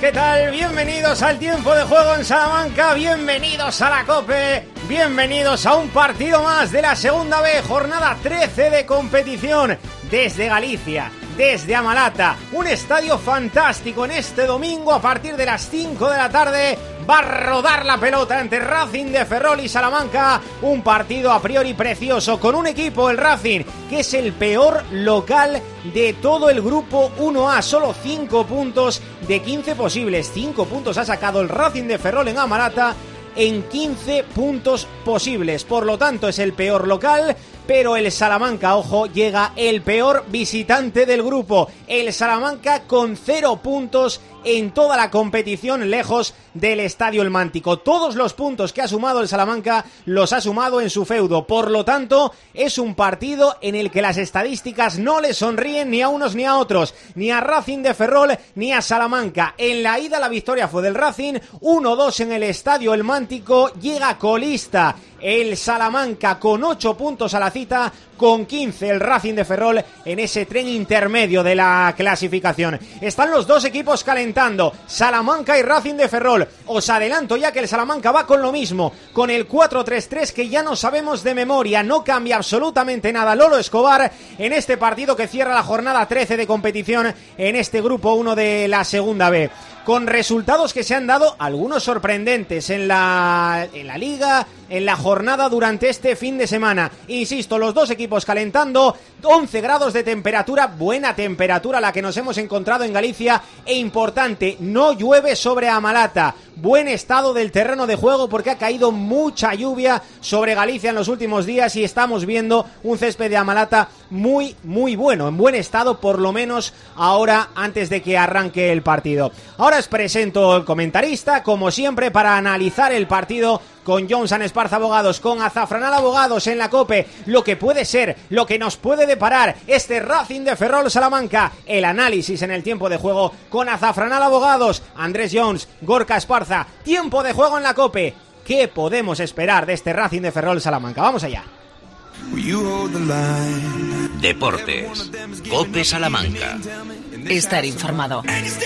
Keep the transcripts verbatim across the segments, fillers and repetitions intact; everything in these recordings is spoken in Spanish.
¿qué tal? Bienvenidos al tiempo de juego en Salamanca, bienvenidos a la COPE, bienvenidos a un partido más de la segunda B, jornada trece de competición, desde Galicia, desde Amalata, un estadio fantástico en este domingo a partir de las cinco de la tarde. Va a rodar la pelota entre Racing de Ferrol y Salamanca, un partido a priori precioso con un equipo, el Racing, que es el peor local de todo el grupo uno A, solo cinco puntos de quince posibles, cinco puntos ha sacado el Racing de Ferrol en Amalata en quince puntos posibles, por lo tanto es el peor local. Pero el Salamanca, ojo, llega el peor visitante del grupo. El Salamanca con cero puntos en toda la competición, lejos del Estadio El Mántico. Todos los puntos que ha sumado el Salamanca los ha sumado en su feudo. Por lo tanto, es un partido en el que las estadísticas no le sonríen ni a unos ni a otros, ni a Racing de Ferrol ni a Salamanca. En la ida la victoria fue del Racing, uno dos en el Estadio El Mántico, llega colista el Salamanca con ocho puntos a la cita, con quince el Racing de Ferrol en ese tren intermedio de la clasificación. Están los dos equipos calentando, Salamanca y Racing de Ferrol. Os adelanto ya que el Salamanca va con lo mismo, con el cuatro tres tres que ya no sabemos de memoria, no cambia absolutamente nada Lolo Escobar en este partido que cierra la jornada trece de competición en este grupo uno de la segunda B. Con resultados que se han dado, algunos sorprendentes en la, en la liga, en la jornada durante este fin de semana. Insisto, los dos equipos calentando, once grados de temperatura, buena temperatura la que nos hemos encontrado en Galicia, e importante, no llueve sobre Amalata. Buen estado del terreno de juego porque ha caído mucha lluvia sobre Galicia en los últimos días y estamos viendo un césped de Amalata muy, muy bueno, en buen estado, por lo menos ahora antes de que arranque el partido. Ahora os presento el comentarista, como siempre, para analizar el partido con John San Esparza Abogados, con Azafranal Abogados en la COPE, lo que puede ser, lo que nos puede deparar este Racing de Ferrol Salamanca, el análisis en el tiempo de juego con Azafranal Abogados, Andrés Jones, Gorka Esparza, tiempo de juego en la COPE. ¿Qué podemos esperar de este Racing de Ferrol Salamanca? Vamos allá. Deportes, COPE Salamanca. Estar informado.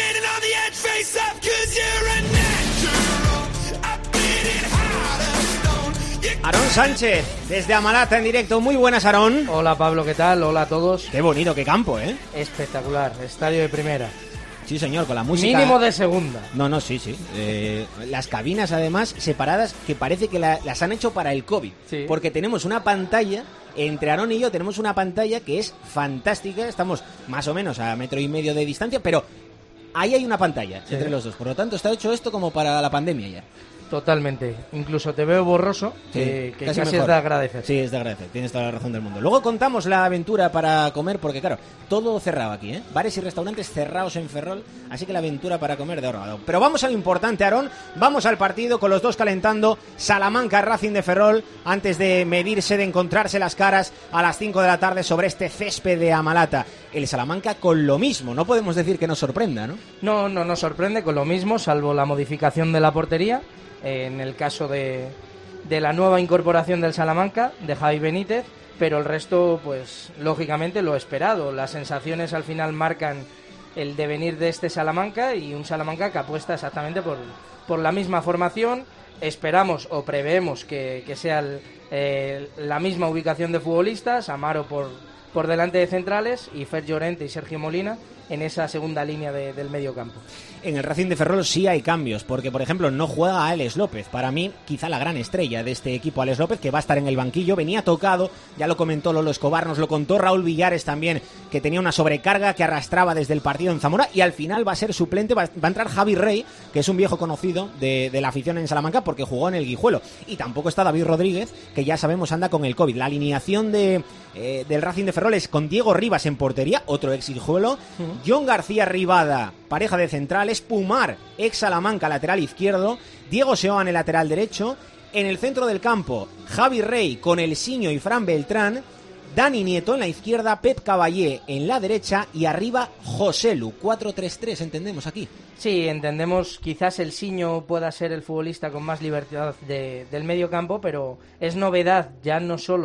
Aarón Sánchez, desde Amalata en directo. Muy buenas, Aarón. Hola, Pablo, ¿qué tal? Hola a todos. Qué bonito, qué campo, ¿eh? Espectacular, estadio de primera. Sí, señor, con la música... Mínimo de segunda. No, no, sí, sí. Eh, las cabinas, además, separadas, que parece que la, las han hecho para el COVID. Sí. Porque tenemos una pantalla, entre Aarón y yo, tenemos una pantalla que es fantástica. Estamos más o menos a metro y medio de distancia, pero ahí hay una pantalla, sí, entre los dos. Por lo tanto, está hecho esto como para la pandemia ya. Totalmente. Incluso te veo borroso, sí, que, que casi, casi es de agradecer. Sí, es de agradecer. Tienes toda la razón del mundo. Luego contamos la aventura para comer, porque claro, todo cerrado aquí, ¿eh? Bares y restaurantes cerrados en Ferrol, así que la aventura para comer de ahorrado. Pero vamos a lo importante, Aarón. Vamos al partido con los dos calentando. Salamanca, Racing de Ferrol, antes de medirse, de encontrarse las caras a las cinco de la tarde sobre este césped de Amalata. El Salamanca con lo mismo. No podemos decir que nos sorprenda, ¿no? No, no nos sorprende con lo mismo, salvo la modificación de la portería. En el caso de, de la nueva incorporación del Salamanca, de Javi Benítez, pero el resto, pues, lógicamente lo esperado. Las sensaciones al final marcan el devenir de este Salamanca, y un Salamanca que apuesta exactamente por, por la misma formación. Esperamos o preveemos que, que sea el, eh, la misma ubicación de futbolistas, Amaro por, por delante de centrales y Fer Llorente y Sergio Molina en esa segunda línea de, del medio campo. En el Racing de Ferrol sí hay cambios, porque por ejemplo no juega Alex López, para mí quizá la gran estrella de este equipo, Alex López, que va a estar en el banquillo, venía tocado, ya lo comentó Lolo Escobar, nos lo contó Raúl Villares también, que tenía una sobrecarga que arrastraba desde el partido en Zamora, y al final va a ser suplente, va a entrar Javi Rey, que es un viejo conocido de, de la afición en Salamanca, porque jugó en el Guijuelo, y tampoco está David Rodríguez, que ya sabemos anda con el COVID. La alineación de, eh, del Racing de Ferrol es con Diego Rivas en portería, otro ex Guijuelo, uh-huh. John García Rivada, pareja de centrales, Pumar, ex Salamanca, lateral izquierdo, Diego Seoane, el lateral derecho, en el centro del campo, Javi Rey con El Siño y Fran Beltrán, Dani Nieto en la izquierda, Pep Caballé en la derecha y arriba Joselu, cuatro tres tres, entendemos aquí. Sí, entendemos, quizás El Siño pueda ser el futbolista con más libertad de, del medio campo, pero es novedad ya no solo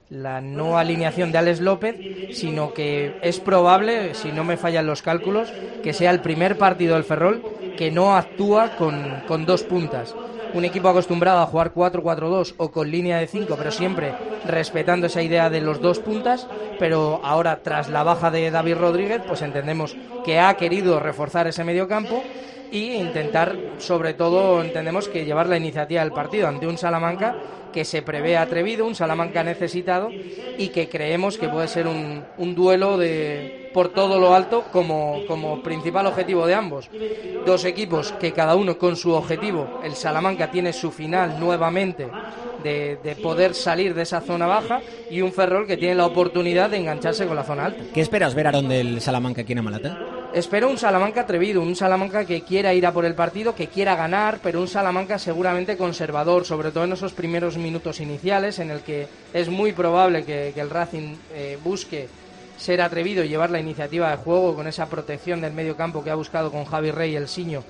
la no alineación de Alex López, sino que es probable, si no me fallan los cálculos, que sea el primer partido del Ferrol que no actúa con, con dos puntas. Un equipo acostumbrado a jugar cuatro cuatro dos o con línea de cinco, pero siempre respetando esa idea de los dos puntas, pero ahora tras la baja de David Rodríguez, pues entendemos que ha querido reforzar ese mediocampo y intentar, sobre todo, entendemos que llevar la iniciativa del partido ante un Salamanca que se prevé atrevido, un Salamanca necesitado y que creemos que puede ser un, un duelo de por todo lo alto como, como principal objetivo de ambos. Dos equipos que cada uno con su objetivo. El Salamanca tiene su final nuevamente de, de poder salir de esa zona baja y un Ferrol que tiene la oportunidad de engancharse con la zona alta. ¿Qué esperas ver, Aarón, del Salamanca aquí en Amalata? Espero un Salamanca atrevido, un Salamanca que quiera ir a por el partido, que quiera ganar, pero un Salamanca seguramente conservador, sobre todo en esos primeros minutos iniciales, en el que es muy probable que, que el Racing eh, busque ser atrevido y llevar la iniciativa de juego con esa protección del medio campo que ha buscado con Javi Rey, El Siño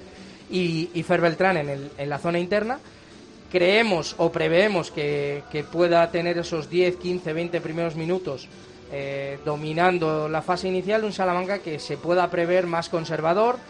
y, y Fer Beltrán en, el, en la zona interna. Creemos o preveemos que, que pueda tener esos diez, quince, veinte primeros minutos Eh, dominando la fase inicial, un Salamanca que se pueda prever más conservador,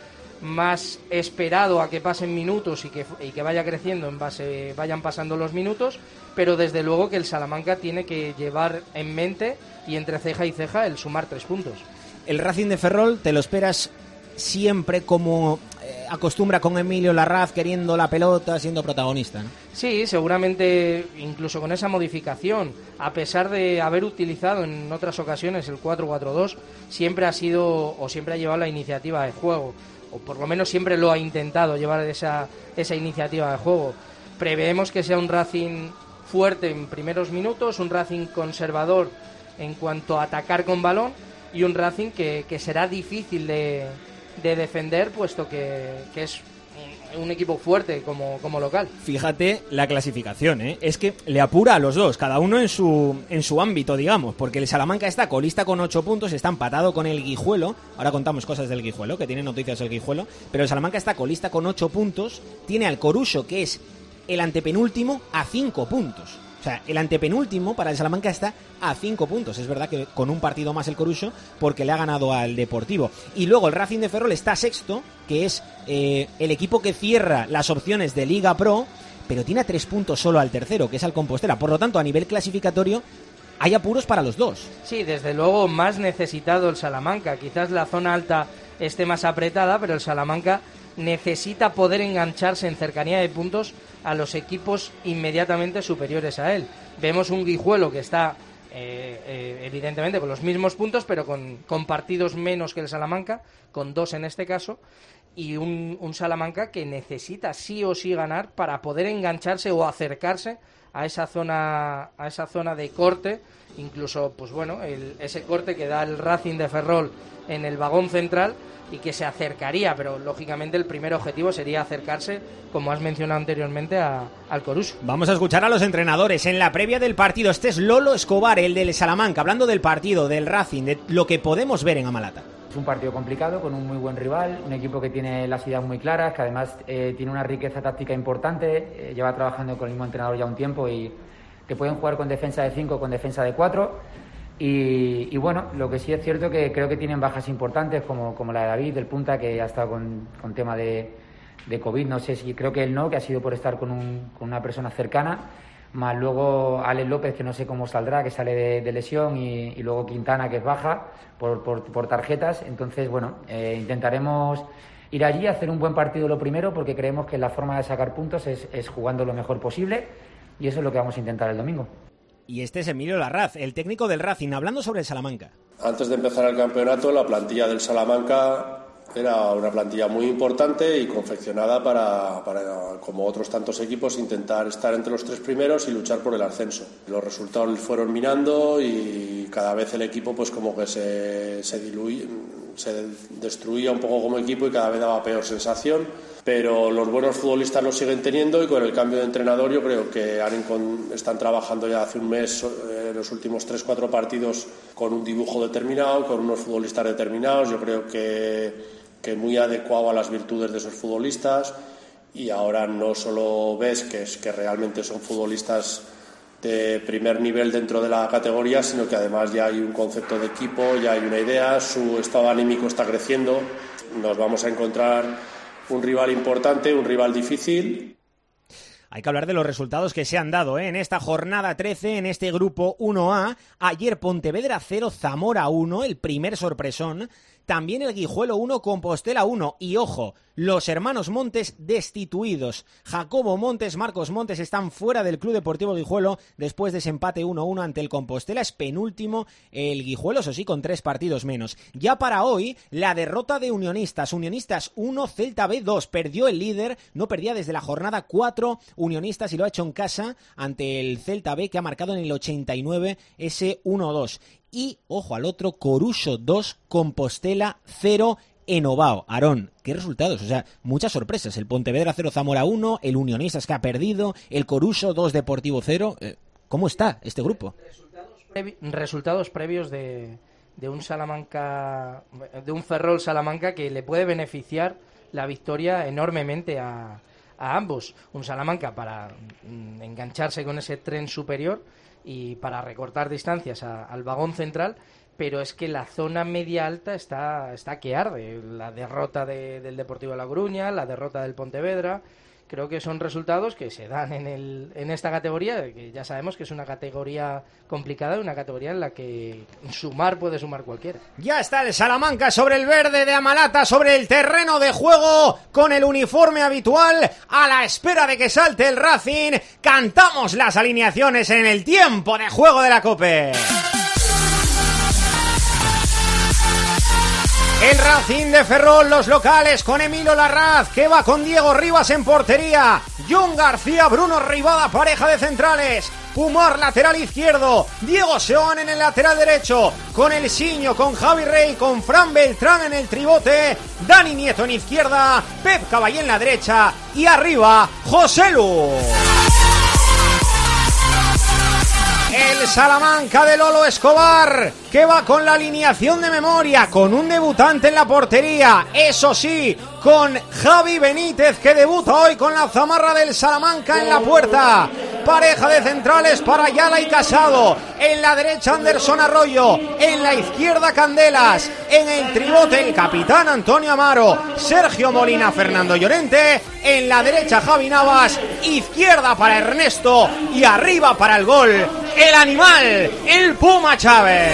más esperado a que pasen minutos y que, y que vaya creciendo en base, vayan pasando los minutos, pero desde luego que el Salamanca tiene que llevar en mente y entre ceja y ceja el sumar tres puntos. El Racing de Ferrol, ¿te lo esperas siempre como eh, acostumbra con Emilio Larraz, queriendo la pelota, siendo protagonista, ¿no? Sí, seguramente incluso con esa modificación, a pesar de haber utilizado en otras ocasiones el cuatro cuatro dos, siempre ha sido o siempre ha llevado la iniciativa de juego, o por lo menos siempre lo ha intentado llevar esa, esa iniciativa de juego. Preveemos que sea un Racing fuerte en primeros minutos, un Racing conservador en cuanto a atacar con balón y un Racing que, que será difícil de, de defender, puesto que, que es un equipo fuerte como, como local. Fíjate la clasificación, ¿eh? Es que le apura a los dos, cada uno en su en su ámbito, digamos, porque el Salamanca está colista con ocho puntos, está empatado con el Guijuelo, ahora contamos cosas del Guijuelo, que tiene noticias del Guijuelo, pero el Salamanca está colista con ocho puntos, tiene al Coruso, que es el antepenúltimo, a cinco puntos. O sea, el antepenúltimo para el Salamanca está a cinco puntos. Es verdad que con un partido más el Coruso, porque le ha ganado al Deportivo. Y luego el Racing de Ferrol está sexto, que es eh, el equipo que cierra las opciones de Liga Pro, pero tiene a tres puntos solo al tercero, que es al Compostela. Por lo tanto, a nivel clasificatorio, hay apuros para los dos. Sí, desde luego más necesitado el Salamanca. Quizás la zona alta esté más apretada, pero el Salamanca necesita poder engancharse en cercanía de puntos a los equipos inmediatamente superiores a él. Vemos un Guijuelo que está eh, eh, evidentemente con los mismos puntos, pero con, con partidos menos que el Salamanca, con dos en este caso, y un, un Salamanca que necesita sí o sí ganar para poder engancharse o acercarse a esa zona a esa zona de corte, incluso pues bueno, el, ese corte que da el Racing de Ferrol en el vagón central y que se acercaría, pero lógicamente el primer objetivo sería acercarse, como has mencionado anteriormente, a, al Coruso. Vamos a escuchar a los entrenadores en la previa del partido. Este es Lolo Escobar, el del Salamanca, hablando del partido, del Racing, de lo que podemos ver en Amalata. Es un partido complicado, con un muy buen rival, un equipo que tiene las ideas muy claras, que además eh, tiene una riqueza táctica importante, eh, lleva trabajando con el mismo entrenador ya un tiempo y que pueden jugar con defensa de cinco, con defensa de cuatro. Y, y bueno, lo que sí es cierto que creo que tienen bajas importantes como, como la de David, del punta, que ha estado con, con tema de, de COVID, no sé si, creo que él no, que ha sido por estar con, un, con una persona cercana, más luego Alex López, que no sé cómo saldrá, que sale de, de lesión, y, y luego Quintana, que es baja por, por, por tarjetas. Entonces, bueno, eh, intentaremos ir allí a hacer un buen partido lo primero, porque creemos que la forma de sacar puntos es, es jugando lo mejor posible, y eso es lo que vamos a intentar el domingo. Y este es Emilio Larraz, el técnico del Racing, hablando sobre el Salamanca. Antes de empezar el campeonato, la plantilla del Salamanca era una plantilla muy importante y confeccionada para, para, como otros tantos equipos, intentar estar entre los tres primeros y luchar por el ascenso. Los resultados fueron minando y cada vez el equipo pues como que se, se diluía, se destruía un poco como equipo y cada vez daba peor sensación. Pero los buenos futbolistas los siguen teniendo, y con el cambio de entrenador yo creo que han, están trabajando ya hace un mes eh, los últimos tres cuatro partidos con un dibujo determinado, con unos futbolistas determinados. Yo creo que, que muy adecuado a las virtudes de esos futbolistas, y ahora no solo ves que, es, que realmente son futbolistas de primer nivel dentro de la categoría, sino que además ya hay un concepto de equipo, ya hay una idea, su estado anímico está creciendo. Nos vamos a encontrar un rival importante, un rival difícil. Hay que hablar de los resultados que se han dado, ¿eh? En esta jornada trece, en este grupo uno A. Ayer Pontevedra cero, Zamora uno, el primer sorpresón. También el Guijuelo uno, Compostela uno. Y ojo, los hermanos Montes destituidos. Jacobo Montes, Marcos Montes están fuera del Club Deportivo Guijuelo después de ese empate uno uno ante el Compostela. Es penúltimo el Guijuelo, eso sí, con tres partidos menos. Ya para hoy, la derrota de Unionistas. Unionistas uno, Celta B dos. Perdió el líder, no perdía desde la jornada cuatro Unionistas y lo ha hecho en casa ante el Celta B, que ha marcado en el ochenta y nueve ese uno dos. Y, ojo al otro, Coruso dos, Compostela cero en Ovao. Aarón, ¿qué resultados? O sea, muchas sorpresas. El Pontevedra cero, Zamora uno, el Unionistas que ha perdido, el Coruso dos, Deportivo cero. Eh, ¿Cómo está este grupo? Resultados, previ- resultados previos de, de un Salamanca, de un Ferrol Salamanca que le puede beneficiar la victoria enormemente a, a ambos. Un Salamanca para mm, engancharse con ese tren superior y para recortar distancias a, al vagón central, pero es que la zona media-alta está, está que arde. La derrota de, del Deportivo de La Coruña, la derrota del Pontevedra, creo que son resultados que se dan en, el, en esta categoría, que ya sabemos que es una categoría complicada y una categoría en la que sumar puede sumar cualquiera. Ya está el Salamanca sobre el verde de Amalata, sobre el terreno de juego, con el uniforme habitual, a la espera de que salte el Racing. Cantamos las alineaciones en el tiempo de juego de la COPE. El Racing de Ferrol, los locales, con Emilio Larraz, que va con Diego Rivas en portería, John García, Bruno Rivada, pareja de centrales, Pumar, lateral izquierdo, Diego Seoane en el lateral derecho, con El Siño, con Javi Rey, con Fran Beltrán en el tribote, Dani Nieto en izquierda, Pep Caballé en la derecha y arriba, José Lu. El Salamanca de Lolo Escobar, que va con la alineación de memoria, con un debutante en la portería, eso sí, con Javi Benítez, que debuta hoy con la zamarra del Salamanca en la puerta. Pareja de centrales para Ayala y Casado. En la derecha Anderson Arroyo, en la izquierda Candelas, en el tribote el capitán Antonio Amaro, Sergio Molina, Fernando Llorente, en la derecha Javi Navas, izquierda para Ernesto y arriba para el gol, el animal, el Puma Chávez.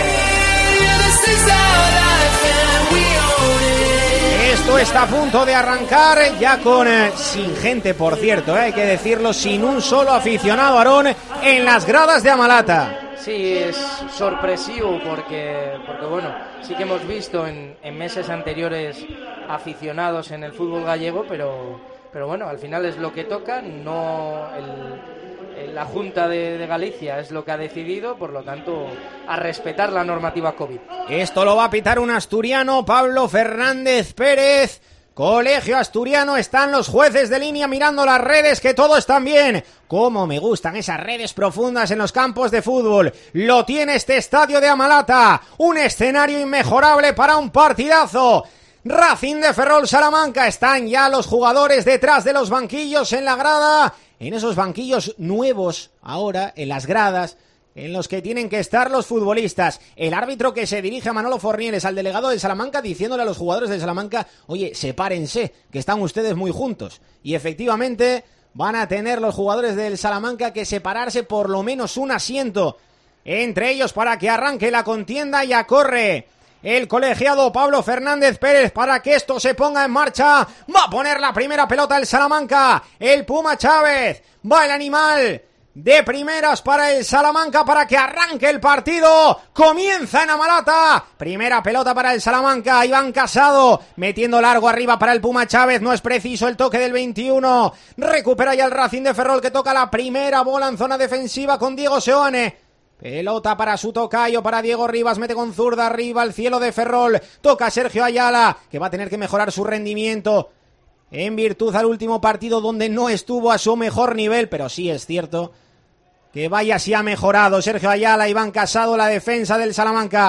Esto está a punto de arrancar ya con, eh, sin gente por cierto, eh, hay que decirlo, sin un solo aficionado, Aarón, en las gradas de Amalata. Sí, es sorpresivo porque, porque bueno, sí que hemos visto en, en meses anteriores aficionados en el fútbol gallego, pero, pero bueno, al final es lo que toca, no el... La Junta de, de Galicia es lo que ha decidido, por lo tanto, a respetar la normativa COVID. Esto lo va a pitar un asturiano, Pablo Fernández Pérez. Colegio Asturiano, están los jueces de línea mirando las redes, que todo está bien. Cómo me gustan esas redes profundas en los campos de fútbol. Lo tiene este estadio de Amalata, un escenario inmejorable para un partidazo. Racing de Ferrol Salamanca, están ya los jugadores detrás de los banquillos en la grada, en esos banquillos nuevos ahora, en las gradas, en los que tienen que estar los futbolistas. El árbitro que se dirige a Manolo Fornieles, al delegado del Salamanca, diciéndole a los jugadores del Salamanca, oye, sepárense, que están ustedes muy juntos. Y efectivamente van a tener los jugadores del Salamanca que separarse por lo menos un asiento entre ellos para que arranque la contienda. Ya corre el colegiado Pablo Fernández Pérez para que esto se ponga en marcha. Va a poner la primera pelota el Salamanca, el Puma Chávez, va el animal de primeras para el Salamanca para que arranque el partido. Comienza en Amalata, primera pelota para el Salamanca, Iván Casado metiendo largo arriba para el Puma Chávez, no es preciso el toque del veintiuno, recupera ya el Racing de Ferrol, que toca la primera bola en zona defensiva con Diego Seoane. Pelota para su tocayo, para Diego Rivas, mete con zurda arriba al cielo de Ferrol, toca Sergio Ayala, que va a tener que mejorar su rendimiento en virtud al último partido donde no estuvo a su mejor nivel, pero sí es cierto que vaya si ha mejorado Sergio Ayala. Iván Casado, la defensa del Salamanca,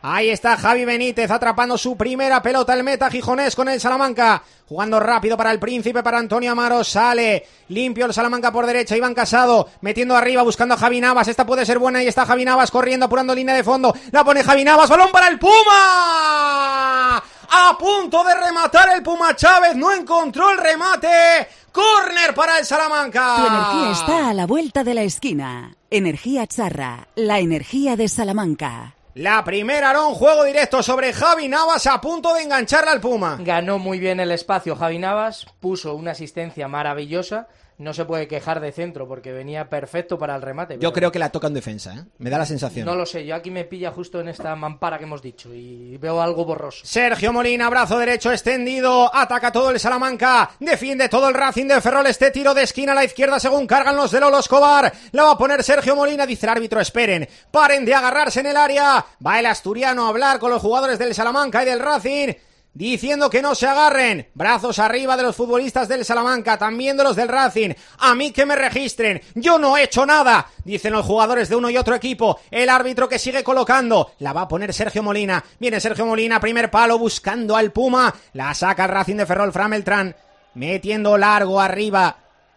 Ahí está Javi Benítez atrapando su primera pelota, el meta gijonés con el Salamanca. Jugando rápido para el Príncipe, para Antonio Amaro, sale limpio el Salamanca por derecha, Iván Casado metiendo arriba, buscando a Javi Navas, esta puede ser buena, y está Javi Navas corriendo, apurando línea de fondo, la pone Javi Navas, balón para el Puma, a punto de rematar el Puma Chávez, no encontró el remate, córner para el Salamanca. Tu energía está a la vuelta de la esquina, Energía Charra, la energía de Salamanca. La primera, Aarón, juego directo sobre Javi Navas a punto de engancharle al Puma. Ganó muy bien el espacio Javi Navas, puso una asistencia maravillosa. No se puede quejar de centro porque venía perfecto para el remate. Yo creo que la toca en defensa, ¿eh? Me da la sensación. No lo sé, yo aquí me pilla justo en esta mampara que hemos dicho y veo algo borroso. Sergio Molina, brazo derecho extendido, ataca todo el Salamanca, defiende todo el Racing de Ferrol, este tiro de esquina a la izquierda según cargan los de Lolo Escobar. La va a poner Sergio Molina, dice el árbitro, esperen, paren de agarrarse en el área. Va el asturiano a hablar con los jugadores del Salamanca y del Racing, diciendo que no se agarren, brazos arriba de los futbolistas del Salamanca, también de los del Racing, a mí que me registren, yo no he hecho nada, dicen los jugadores de uno y otro equipo, el árbitro que sigue colocando, la va a poner Sergio Molina, viene Sergio Molina, primer palo buscando al Puma, la saca el Racing de Ferrol, Fran Beltrán, metiendo largo arriba,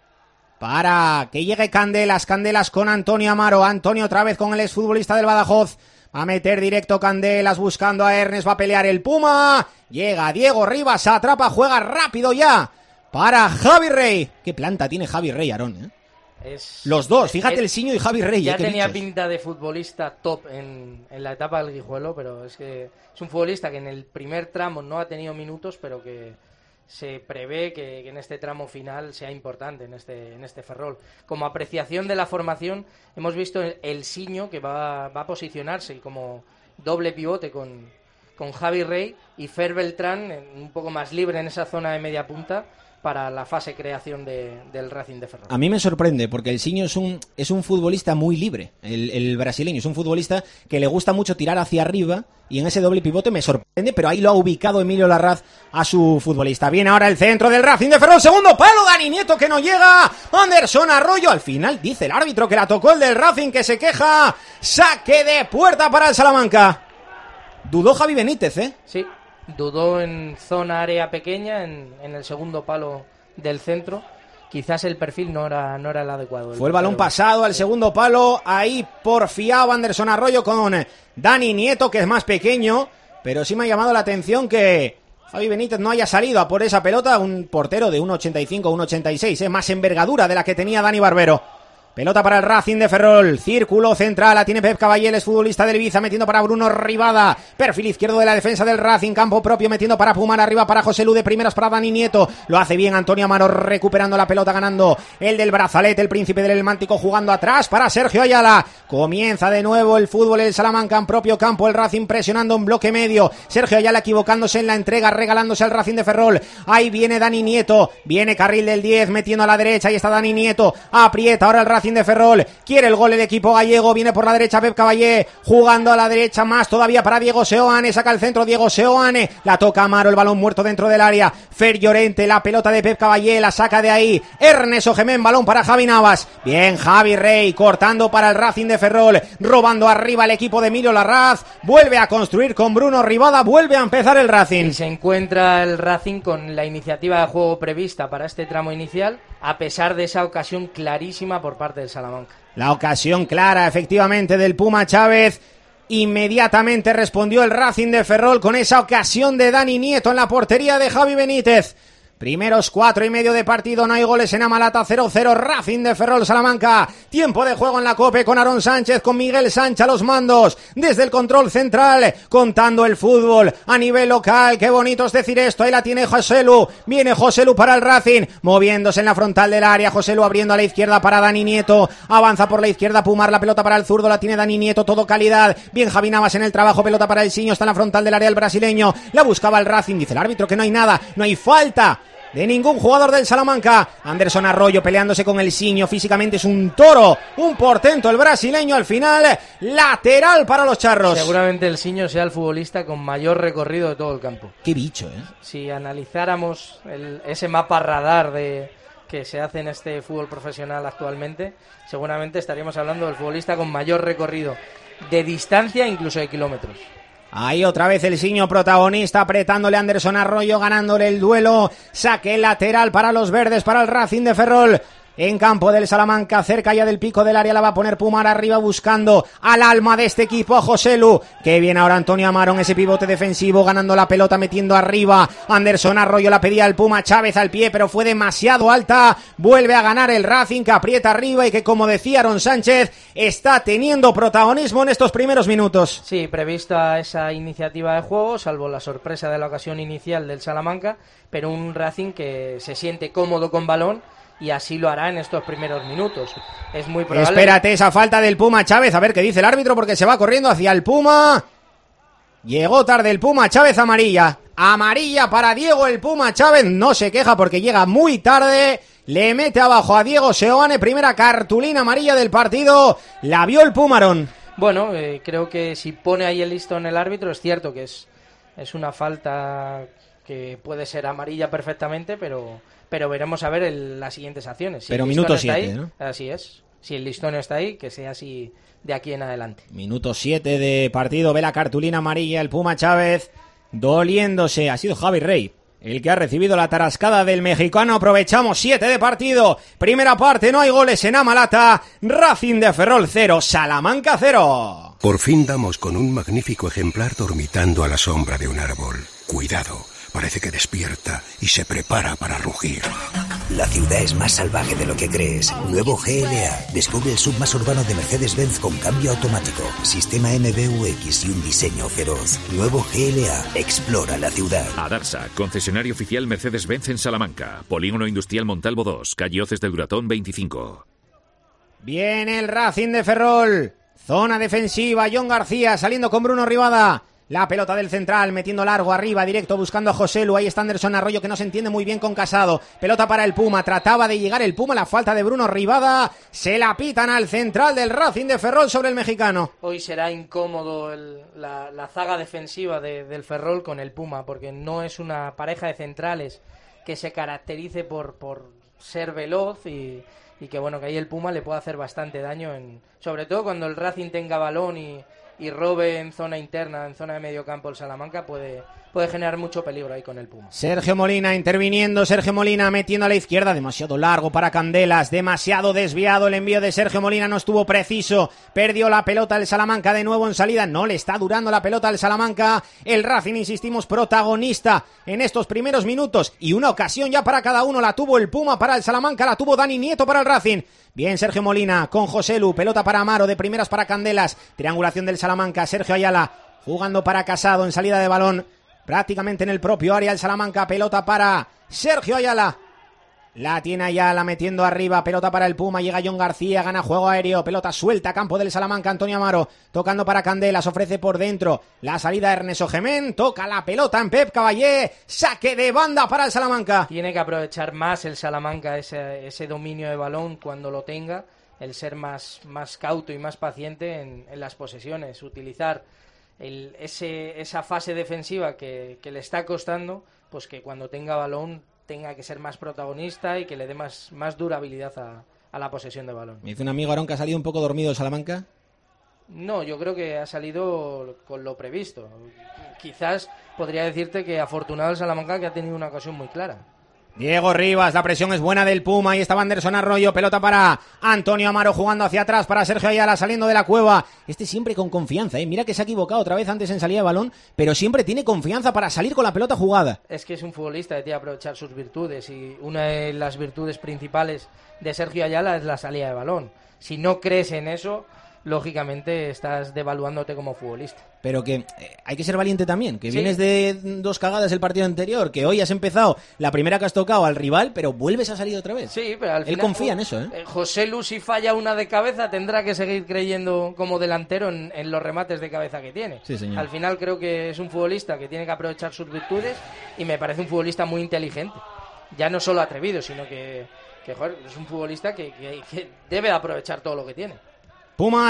para que llegue Candelas, Candelas con Antonio Amaro, Antonio otra vez con el exfutbolista del Badajoz, a meter directo Candelas buscando a Ernest, va a pelear el Puma, llega Diego Rivas, atrapa, juega rápido ya para Javi Rey. Qué planta tiene Javi Rey, Aarón, ¿eh? Es, Los dos, fíjate es, el Siño y Javi Rey. Ya ¿eh? tenía bichos. Pinta de futbolista top en, en la etapa del Guijuelo, pero es que es un futbolista que en el primer tramo no ha tenido minutos, pero que se prevé que, que en este tramo final sea importante en este en este Ferrol. Como apreciación de la formación, hemos visto el, el Siño que va, va a posicionarse como doble pivote con, con Javi Rey y Fer Beltrán un poco más libre en esa zona de media punta para la fase creación de, del Racing de Ferrol. A mí me sorprende porque el Siño es un, es un futbolista muy libre, el, el brasileño, es un futbolista que le gusta mucho tirar hacia arriba y en ese doble pivote me sorprende, pero ahí lo ha ubicado Emilio Larraz a su futbolista. Viene ahora el centro del Racing de Ferrol, segundo palo, Dani Nieto que no llega, Anderson Arroyo, al final dice el árbitro que la tocó el del Racing que se queja, saque de puerta para el Salamanca. Dudó Javi Benítez, ¿eh? Sí. Dudó en zona área pequeña, en, en el segundo palo del centro. Quizás el perfil no era, no era el adecuado. Fue el balón pasado al segundo palo. Ahí porfiaba Anderson Arroyo con Dani Nieto, que es más pequeño. Pero sí me ha llamado la atención que Javi Benítez no haya salido a por esa pelota. Un portero de uno ochenta y cinco, uno ochenta y seis, ¿eh? Más envergadura de la que tenía Dani Barbero. Pelota para el Racing de Ferrol, círculo central, la tiene Pep Caballeles, futbolista del Ibiza, metiendo para Bruno Rivada, perfil izquierdo de la defensa del Racing, campo propio, metiendo para Pumar, arriba para José Lu, de primeras para Dani Nieto, lo hace bien Antonio Amaro, recuperando la pelota, ganando el del brazalete, el príncipe del Elmántico, jugando atrás para Sergio Ayala, comienza de nuevo el fútbol, el Salamanca en propio campo, el Racing presionando un bloque medio, Sergio Ayala equivocándose en la entrega, regalándose al Racing de Ferrol, ahí viene Dani Nieto, viene carril del diez, metiendo a la derecha, ahí está Dani Nieto, aprieta ahora el Racing de Ferrol, quiere el gol el equipo gallego, viene por la derecha Pep Caballé, jugando a la derecha más todavía para Diego Seoane, saca el centro Diego Seoane, la toca Amaro, el balón muerto dentro del área, Fer Llorente, la pelota de Pep Caballé, la saca de ahí, Ernest Ojemén, balón para Javi Navas, bien Javi Rey, cortando para el Racing de Ferrol, robando arriba el equipo de Emilio Larraz, vuelve a construir con Bruno Rivada, vuelve a empezar el Racing. Y se encuentra el Racing con la iniciativa de juego prevista para este tramo inicial, a pesar de esa ocasión clarísima por parte del Salamanca. La ocasión clara, efectivamente, del Puma Chávez. Inmediatamente respondió el Racing de Ferrol con esa ocasión de Dani Nieto en la portería de Javi Benítez. Primeros cuatro y medio de partido, no hay goles en Amalata, cero cero, Racing de Ferrol, Salamanca. Tiempo de juego en la COPE con Aarón Sánchez, con Miguel Sánchez a los mandos, desde el control central, contando el fútbol a nivel local. Qué bonito es decir esto, ahí la tiene José Lu, viene José Lu para el Racing, moviéndose en la frontal del área, José Lu abriendo a la izquierda para Dani Nieto, avanza por la izquierda Pumar, la pelota para el zurdo, la tiene Dani Nieto, todo calidad, bien Javi Navas en el trabajo, pelota para el Siño, está en la frontal del área el brasileño, la buscaba el Racing, dice el árbitro que no hay nada, no hay falta de ningún jugador del Salamanca. Anderson Arroyo peleándose con el Siño, físicamente es un toro, un portento el brasileño, al final lateral para los charros. Seguramente el Siño sea el futbolista con mayor recorrido de todo el campo. Qué bicho, ¿eh? Si analizáramos el, ese mapa radar de que se hace en este fútbol profesional actualmente, seguramente estaríamos hablando del futbolista con mayor recorrido de distancia, incluso de kilómetros. Ahí otra vez el Siño protagonista, apretándole a Anderson Arroyo, ganándole el duelo. Saque lateral para los verdes, para el Racing de Ferrol. En campo del Salamanca, cerca ya del pico del área, la va a poner Pumar arriba buscando al alma de este equipo, a Joselu, que viene ahora Antonio Amaro en ese pivote defensivo, ganando la pelota, metiendo arriba. Anderson Arroyo la pedía el Puma Chávez al pie, pero fue demasiado alta. Vuelve a ganar el Racing, que aprieta arriba y que, como decía Aaron Sánchez, está teniendo protagonismo en estos primeros minutos. Sí, prevista esa iniciativa de juego, salvo la sorpresa de la ocasión inicial del Salamanca, pero un Racing que se siente cómodo con balón, y así lo hará en estos primeros minutos. Es muy probable. Espérate, esa falta del Puma Chávez, a ver qué dice el árbitro, porque se va corriendo hacia el Puma. Llegó tarde el Puma Chávez, amarilla. Amarilla para Diego el Puma Chávez, no se queja porque llega muy tarde. Le mete abajo a Diego Seoane, primera cartulina amarilla del partido. La vio el Pumarón. Bueno, eh, creo que si pone ahí el listón el árbitro, es cierto que es, es una falta que puede ser amarilla perfectamente, pero... pero veremos a ver el, las siguientes acciones. Si pero minuto siete, ahí, ¿no? Así es. Si el listón está ahí, que sea así de aquí en adelante. Minuto siete de partido, ve la cartulina amarilla, el Puma Chávez doliéndose. Ha sido Javi Rey el que ha recibido la tarascada del mexicano. Aprovechamos siete de partido. Primera parte, no hay goles en Amalata. Racing de Ferrol cero, Salamanca cero. Por fin damos con un magnífico ejemplar dormitando a la sombra de un árbol. Cuidado. Parece que despierta y se prepara para rugir. La ciudad es más salvaje de lo que crees. Nuevo G L A. Descubre el sub más urbano de Mercedes-Benz con cambio automático, sistema M B U X y un diseño feroz. Nuevo G L A. Explora la ciudad. Adarsa, concesionario oficial Mercedes-Benz en Salamanca. Polígono Industrial Montalvo dos, calle Hoces del Duratón veinticinco. Viene el Racing de Ferrol. Zona defensiva, John García saliendo con Bruno Rivada. La pelota del central, metiendo largo arriba, directo, buscando a Joselu. Ahí está Anderson Arroyo, que no se entiende muy bien con Casado. Pelota para el Puma, trataba de llegar el Puma, la falta de Bruno Rivada. Se la pitan al central del Racing de Ferrol sobre el mexicano. Hoy será incómodo el, la, la zaga defensiva de, del Ferrol con el Puma, porque no es una pareja de centrales que se caracterice por, por ser veloz y, y que bueno, que ahí el Puma le puede hacer bastante daño, en, sobre todo cuando el Racing tenga balón y... y robe en zona interna, en zona de medio campo el Salamanca, puede, puede generar mucho peligro ahí con el Puma. Sergio Molina interviniendo, Sergio Molina metiendo a la izquierda, demasiado largo para Candelas, demasiado desviado el envío de Sergio Molina, no estuvo preciso, perdió la pelota el Salamanca de nuevo en salida, no le está durando la pelota al Salamanca, el Racing, insistimos, protagonista en estos primeros minutos, y una ocasión ya para cada uno, la tuvo el Puma para el Salamanca, la tuvo Dani Nieto para el Racing. Bien Sergio Molina con Joselu, pelota para Amaro, de primeras para Candelas, triangulación del Salamanca, Sergio Ayala jugando para Casado en salida de balón, prácticamente en el propio área el Salamanca, pelota para Sergio Ayala, la tiene Ayala metiendo arriba, pelota para el Puma, llega John García, gana juego aéreo, pelota suelta, campo del Salamanca, Antonio Amaro, tocando para Candelas, ofrece por dentro, la salida de Ernesto Gemén, toca la pelota en Pep Caballé, saque de banda para el Salamanca. Tiene que aprovechar más el Salamanca ese, ese dominio de balón cuando lo tenga, el ser más, más cauto y más paciente en, en las posesiones, utilizar el, ese, esa fase defensiva que, que le está costando, pues que cuando tenga balón tenga que ser más protagonista y que le dé más, más durabilidad a, a la posesión de balón. Me dice un amigo, Aarón, que ha salido un poco dormido el Salamanca. No, yo creo que ha salido con lo previsto. Quizás podría decirte que afortunado el Salamanca, que ha tenido una ocasión muy clara. Diego Rivas, la presión es buena del Puma, ahí estaba Anderson Arroyo, pelota para Antonio Amaro jugando hacia atrás, para Sergio Ayala saliendo de la cueva, este siempre con confianza, ¿eh? Mira que se ha equivocado otra vez antes en salida de balón, pero siempre tiene confianza para salir con la pelota jugada. Es que es un futbolista que tiene que aprovechar sus virtudes, y una de las virtudes principales de Sergio Ayala es la salida de balón. Si no crees en eso, lógicamente estás devaluándote como futbolista. Pero que eh, hay que ser valiente también, que sí. Vienes de dos cagadas el partido anterior, que hoy has empezado la primera que has tocado al rival, pero vuelves a salir otra vez. Sí, pero al Él final, confía en eso, ¿eh? eh Joselu, si falla una de cabeza, tendrá que seguir creyendo como delantero en, en los remates de cabeza que tiene. Sí, señor. Al final creo que es un futbolista que tiene que aprovechar sus virtudes y me parece un futbolista muy inteligente. Ya no solo atrevido, sino que, que joder, es un futbolista que, que, que debe aprovechar todo lo que tiene. Pumar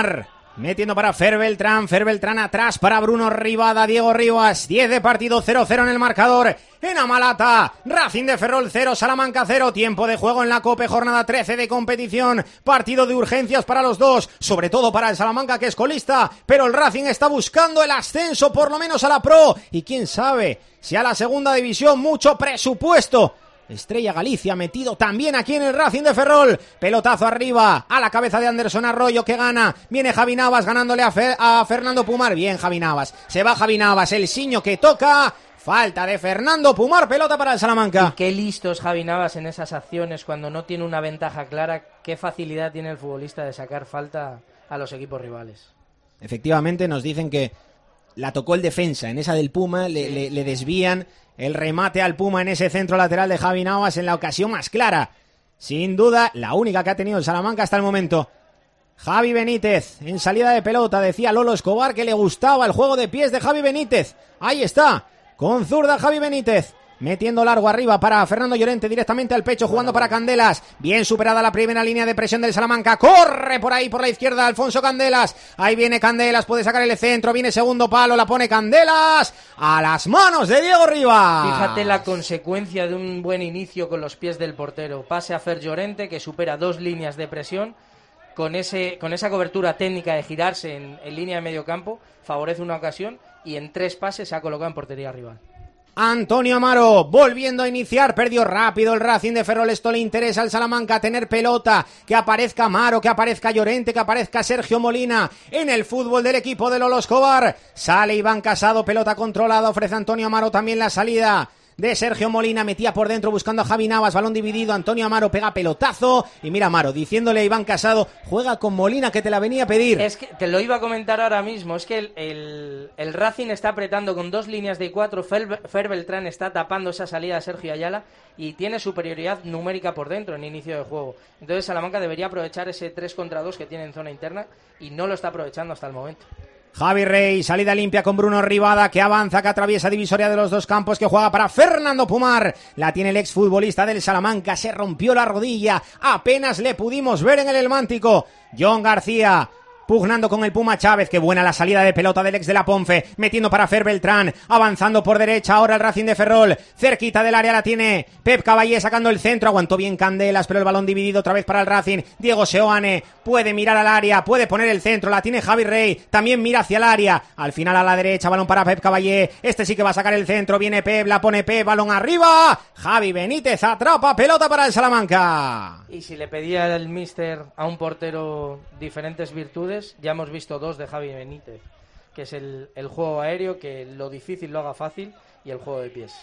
Metiendo para Fer Beltrán, Fer Beltrán atrás para Bruno Rivada, Diego Rivas, diez de partido, cero cero en el marcador. En Amalata, Racing de Ferrol cero, Salamanca cero, tiempo de juego en la COPE, jornada trece de competición, partido de urgencias para los dos, sobre todo para el Salamanca que es colista, pero el Racing está buscando el ascenso por lo menos a la Pro, y quién sabe si a la segunda división, mucho presupuesto. Estrella Galicia metido también aquí en el Racing de Ferrol. Pelotazo arriba, a la cabeza de Anderson Arroyo que gana. Viene Javi Navas ganándole a, Fe- a Fernando Pumar. Bien Javi Navas, se va Javi Navas, el Siño que toca. Falta de Fernando Pumar, pelota para el Salamanca. Y qué listo es Javi Navas en esas acciones cuando no tiene una ventaja clara. Qué facilidad tiene el futbolista de sacar falta a los equipos rivales. Efectivamente nos dicen que la tocó el defensa, en esa del Puma le, le, le desvían el remate al Puma en ese centro lateral de Javi Navas en la ocasión más clara. Sin duda, la única que ha tenido el Salamanca hasta el momento. Javi Benítez, en salida de pelota, decía Lolo Escobar que le gustaba el juego de pies de Javi Benítez. Ahí está, con zurda Javi Benítez. Metiendo largo arriba para Fernando Llorente, directamente al pecho, jugando para Candelas. Bien superada la primera línea de presión del Salamanca. Corre por ahí, por la izquierda, Alfonso Candelas. Ahí viene Candelas, puede sacar el centro. Viene segundo palo, la pone Candelas. A las manos de Diego Rivas. Fíjate la consecuencia de un buen inicio con los pies del portero. Pase a Fer Llorente, que supera dos líneas de presión. Con, ese, con esa cobertura técnica de girarse en, en línea de medio campo, favorece una ocasión y en tres pases se ha colocado en portería rival. Antonio Amaro, volviendo a iniciar, perdió rápido el Racing de Ferrol, esto le interesa al Salamanca, tener pelota, que aparezca Amaro, que aparezca Llorente, que aparezca Sergio Molina, en el fútbol del equipo de Lolo Escobar, sale Iván Casado, pelota controlada, ofrece Antonio Amaro también la salida de Sergio Molina, metía por dentro buscando a Javi Navas, balón dividido, Antonio Amaro pega pelotazo, y mira Amaro, diciéndole a Iván Casado, juega con Molina que te la venía a pedir. Es que te lo iba a comentar ahora mismo, es que el, el, el Racing está apretando con dos líneas de cuatro, Fer, Fer Beltrán está tapando esa salida de Sergio Ayala y tiene superioridad numérica por dentro en inicio de juego. Entonces Salamanca debería aprovechar ese tres contra dos que tiene en zona interna y no lo está aprovechando hasta el momento. Javi Rey, salida limpia con Bruno Rivada, que avanza, que atraviesa divisoria de los dos campos, que juega para Fernando Pumar. La tiene el exfutbolista del Salamanca, se rompió la rodilla, apenas le pudimos ver en el Helmántico. John García, pugnando con el Puma Chávez, qué buena la salida de pelota del ex de la Ponfe, metiendo para Fer Beltrán, avanzando por derecha ahora el Racing de Ferrol, cerquita del área la tiene Pep Caballé sacando el centro, aguantó bien Candelas, pero el balón dividido otra vez para el Racing. Diego Seoane puede mirar al área, puede poner el centro, la tiene Javi Rey, también mira hacia el área, al final a la derecha, balón para Pep Caballé, este sí que va a sacar el centro, viene Pep, la pone Pep, balón arriba, Javi Benítez atrapa, pelota para el Salamanca. Y si le pedía el míster a un portero diferentes virtudes, ya hemos visto dos de Javi Benítez, que es el, el juego aéreo, que lo difícil lo haga fácil, y el juego de pies.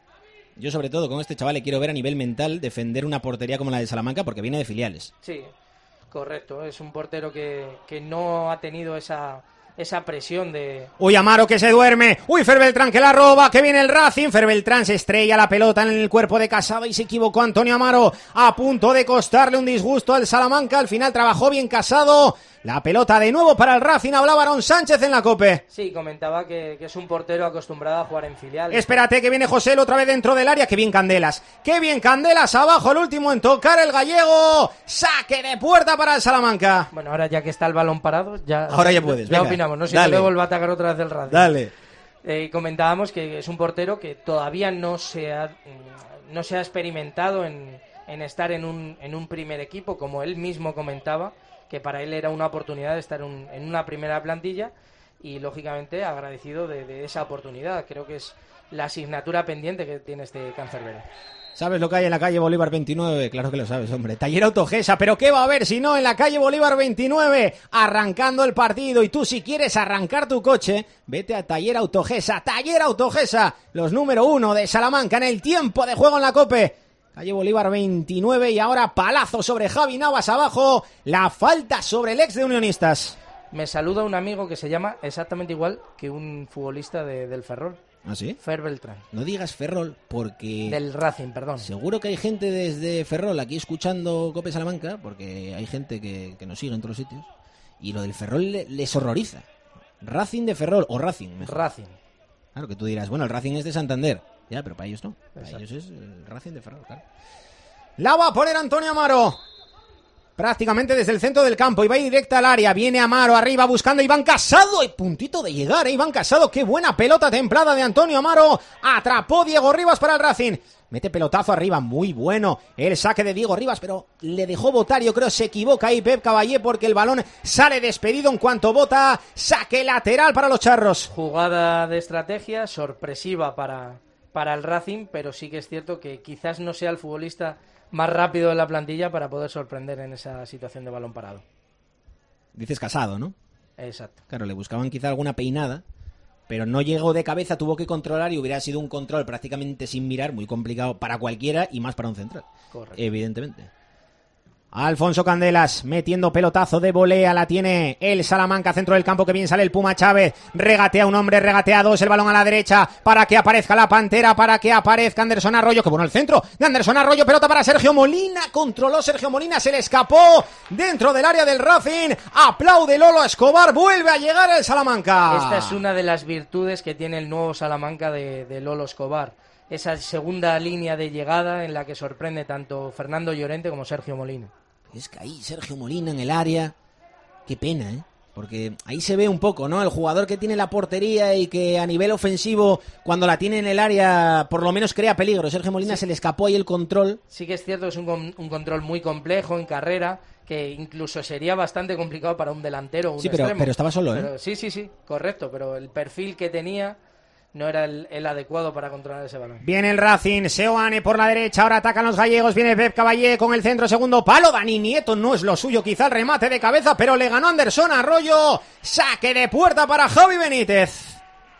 Yo sobre todo con este chaval le quiero ver a nivel mental defender una portería como la de Salamanca porque viene de filiales. Sí, correcto, es un portero que, que no ha tenido esa... esa presión de... Uy, Amaro que se duerme. Uy, Fer Beltrán que la roba, que viene el Racing. Fer Beltrán se estrella la pelota en el cuerpo de Casado y se equivocó Antonio Amaro. A punto de costarle un disgusto al Salamanca. Al final trabajó bien Casado. La pelota de nuevo para el Racing. Hablaba Aaron Sánchez en la COPE. Sí, comentaba que, que es un portero acostumbrado a jugar en filiales. Espérate que viene José otra vez dentro del área. Qué bien Candelas. Qué bien Candelas abajo. El último en tocar el gallego. Saque de puerta para el Salamanca. Bueno, ahora ya que está el balón parado, ya... Ahora ya puedes. Ya venga, opinamos, no sé si dale. luego vuelve a atacar otra vez el Racing. Dale. Eh, comentábamos que es un portero que todavía no se ha, no se ha experimentado en, en estar en un, en un primer equipo, como él mismo comentaba, que para él era una oportunidad de estar un, en una primera plantilla y, lógicamente, agradecido de, de esa oportunidad. Creo que es la asignatura pendiente que tiene este cancerbero. ¿Sabes lo que hay en la calle Bolívar veintinueve? Claro que lo sabes, hombre. Taller Autogesa, pero ¿qué va a haber si no en la calle Bolívar veintinueve? Arrancando el partido. Y tú, si quieres arrancar tu coche, vete a Taller Autogesa. Taller Autogesa, los número uno de Salamanca en el tiempo de juego en la COPE. Calle Bolívar veintinueve y ahora palazo sobre Javi Navas abajo. La falta sobre el ex de Unionistas. Me saluda un amigo que se llama exactamente igual que un futbolista de, del Ferrol. ¿Ah, sí? Fer Beltrán. No digas Ferrol porque... Del Racing, perdón. Seguro que hay gente desde Ferrol aquí escuchando COPE Salamanca, porque hay gente que, que nos sigue en todos los sitios, y lo del Ferrol le, les horroriza. Racing de Ferrol, o Racing mejor. Racing. Claro, que tú dirás, bueno, el Racing es de Santander. Ya, pero para ellos no. Para Exacto. ellos es el Racing de Ferrol, claro. La va a poner Antonio Amaro. prácticamente desde el centro del campo y va directa al área. Viene Amaro arriba buscando a Iván Casado y puntito de llegar, ¿eh? Iván Casado, qué buena pelota templada de Antonio Amaro. Atrapó Diego Rivas para el Racing. Mete pelotazo arriba, muy bueno el saque de Diego Rivas, pero le dejó botar, yo creo se equivoca ahí Pep Caballé porque el balón sale despedido en cuanto bota. Saque lateral para los charros. Jugada de estrategia, sorpresiva para, para el Racing, pero sí que es cierto que quizás no sea el futbolista más rápido de la plantilla para poder sorprender en esa situación de balón parado. Dices Casado, ¿no? Exacto. Claro, le buscaban quizá alguna peinada, pero no llegó de cabeza, tuvo que controlar y hubiera sido un control prácticamente sin mirar, muy complicado para cualquiera y más para un central. Correcto. Evidentemente. Alfonso Candelas metiendo pelotazo de volea, la tiene el Salamanca, centro del campo, que bien sale el Puma Chávez, regatea un hombre, regatea dos, el balón a la derecha para que aparezca la Pantera, para que aparezca Anderson Arroyo, que bueno el centro de Anderson Arroyo, pelota para Sergio Molina, controló Sergio Molina, se le escapó dentro del área del Racing, aplaude Lolo Escobar, vuelve a llegar el Salamanca. Esta es una de las virtudes que tiene el nuevo Salamanca de, de Lolo Escobar, esa segunda línea de llegada en la que sorprende tanto Fernando Llorente como Sergio Molina. Es que ahí Sergio Molina en el área, qué pena, ¿eh? Porque ahí se ve un poco, ¿no? El jugador que tiene la portería y que a nivel ofensivo, cuando la tiene en el área, por lo menos crea peligro. Sergio Molina sí. Se le escapó ahí el control. Sí que es cierto que es un, un control muy complejo en carrera, que incluso sería bastante complicado para un delantero o un sí, pero, extremo. pero estaba solo, ¿eh? Pero, sí, sí, sí, correcto, pero el perfil que tenía no era el, el adecuado para controlar ese balón. Viene el Racing, Seoane por la derecha, ahora atacan los gallegos, viene Pep Caballé con el centro, segundo palo, Dani Nieto no es lo suyo, quizá el remate de cabeza, pero le ganó Anderson Arroyo, saque de puerta para Javi Benítez.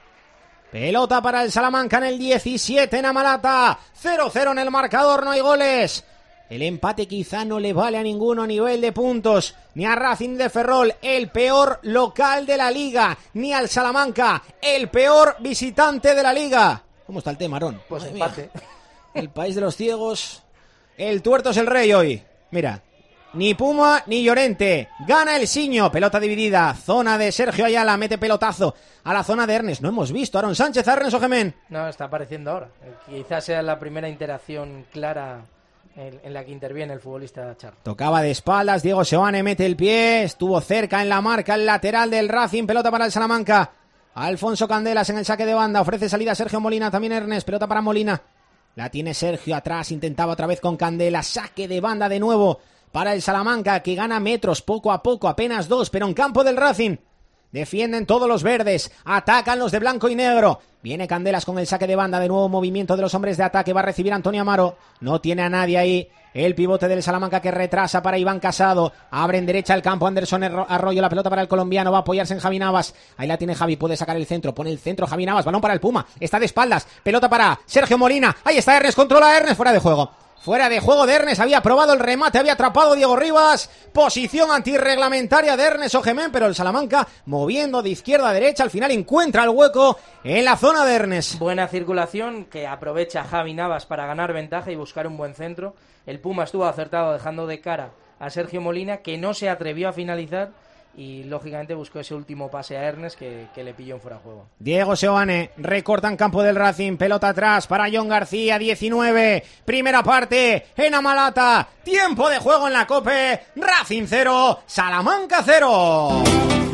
Pelota para el Salamanca en el diecisiete en Amalata, cero cero en el marcador, no hay goles. El empate quizá no le vale a ninguno a nivel de puntos, ni a Racing de Ferrol, el peor local de la liga, ni al Salamanca, el peor visitante de la liga. ¿Cómo está el tema, Aarón? Pues Madre empate. Mía. El país de los ciegos, el tuerto es el rey hoy. Mira, ni Puma ni Llorente, gana el Siño, pelota dividida, zona de Sergio Ayala, mete pelotazo a la zona de Ernest. No hemos visto a Aaron Sánchez, a Ernest Ogemén. No, está apareciendo ahora. Quizás sea la primera interacción clara En, en la que interviene el futbolista Char. Tocaba de espaldas, Diego Seoane mete el pie, estuvo cerca en la marca, el lateral del Racing, pelota para el Salamanca. Alfonso Candelas en el saque de banda, ofrece salida a Sergio Molina, también Ernest, pelota para Molina. La tiene Sergio atrás, intentaba otra vez con Candelas, saque de banda de nuevo para el Salamanca, que gana metros poco a poco, apenas dos, pero en campo del Racing. Defienden todos los verdes, atacan los de blanco y negro. Viene Candelas con el saque de banda, de nuevo movimiento de los hombres de ataque, va a recibir Antonio Amaro. No tiene a nadie ahí. El pivote del Salamanca que retrasa para Iván Casado. Abre en derecha el campo Anderson Arroyo, la pelota para el colombiano, va a apoyarse en Javi Navas. Ahí la tiene Javi, puede sacar el centro, pone el centro Javi Navas, balón para el Puma. Está de espaldas, pelota para Sergio Molina. Ahí está Ernest, controla a Ernest, fuera de juego. Fuera de juego de Ernest, había probado el remate, había atrapado Diego Rivas, posición antirreglamentaria de Ernest Ogemén, pero el Salamanca moviendo de izquierda a derecha, al final encuentra el hueco en la zona de Ernest. Buena circulación que aprovecha Javi Navas para ganar ventaja y buscar un buen centro. El Puma estuvo acertado dejando de cara a Sergio Molina, que no se atrevió a finalizar y lógicamente buscó ese último pase a Ernest que, que le pilló en fuera de juego. Diego Seoane recorta en campo del Racing, pelota atrás para John García, diecinueve, primera parte en Amalata, tiempo de juego en la COPE, Racing cero, Salamanca cero.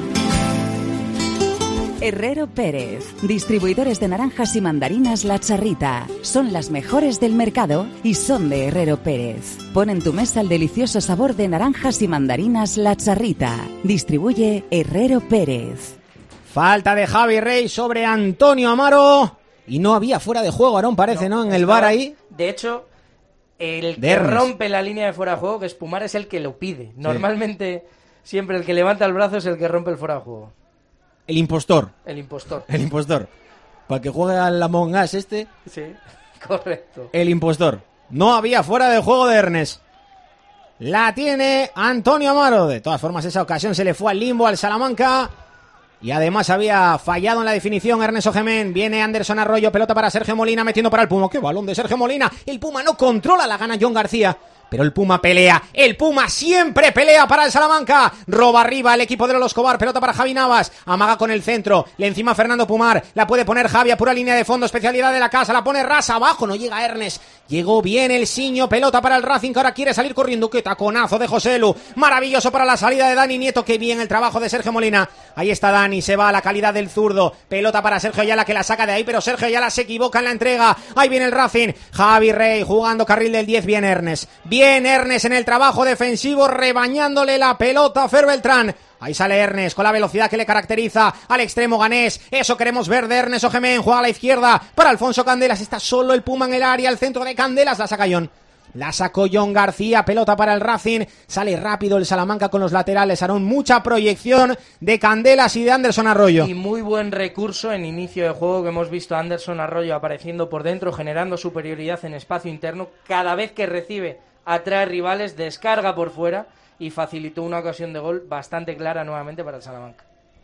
Herrero Pérez, distribuidores de naranjas y mandarinas La Charrita. Son las mejores del mercado y son de Herrero Pérez. Pon en tu mesa el delicioso sabor de naranjas y mandarinas La Charrita. Distribuye Herrero Pérez. Falta de Javi Rey sobre Antonio Amaro. Y no había fuera de juego, Aarón, parece, ¿no? ¿no? En el bar ahí. De hecho, el que rompe la línea de fuera de juego, que es Pumar, es el que lo pide. Normalmente, sí. Siempre el que levanta el brazo es el que rompe el fuera de juego. El impostor. El impostor. El impostor. Para que juegue al Among Us este. Sí, correcto. El impostor. No había fuera de juego de Ernest. La tiene Antonio Amaro. De todas formas, esa ocasión se le fue al limbo al Salamanca. Y además había fallado en la definición Ernest Ogemén. Viene Anderson Arroyo, pelota para Sergio Molina, metiendo para el Puma. ¡Qué balón de Sergio Molina! El Puma no controla, la gana John García. pero el Puma pelea, el Puma siempre pelea para el Salamanca, roba arriba el equipo de Lolo Escobar, pelota para Javi Navas, amaga con el centro, le encima Fernando Pumar, la puede poner Javi a pura línea de fondo, especialidad de la casa, la pone Ras abajo, no llega Ernest, llegó bien el Siño, pelota para el Racing que ahora quiere salir corriendo, qué taconazo de Joselu, maravilloso para la salida de Dani Nieto, qué bien el trabajo de Sergio Molina, ahí está Dani, se va a la calidad del zurdo, pelota para Sergio Ayala que la saca de ahí, pero Sergio Ayala se equivoca en la entrega, ahí viene el Racing, Javi Rey jugando carril del diez, bien Ernest, bien Ernest en el trabajo defensivo, rebañándole la pelota a Fer Beltrán. Ahí sale Ernest con la velocidad que le caracteriza al extremo ganés. Eso queremos ver de Ernest Ojemén. Juega a la izquierda para Alfonso Candelas. Está solo el Puma en el área. El centro de Candelas la saca John. La sacó John García. Pelota para el Racing. Sale rápido el Salamanca con los laterales. Harán mucha proyección de Candelas y de Anderson Arroyo. Y muy buen recurso en inicio de juego que hemos visto a Anderson Arroyo apareciendo por dentro, generando superioridad en espacio interno. Cada vez que recibe, atrae rivales, descarga por fuera y facilitó una ocasión de gol bastante clara nuevamente para el Salamanca.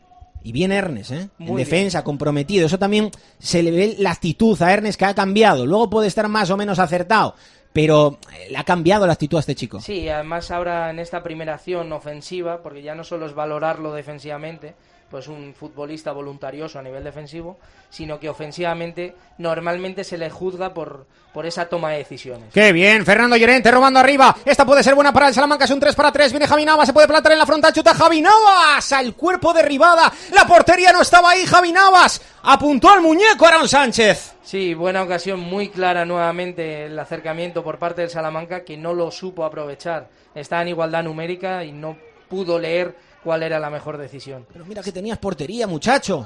Y bien Ernest, ¿eh? Muy en defensa, bien. comprometido. Eso también se le ve la actitud a Ernest que ha cambiado. Luego puede estar más o menos acertado, pero le ha cambiado la actitud a este chico. Sí, además ahora en esta primera acción ofensiva, porque ya no solo es valorarlo defensivamente, pues un futbolista voluntarioso a nivel defensivo, sino que ofensivamente normalmente se le juzga por, por esa toma de decisiones. ¡Qué bien! Fernando Llorente robando arriba. Esta puede ser buena para el Salamanca. Es un tres para tres. Viene Javi Navas. Se puede plantar en la frontal. Chuta Javi Navas. Al cuerpo derribada. La portería no estaba ahí. Javi Navas apuntó al muñeco Aaron Sánchez. Sí, buena ocasión muy clara nuevamente el acercamiento por parte del Salamanca que no lo supo aprovechar. Está en igualdad numérica y no pudo leer cuál era la mejor decisión. Pero mira que tenías portería, muchacho.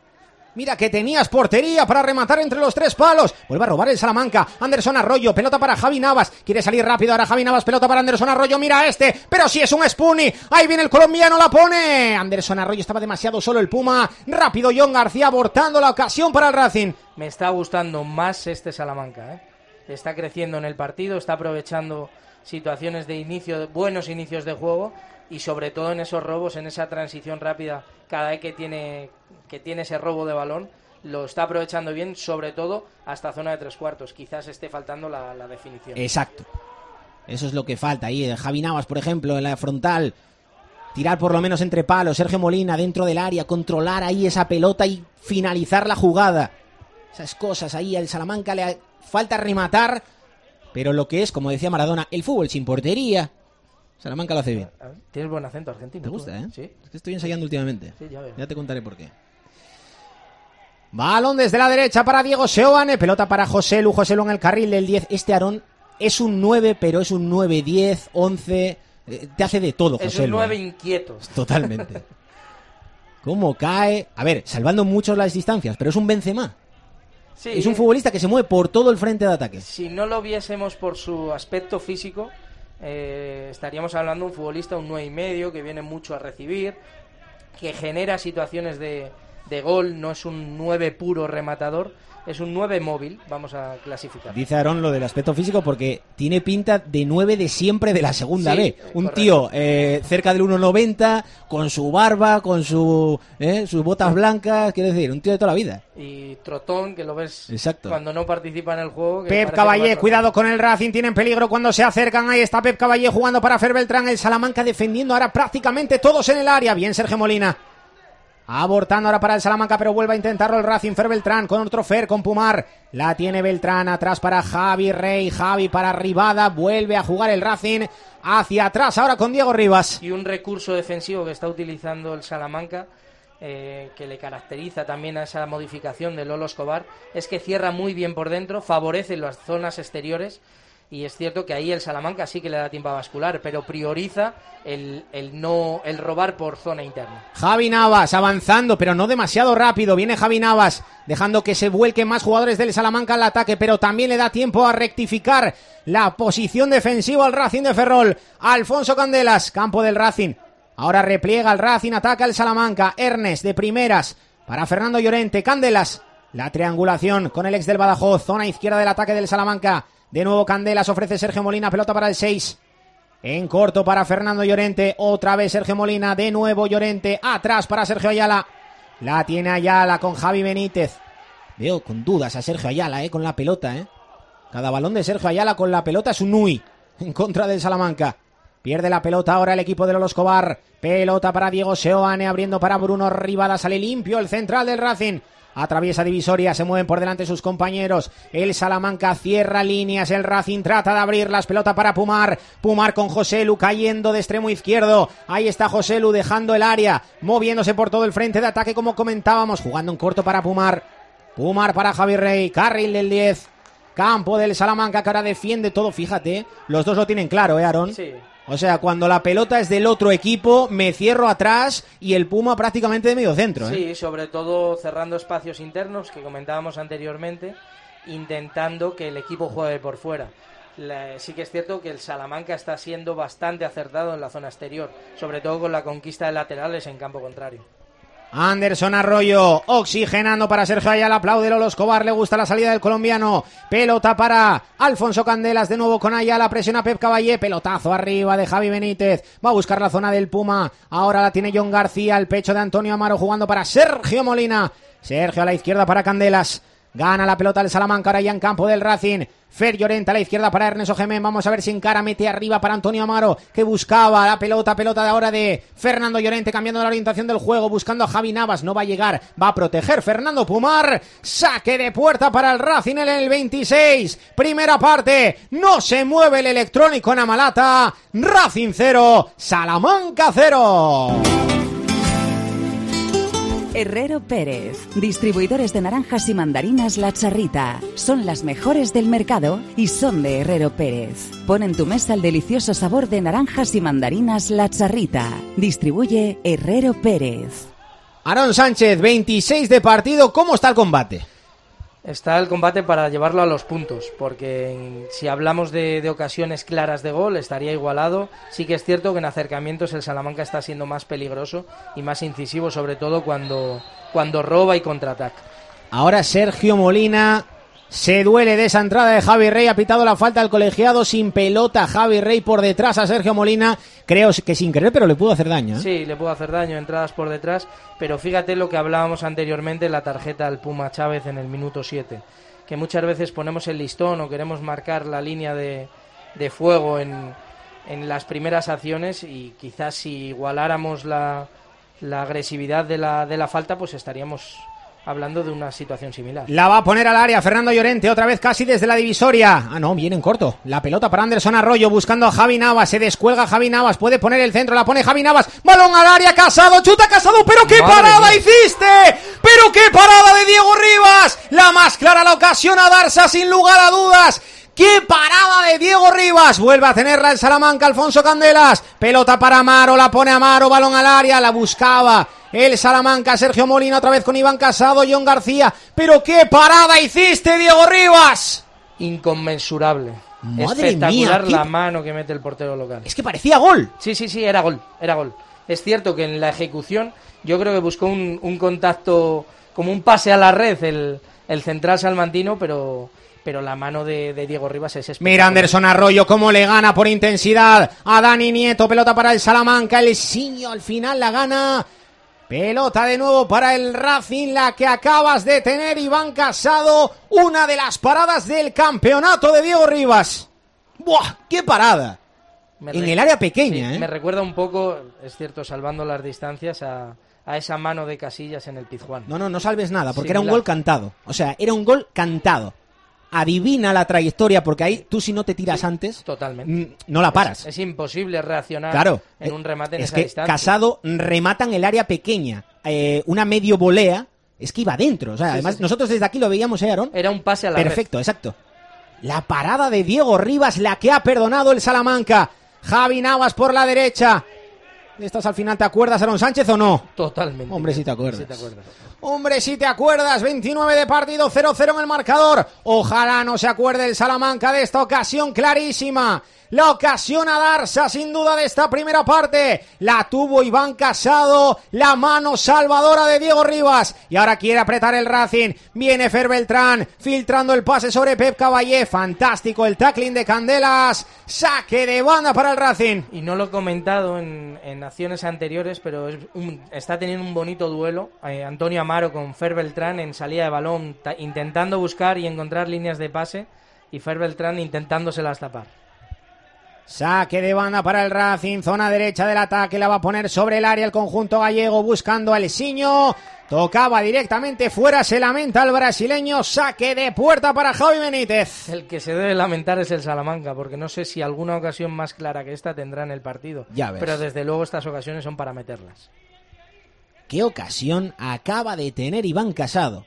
Mira que tenías portería para rematar entre los tres palos. Vuelve a robar el Salamanca. Anderson Arroyo, pelota para Javi Navas. Quiere salir rápido ahora Javi Navas, pelota para Anderson Arroyo. Mira este, pero si es un Spoonie. Ahí viene el colombiano, la pone. Anderson Arroyo, estaba demasiado solo el Puma. Rápido John García abortando la ocasión para el Racing. Me está gustando más este Salamanca, ¿eh? Está creciendo en el partido, está aprovechando situaciones de inicio, buenos inicios de juego. Y sobre todo en esos robos, en esa transición rápida, cada vez que tiene que tiene ese robo de balón, lo está aprovechando bien, sobre todo hasta zona de tres cuartos. Quizás esté faltando la, la definición. Exacto. Eso es lo que falta ahí. Javi Navas, por ejemplo, en la frontal. Tirar por lo menos entre palos. Sergio Molina dentro del área. Controlar ahí esa pelota y finalizar la jugada. Esas cosas ahí. Al Salamanca le falta rematar. Pero lo que es, como decía Maradona, el fútbol sin portería. Salamanca lo hace bien. Tienes buen acento argentino. ¿Te gusta, tú, eh? Sí. Es que estoy ensayando últimamente. Sí, ya veo. Ya te contaré por qué. Balón desde la derecha para Diego Seoane. Pelota para Joselu. Joselu en el carril del diez. Este Aarón es un nueve, pero es un nueve, diez, once. Eh, te hace de todo, Joselu. Es un nueve inquieto. Totalmente. ¿Cómo cae? A ver, salvando mucho las distancias, pero es un Benzema. Sí, es un futbolista que se mueve por todo el frente de ataque. Si no lo viésemos por su aspecto físico, eh, estaríamos hablando de un futbolista, un nueve y medio, que viene mucho a recibir, que genera situaciones de, de gol, no es un nueve puro rematador, es un nueve móvil, vamos a clasificar. Dice Aarón lo del aspecto físico porque tiene pinta de nueve de siempre de la segunda sí, B. Un correcto. tío eh, cerca del uno noventa, con su barba, con su eh, sus botas blancas, quiero decir, un tío de toda la vida. Y Trotón, que lo ves Exacto. cuando no participa en el juego. Que Pep Caballé, cuidado con el Racing, tienen peligro cuando se acercan. Ahí está Pep Caballé jugando para Fer Beltrán, el Salamanca defendiendo ahora prácticamente todos en el área. Bien Sergio Molina. Abortando ahora para el Salamanca, pero vuelve a intentarlo el Racing. Fer Beltrán con otro Fer, con Pumar. La tiene Beltrán atrás para Javi Rey. Javi para Rivada. Vuelve a jugar el Racing hacia atrás ahora con Diego Rivas. Y un recurso defensivo que está utilizando el Salamanca, eh, que le caracteriza también a esa modificación de Lolo Escobar, es que cierra muy bien por dentro, favorece las zonas exteriores. Y es cierto que ahí el Salamanca sí que le da tiempo a bascular, pero prioriza el, el no el robar por zona interna. Javi Navas avanzando, pero no demasiado rápido. Viene Javi Navas, dejando que se vuelquen más jugadores del Salamanca al ataque, pero también le da tiempo a rectificar la posición defensiva al Racing de Ferrol. Alfonso Candelas, campo del Racing. Ahora repliega el Racing, ataca el Salamanca. Ernest de primeras para Fernando Llorente. Candelas, la triangulación con el ex del Badajoz. Zona izquierda del ataque del Salamanca. De nuevo Candelas, ofrece Sergio Molina, pelota para el seis. En corto para Fernando Llorente, otra vez Sergio Molina, de nuevo Llorente, atrás para Sergio Ayala. La tiene Ayala con Javi Benítez. Veo con dudas a Sergio Ayala, eh, con la pelota, eh. Cada balón de Sergio Ayala con la pelota es un nui. en contra del Salamanca. Pierde la pelota ahora el equipo de Lolo Escobar. Pelota para Diego Seoane, abriendo para Bruno Rivada. Sale limpio el central del Racing. Atraviesa divisoria, se mueven por delante sus compañeros. El Salamanca cierra líneas, el Racing trata de abrirlas. Pelota para Pumar. Pumar con Joselu cayendo de extremo izquierdo. Ahí está Joselu dejando el área, moviéndose por todo el frente de ataque como comentábamos. Jugando en corto para Pumar. Pumar para Javi Rey, carril del diez. Campo del Salamanca que ahora defiende todo. Fíjate, los dos lo tienen claro, ¿eh, Aarón? Sí. O sea, cuando la pelota es del otro equipo, me cierro atrás y el Puma prácticamente de medio centro, ¿eh? Sí, sobre todo cerrando espacios internos que comentábamos anteriormente, intentando que el equipo juegue por fuera. La, sí que es cierto que el Salamanca está siendo bastante acertado en la zona exterior, sobre todo con la conquista de laterales en campo contrario. Anderson Arroyo, oxigenando para Sergio Ayala, aplaude Lolo Escobar, le gusta la salida del colombiano. Pelota para Alfonso Candelas, de nuevo con Ayala, presiona Pep Caballé, pelotazo arriba de Javi Benítez, va a buscar la zona del Puma, ahora la tiene John García, el pecho de Antonio Amaro jugando para Sergio Molina. Sergio a la izquierda para Candelas, gana la pelota el Salamanca, ahora ya en campo del Racing. Fer Llorente a la izquierda para Ernesto Gemén. Vamos a ver si encara, mete arriba para Antonio Amaro, que buscaba la pelota, pelota de ahora de Fernando Llorente, cambiando la orientación del juego, buscando a Javi Navas, no va a llegar, va a proteger Fernando Pumar. Saque de puerta para el Racing en el veintiséis. Primera parte, no se mueve el electrónico en Amalata. Racing cero, Salamanca cero. Herrero Pérez, distribuidores de naranjas y mandarinas La Charrita. Son las mejores del mercado y son de Herrero Pérez. Pon en tu mesa el delicioso sabor de naranjas y mandarinas La Charrita. Distribuye Herrero Pérez. Aarón Sánchez, veintiséis de partido, ¿cómo está el combate? Está el combate para llevarlo a los puntos, porque en, si hablamos de, de ocasiones claras de gol, estaría igualado. Sí que es cierto que en acercamientos el Salamanca está siendo más peligroso y más incisivo, sobre todo cuando, cuando roba y contraataca. Ahora Sergio Molina se duele de esa entrada de Javi Rey, ha pitado la falta al colegiado, sin pelota Javi Rey por detrás a Sergio Molina, creo que sin querer, pero le pudo hacer daño, ¿eh? Sí, le pudo hacer daño, entradas por detrás, pero fíjate lo que hablábamos anteriormente, la tarjeta al Puma Chávez en el minuto siete, que muchas veces ponemos el listón o queremos marcar la línea de, de fuego en, en las primeras acciones, y quizás si igualáramos la, la agresividad de la, de la falta, pues estaríamos hablando de una situación similar. La va a poner al área Fernando Llorente, otra vez casi desde la divisoria. Ah, no, viene en corto. La pelota para Anderson Arroyo, buscando a Javi Navas. Se descuelga Javi Navas, puede poner el centro, la pone Javi Navas. Balón al área, Casado, chuta Casado. ¡Pero qué Madre parada mía. hiciste! ¡Pero qué parada de Diego Rivas! La más clara la ocasión a Darsa, sin lugar a dudas. ¡Qué parada de Diego Rivas! Vuelve a tenerla el Salamanca, Alfonso Candelas. Pelota para Amaro, la pone Amaro, balón al área, la buscaba el Salamanca, Sergio Molina otra vez con Iván Casado, John García. ¡Pero qué parada hiciste, Diego Rivas! Inconmensurable. Madre Espectacular mía, la mano que mete el portero local. Es que parecía gol. Sí, sí, sí, era gol, era gol. Es cierto que en la ejecución yo creo que buscó un, un contacto, como un pase a la red el, el central salmantino, pero... pero la mano de, de Diego Rivas es espectacular. Mira Anderson Arroyo cómo le gana por intensidad a Dani Nieto, pelota para el Salamanca, el Siño al final la gana. Pelota de nuevo para el Racing, la que acabas de tener, Iván Casado, una de las paradas del campeonato de Diego Rivas. ¡Buah! ¡Qué parada! Me en el área pequeña, sí, ¿eh? Me recuerda un poco, es cierto, salvando las distancias, a, a esa mano de Casillas en el Pizjuán. No, no, no salves nada, porque sí, era un la... gol cantado. O sea, era un gol cantado. Adivina la trayectoria, porque ahí tú si no te tiras sí, antes, totalmente. no la paras. Es, es imposible reaccionar claro, en un remate en es esa que distancia. Casado remata en el área pequeña, eh, una medio volea, es que iba dentro. O sea, sí, además sí, sí. nosotros desde aquí lo veíamos, ¿eh, Aarón? Era un pase a la Perfecto, red. exacto. La parada de Diego Rivas, la que ha perdonado el Salamanca. Javi Navas por la derecha. ¿Estás al final? ¿Te acuerdas, Aarón Sánchez, o no? Totalmente. Hombre, si te acuerdas. Sí te acuerdas. Hombre, si te acuerdas, veintinueve de partido, cero cero en el marcador. Ojalá no se acuerde el Salamanca de esta ocasión clarísima. La ocasión a Darsa, sin duda, de esta primera parte. La tuvo Iván Casado, la mano salvadora de Diego Rivas. Y ahora quiere apretar el Racing. Viene Fer Beltrán, filtrando el pase sobre Pep Caballé. Fantástico el tackling de Candelas. Saque de banda para el Racing. Y no lo he comentado en, en acciones anteriores, pero es un, está teniendo un bonito duelo. Eh, Antonio Amaro con Fer Beltrán en salida de balón, ta, intentando buscar y encontrar líneas de pase. Y Fer Beltrán intentándoselas tapar. Saque de banda para el Racing, zona derecha del ataque, la va a poner sobre el área el conjunto gallego buscando al Siño. Tocaba directamente fuera, se lamenta el brasileño, saque de puerta para Javi Benítez. El que se debe lamentar es el Salamanca, porque no sé si alguna ocasión más clara que esta tendrá en el partido. Ya ves. Pero desde luego estas ocasiones son para meterlas. ¿Qué ocasión acaba de tener Iván Casado?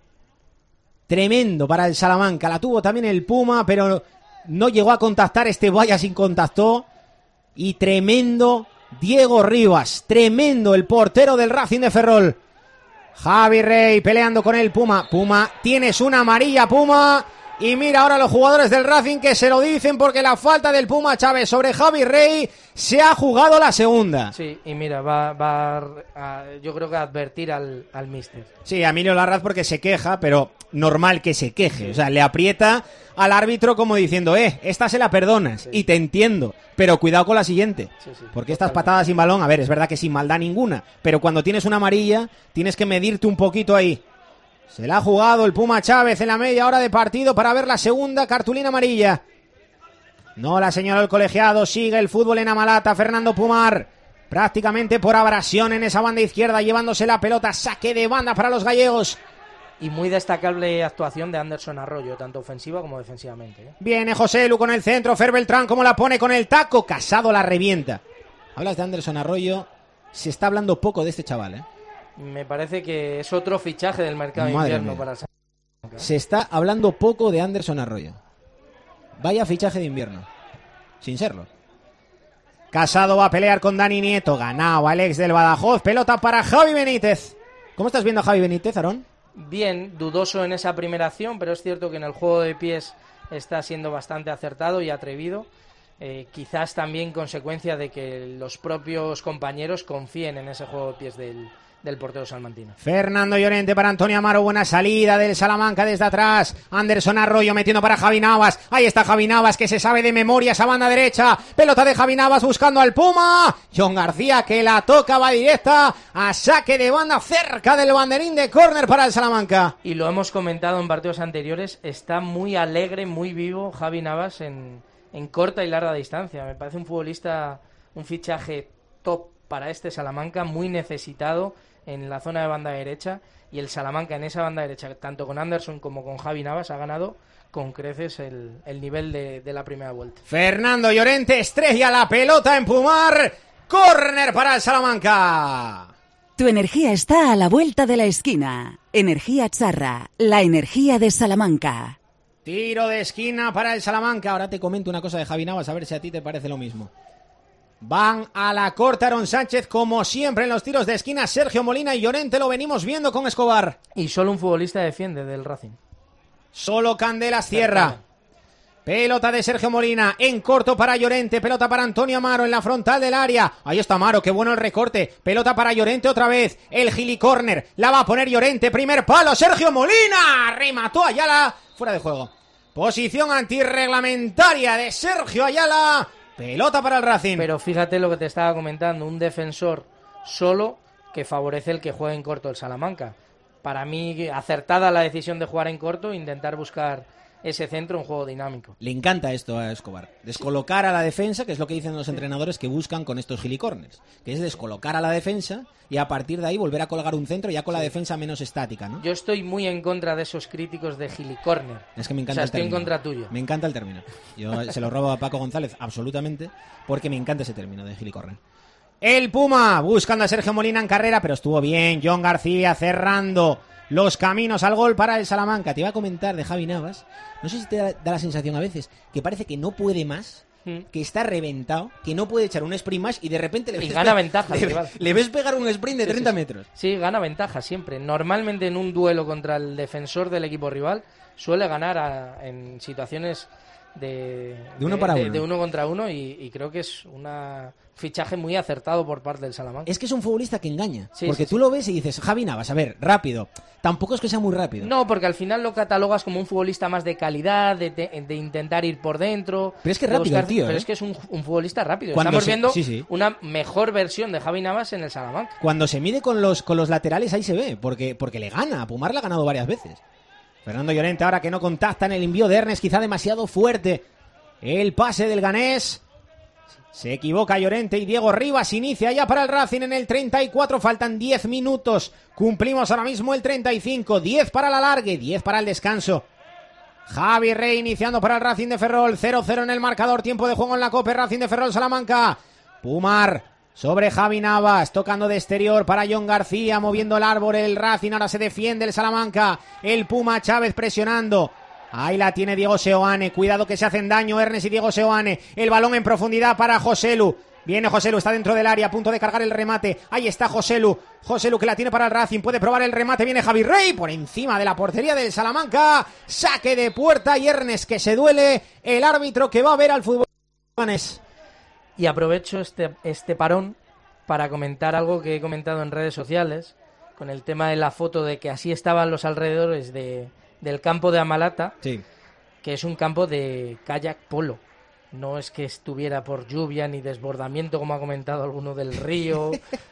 Tremendo para el Salamanca, la tuvo también el Puma, pero no llegó a contactar, este vaya sin contactó. Y tremendo Diego Rivas, tremendo el portero del Racing de Ferrol. Javi Rey peleando con el Puma. Puma, tienes una amarilla, Puma. Y mira ahora los jugadores del Racing que se lo dicen porque la falta del Puma Chávez sobre Javi Rey se ha jugado la segunda. Sí, y mira, va, va a, yo creo que a advertir al, al míster. Sí, a Emilio Larraz porque se queja, pero normal que se queje. O sea, le aprieta al árbitro como diciendo, eh, esta se la perdonas, sí, y te entiendo, pero cuidado con la siguiente. Sí, sí, porque estas patadas sin balón, a ver, es verdad que sin maldad ninguna, pero cuando tienes una amarilla, tienes que medirte un poquito ahí. Se la ha jugado el Puma Chávez en la media hora de partido para ver la segunda cartulina amarilla. No la señaló el colegiado, sigue el fútbol en Amalata, Fernando Pumar, prácticamente por abrasión en esa banda izquierda, llevándose la pelota, saque de banda para los gallegos. Y muy destacable actuación de Anderson Arroyo, tanto ofensiva como defensivamente, ¿eh? Viene José Lu con el centro, Fer Beltrán como la pone con el taco, Casado la revienta. Hablas de Anderson Arroyo, se está hablando poco de este chaval, ¿eh? Me parece que es otro fichaje del mercado de invierno mía. Para el Salamanca. Se está hablando poco de Anderson Arroyo. Vaya fichaje de invierno, sin serlo. Casado va a pelear con Dani Nieto, ganado Alex del Badajoz, pelota para Javi Benítez. ¿Cómo estás viendo a Javi Benítez, Aarón? Bien, dudoso en esa primera acción, pero es cierto que en el juego de pies está siendo bastante acertado y atrevido. Eh, quizás también consecuencia de que los propios compañeros confíen en ese juego de pies del, del portero salmantino. Fernando Llorente para Antonio Amaro, buena salida del Salamanca desde atrás. Anderson Arroyo metiendo para Javi Navas. Ahí está Javi Navas que se sabe de memoria esa banda derecha. Pelota de Javi Navas buscando al Puma. John García que la toca, va directa a saque de banda cerca del banderín de córner para el Salamanca. Y lo hemos comentado en partidos anteriores, está muy alegre, muy vivo Javi Navas en, en corta y larga distancia. Me parece un futbolista, un fichaje top para este Salamanca, muy necesitado en la zona de banda derecha, y el Salamanca en esa banda derecha, tanto con Anderson como con Javi Navas, ha ganado con creces el, el nivel de, de la primera vuelta. Fernando Llorente estrella la pelota en Pumar, córner para el Salamanca. Tu energía está a la vuelta de la esquina. Energía Charra, la energía de Salamanca. Tiro de esquina para el Salamanca. Ahora te comento una cosa de Javi Navas, a ver si a ti te parece lo mismo. Van a la corta Aaron Sánchez, como siempre en los tiros de esquina. Sergio Molina y Llorente lo venimos viendo con Escobar. Y solo un futbolista defiende del Racing. Solo Candelas cierra. Pelota de Sergio Molina en corto para Llorente. Pelota para Antonio Amaro en la frontal del área. Ahí está Amaro, qué bueno el recorte. Pelota para Llorente otra vez. El gili corner. La va a poner Llorente. Primer palo. Sergio Molina. Remató Ayala. Fuera de juego. Posición antirreglamentaria de Sergio Ayala. Pelota para el Racing. Pero fíjate lo que te estaba comentando, un defensor solo que favorece el que juegue en corto el Salamanca. Para mí, acertada la decisión de jugar en corto, intentar buscar ese centro, un juego dinámico. Le encanta esto a Escobar, descolocar a la defensa, que es lo que dicen los entrenadores que buscan con estos gilicornes, que es descolocar a la defensa y a partir de ahí volver a colgar un centro ya con la defensa menos estática, ¿no? Yo estoy muy en contra de esos críticos de gilicorner. Es que me encanta o sea, el término. Estoy en contra tuyo. Me encanta el término. Yo se lo robo a Paco González, absolutamente, porque me encanta ese término de gilicorner. El Puma buscando a Sergio Molina en carrera, pero estuvo bien. John García cerrando los caminos al gol para el Salamanca. Te iba a comentar de Javi Navas. No sé si te da, da la sensación a veces que parece que no puede más, mm. que está reventado, que no puede echar un sprint más y de repente le ves, y gana ventaja, le, le ves pegar un sprint de treinta sí, sí, metros. Sí, gana ventaja siempre. Normalmente en un duelo contra el defensor del equipo rival suele ganar a, en situaciones de, de uno para de, uno. De, de uno contra uno y, y creo que es un fichaje muy acertado por parte del Salamanca. Es que es un futbolista que engaña, sí, porque sí, tú sí. lo ves y dices, Javi Navas, a ver, rápido. Tampoco es que sea muy rápido. No, porque al final lo catalogas como un futbolista más de calidad, de, de, de intentar ir por dentro. Pero es que es rápido, buscar, tío. Pero ¿eh? es que es un, un futbolista rápido. Cuando Estamos se, viendo sí, sí. una mejor versión de Javi Navas en el Salamanca. Cuando se mide con los, con los laterales ahí se ve, porque, porque le gana. A Pumar le ha ganado varias veces. Fernando Llorente ahora que no contacta en el envío de Ernest, quizá demasiado fuerte. El pase del ganés. Se equivoca Llorente y Diego Rivas inicia ya para el Racing en el treinta y cuatro, faltan diez minutos, cumplimos ahora mismo el treinta y cinco, diez para el alargue, diez para el descanso. Javi Rey iniciando para el Racing de Ferrol, cero cero en el marcador, tiempo de juego en la Copa, Racing de Ferrol Salamanca. Pumar sobre Javi Navas, tocando de exterior para John García, moviendo el árbol el Racing, ahora se defiende el Salamanca, el Puma Chávez presionando. Ahí la tiene Diego Seoane, cuidado que se hacen daño Ernest y Diego Seoane, el balón en profundidad para Joselu, viene Joselu, está dentro del área, a punto de cargar el remate, ahí está Joselu, Joselu que la tiene para el Racing, puede probar el remate, viene Javi Rey, por encima de la portería del Salamanca, saque de puerta y Ernest que se duele, el árbitro que va a ver al fútbol. Y aprovecho este, este parón para comentar algo que he comentado en redes sociales, con el tema de la foto de que así estaban los alrededores de... del campo de Amalata, sí. Que es un campo de kayak polo. No es que estuviera por lluvia ni desbordamiento, como ha comentado alguno del río.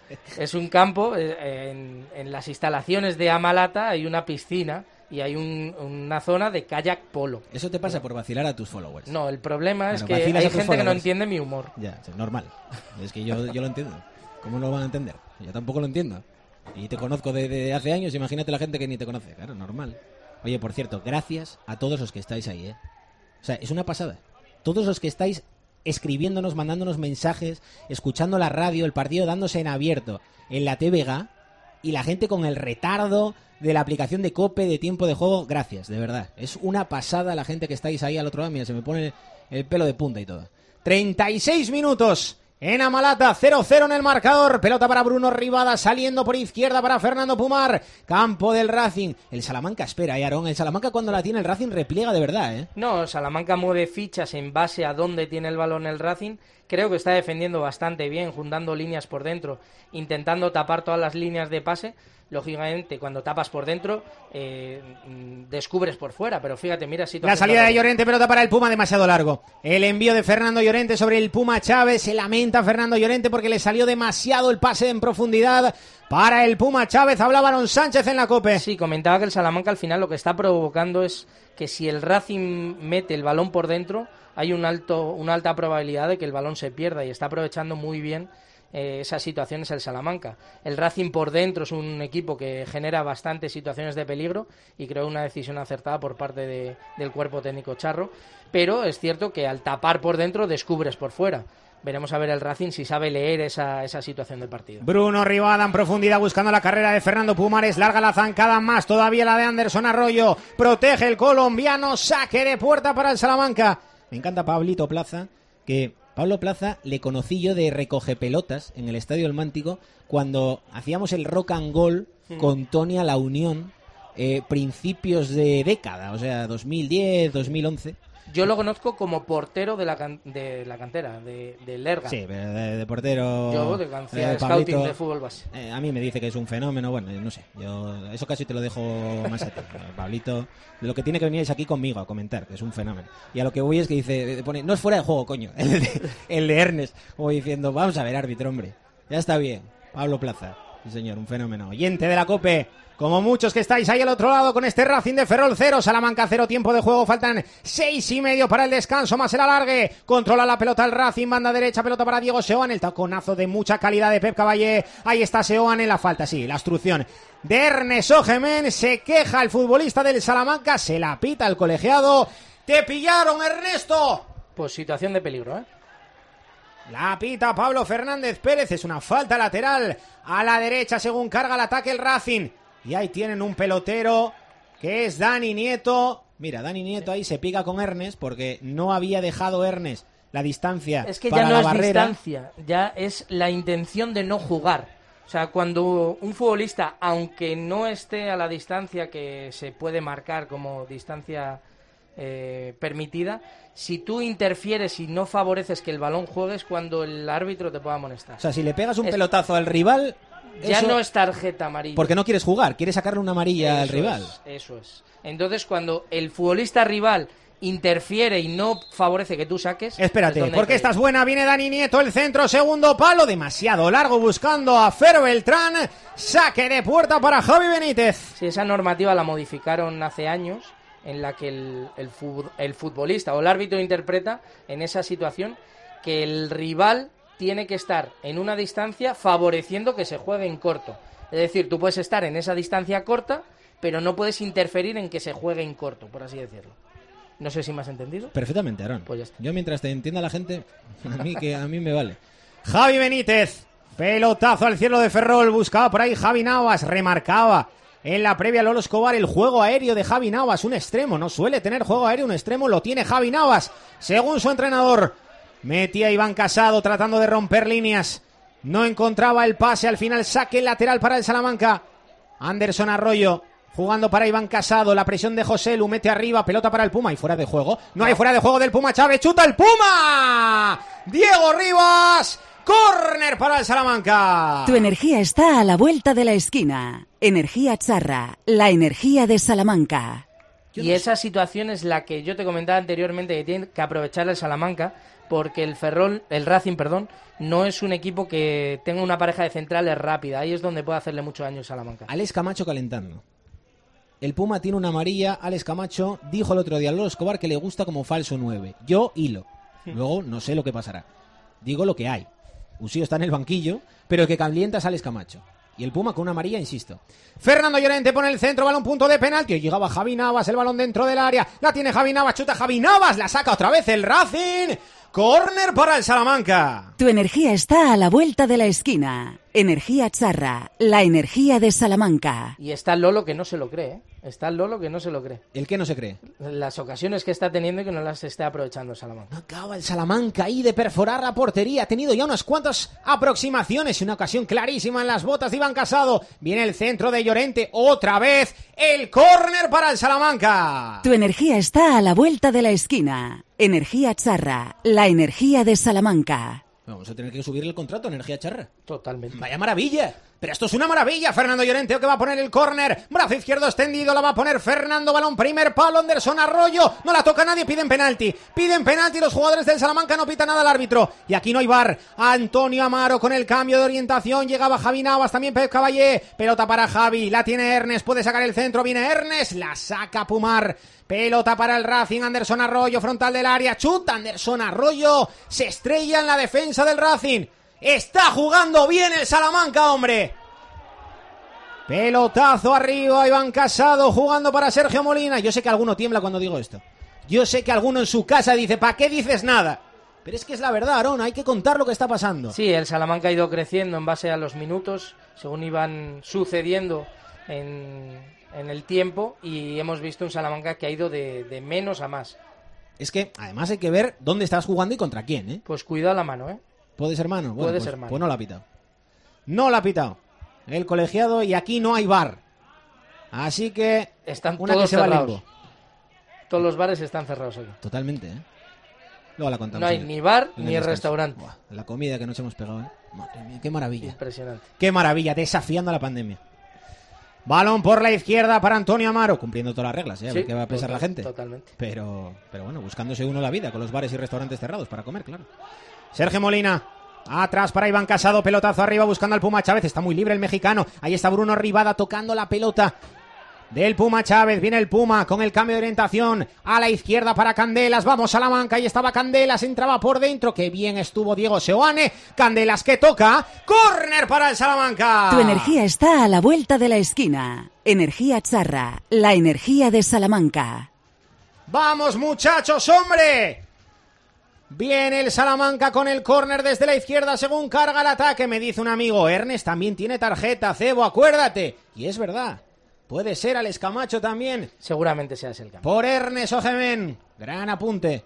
Es un campo, eh, en, en las instalaciones de Amalata hay una piscina y hay un, una zona de kayak polo. Eso te pasa por vacilar a tus followers. No, el problema claro, es que hay gente followers. que no entiende mi humor. Ya, es normal. Es que yo, yo lo entiendo. ¿Cómo no lo van a entender? Yo tampoco lo entiendo. Y te conozco desde de hace años, imagínate la gente que ni te conoce. Claro, normal. Oye, por cierto, gracias a todos los que estáis ahí, ¿eh? O sea, es una pasada. Todos los que estáis escribiéndonos, mandándonos mensajes, escuchando la radio, el partido dándose en abierto en la T V G, y la gente con el retardo de la aplicación de COPE, de tiempo de juego, gracias, de verdad. Es una pasada la gente que estáis ahí al otro lado. Mira, se me pone el pelo de punta y todo. treinta y seis minutos. En Amalata, cero cero en el marcador. Pelota para Bruno Rivada, saliendo por izquierda para Fernando Pumar. Campo del Racing. El Salamanca espera, ¿eh, Aarón? El Salamanca cuando la tiene el Racing repliega de verdad, ¿eh? No, Salamanca mueve fichas en base a dónde tiene el balón el Racing. Creo que está defendiendo bastante bien, juntando líneas por dentro, intentando tapar todas las líneas de pase. Lógicamente, cuando tapas por dentro, eh, descubres por fuera, pero fíjate, mira si... La salida de Llorente, pelota para el Puma, demasiado largo. El envío de Fernando Llorente sobre el Puma Chávez, se lamenta Fernando Llorente porque le salió demasiado el pase en profundidad para el Puma Chávez. Hablaba Aaron Sánchez en la COPE. Sí, comentaba que el Salamanca al final lo que está provocando es que si el Racing mete el balón por dentro, hay un alto, una alta probabilidad de que el balón se pierda, y está aprovechando muy bien Eh, esas situaciones el Salamanca. El Racing por dentro es un equipo que genera bastantes situaciones de peligro, y creo una decisión acertada por parte de, del cuerpo técnico charro, pero es cierto que al tapar por dentro descubres por fuera. Veremos a ver el Racing si sabe leer esa, esa situación del partido. Bruno Rivada en profundidad buscando la carrera de Fernando Pumares, larga la zancada, más todavía la de Anderson Arroyo, protege el colombiano, saque de puerta para el Salamanca. Me encanta Pablito Plaza, que Pablo Plaza le conocí yo de recoge pelotas en el Estadio El Mántico cuando hacíamos el rock and roll mm. con Tony a la Unión, eh, principios de década, o sea, dos mil diez, dos mil once. Yo lo conozco como portero de la, can- de la cantera, de, de Lerga. Sí, de, de portero... Yo de hacía eh, scouting Pablito, de fútbol base. Eh, a mí me dice que es un fenómeno, bueno, no sé, yo eso casi te lo dejo más a ti. Pablito, lo que tiene que venir es aquí conmigo a comentar, que es un fenómeno. Y a lo que voy es que dice, pone, no es fuera de juego, coño, el de, el de Ernest, como diciendo, vamos a ver, árbitro, hombre, ya está bien, Pablo Plaza, sí señor, un fenómeno. Oyente de la COPE, como muchos que estáis ahí al otro lado con este Racing de Ferrol cero, Salamanca cero, tiempo de juego, faltan seis y medio para el descanso, más el alargue, controla la pelota el Racing, banda derecha, pelota para Diego Seoane, el taconazo de mucha calidad de Pep Caballé, ahí está Seoane, la falta, sí, la obstrucción de Ernest Ogemen, se queja el futbolista del Salamanca, se la pita el colegiado, te pillaron Ernesto. Pues situación de peligro, ¿eh? La pita Pablo Fernández Pérez, es una falta lateral a la derecha según carga el ataque el Racing. Y ahí tienen un pelotero que es Dani Nieto. Mira, Dani Nieto ahí se pica con Ernest porque no había dejado Ernest la distancia. Es que para ya no la es barrera. distancia, ya es la intención de no jugar. O sea, cuando un futbolista, aunque no esté a la distancia que se puede marcar como distancia eh, permitida, si tú interfieres y no favoreces que el balón juegue, es cuando el árbitro te pueda amonestar. O sea, si le pegas un es... pelotazo al rival... Ya eso... no es tarjeta amarilla. Porque no quieres jugar, quieres sacarle una amarilla eso al rival. Es, eso es. Entonces, cuando el futbolista rival interfiere y no favorece que tú saques... Espérate, porque esta es buena, viene Dani Nieto, el centro, segundo palo, demasiado largo buscando a Fer Beltrán, saque de puerta para Javi Benítez. Sí, esa normativa la modificaron hace años, en la que el, el, fut, el futbolista o el árbitro interpreta en esa situación que el rival tiene que estar en una distancia favoreciendo que se juegue en corto. Es decir, tú puedes estar en esa distancia corta, pero no puedes interferir en que se juegue en corto, por así decirlo. No sé si me has entendido. Perfectamente, Aarón. Pues ya está. Yo mientras te entienda la gente, a mí que a mí me vale. Javi Benítez, pelotazo al cielo de Ferrol, buscaba por ahí Javi Navas, remarcaba en la previa Lolo Escobar el juego aéreo de Javi Navas, un extremo, no suele tener juego aéreo, un extremo lo tiene Javi Navas, según su entrenador. Metía Iván Casado tratando de romper líneas, no encontraba el pase, al final saque lateral para el Salamanca. Anderson Arroyo jugando para Iván Casado, la presión de José Lu, mete arriba, pelota para el Puma y fuera de juego. No hay fuera de juego del Puma Chávez, chuta el Puma. Diego Rivas, córner para el Salamanca. Tu energía está a la vuelta de la esquina. Energía Charra, la energía de Salamanca. Y esa situación es la que yo te comentaba anteriormente, que tiene que aprovechar el Salamanca, porque el Ferrol, el Racing, perdón, no es un equipo que tenga una pareja de centrales rápida. Ahí es donde puede hacerle mucho daño el Salamanca. Alex Camacho calentando. El Puma tiene una amarilla. Alex Camacho dijo el otro día a Lolo Escobar que le gusta como falso nueve. Yo hilo. Luego no sé lo que pasará. Digo lo que hay. Usío está en el banquillo, pero el que calienta es Alex Camacho. Y el Puma con una amarilla, insisto. Fernando Llorente pone el centro, balón punto de penalti. Llegaba Javi Navas, el balón dentro del área. La tiene Javi Navas, chuta Javi Navas, la saca otra vez el Racing. Córner para el Salamanca. Tu energía está a la vuelta de la esquina. Energía Charra, la energía de Salamanca. Y está el Lolo que no se lo cree, ¿eh? Está el Lolo que no se lo cree. ¿El qué no se cree? Las ocasiones que está teniendo y que no las está aprovechando Salamanca. Acaba el Salamanca ahí de perforar la portería. Ha tenido ya unas cuantas aproximaciones y una ocasión clarísima en las botas de Iván Casado. Viene el centro de Llorente. Otra vez el córner para el Salamanca. Tu energía está a la vuelta de la esquina. Energía Charra, la energía de Salamanca. Vamos a tener que subir el contrato a Energía Charra. Totalmente. Vaya maravilla. Pero esto es una maravilla. Fernando Llorente que va a poner el córner. Brazo izquierdo extendido, la va a poner Fernando. Balón primer palo, Anderson Arroyo. No la toca nadie, piden penalti. Piden penalti los jugadores del Salamanca, no pita nada el árbitro. Y aquí no hay V A R. Antonio Amaro con el cambio de orientación. Llegaba Javi Navas, también Pep Caballé. Pelota para Javi, la tiene Ernest, puede sacar el centro. Viene Ernest, la saca Pumar. Pelota para el Racing, Anderson Arroyo, frontal del área. Chuta Anderson Arroyo. Se estrella en la defensa del Racing. Está jugando bien el Salamanca, hombre. Pelotazo arriba, Iván Casado jugando para Sergio Molina. Yo sé que alguno tiembla cuando digo esto. Yo sé que alguno en su casa dice, ¿para qué dices nada? Pero es que es la verdad, Aarón, hay que contar lo que está pasando. Sí, el Salamanca ha ido creciendo en base a los minutos, según iban sucediendo en, en el tiempo, y hemos visto un Salamanca que ha ido de, de menos a más. Es que además hay que ver dónde estás jugando y contra quién, ¿eh? Pues cuidado la mano, ¿eh? ¿Puede ser mano? Bueno, Puede pues, ser mano. Pues no la ha pitado. No la ha pitado el colegiado y aquí no hay V A R. Así que están una todos que se va cerrados. limbo. Todos los bares están cerrados aquí. Totalmente, ¿eh? Luego la contamos. No hay en, ni bar en ni el restaurante. Buah, la comida que nos hemos pegado, ¿eh? Madre mía, qué maravilla. Impresionante. Qué maravilla, desafiando a la pandemia. Balón por la izquierda para Antonio Amaro, cumpliendo todas las reglas, ¿eh? A ver Sí, qué va a pensar total, la gente. Totalmente. Pero, pero bueno, buscándose uno la vida con los bares y restaurantes cerrados para comer, claro. Sergio Molina. Atrás para Iván Casado, pelotazo arriba buscando al Puma Chávez. Está muy libre el mexicano. Ahí está Bruno Rivada tocando la pelota del Puma Chávez. Viene el Puma con el cambio de orientación a la izquierda para Candelas. Vamos a la Salamanca. Ahí estaba Candelas, entraba por dentro. Qué bien estuvo Diego Seoane. Candelas que toca. Córner para el Salamanca. Tu energía está a la vuelta de la esquina. Energía Charra, la energía de Salamanca. Vamos muchachos, hombre. Viene el Salamanca con el córner desde la izquierda según carga el ataque. Me dice un amigo, Ernest también tiene tarjeta, Cebo, acuérdate. Y es verdad, puede ser Alex Camacho también. Seguramente sea ese el cambio. Por Ernest Ojemen, gran apunte.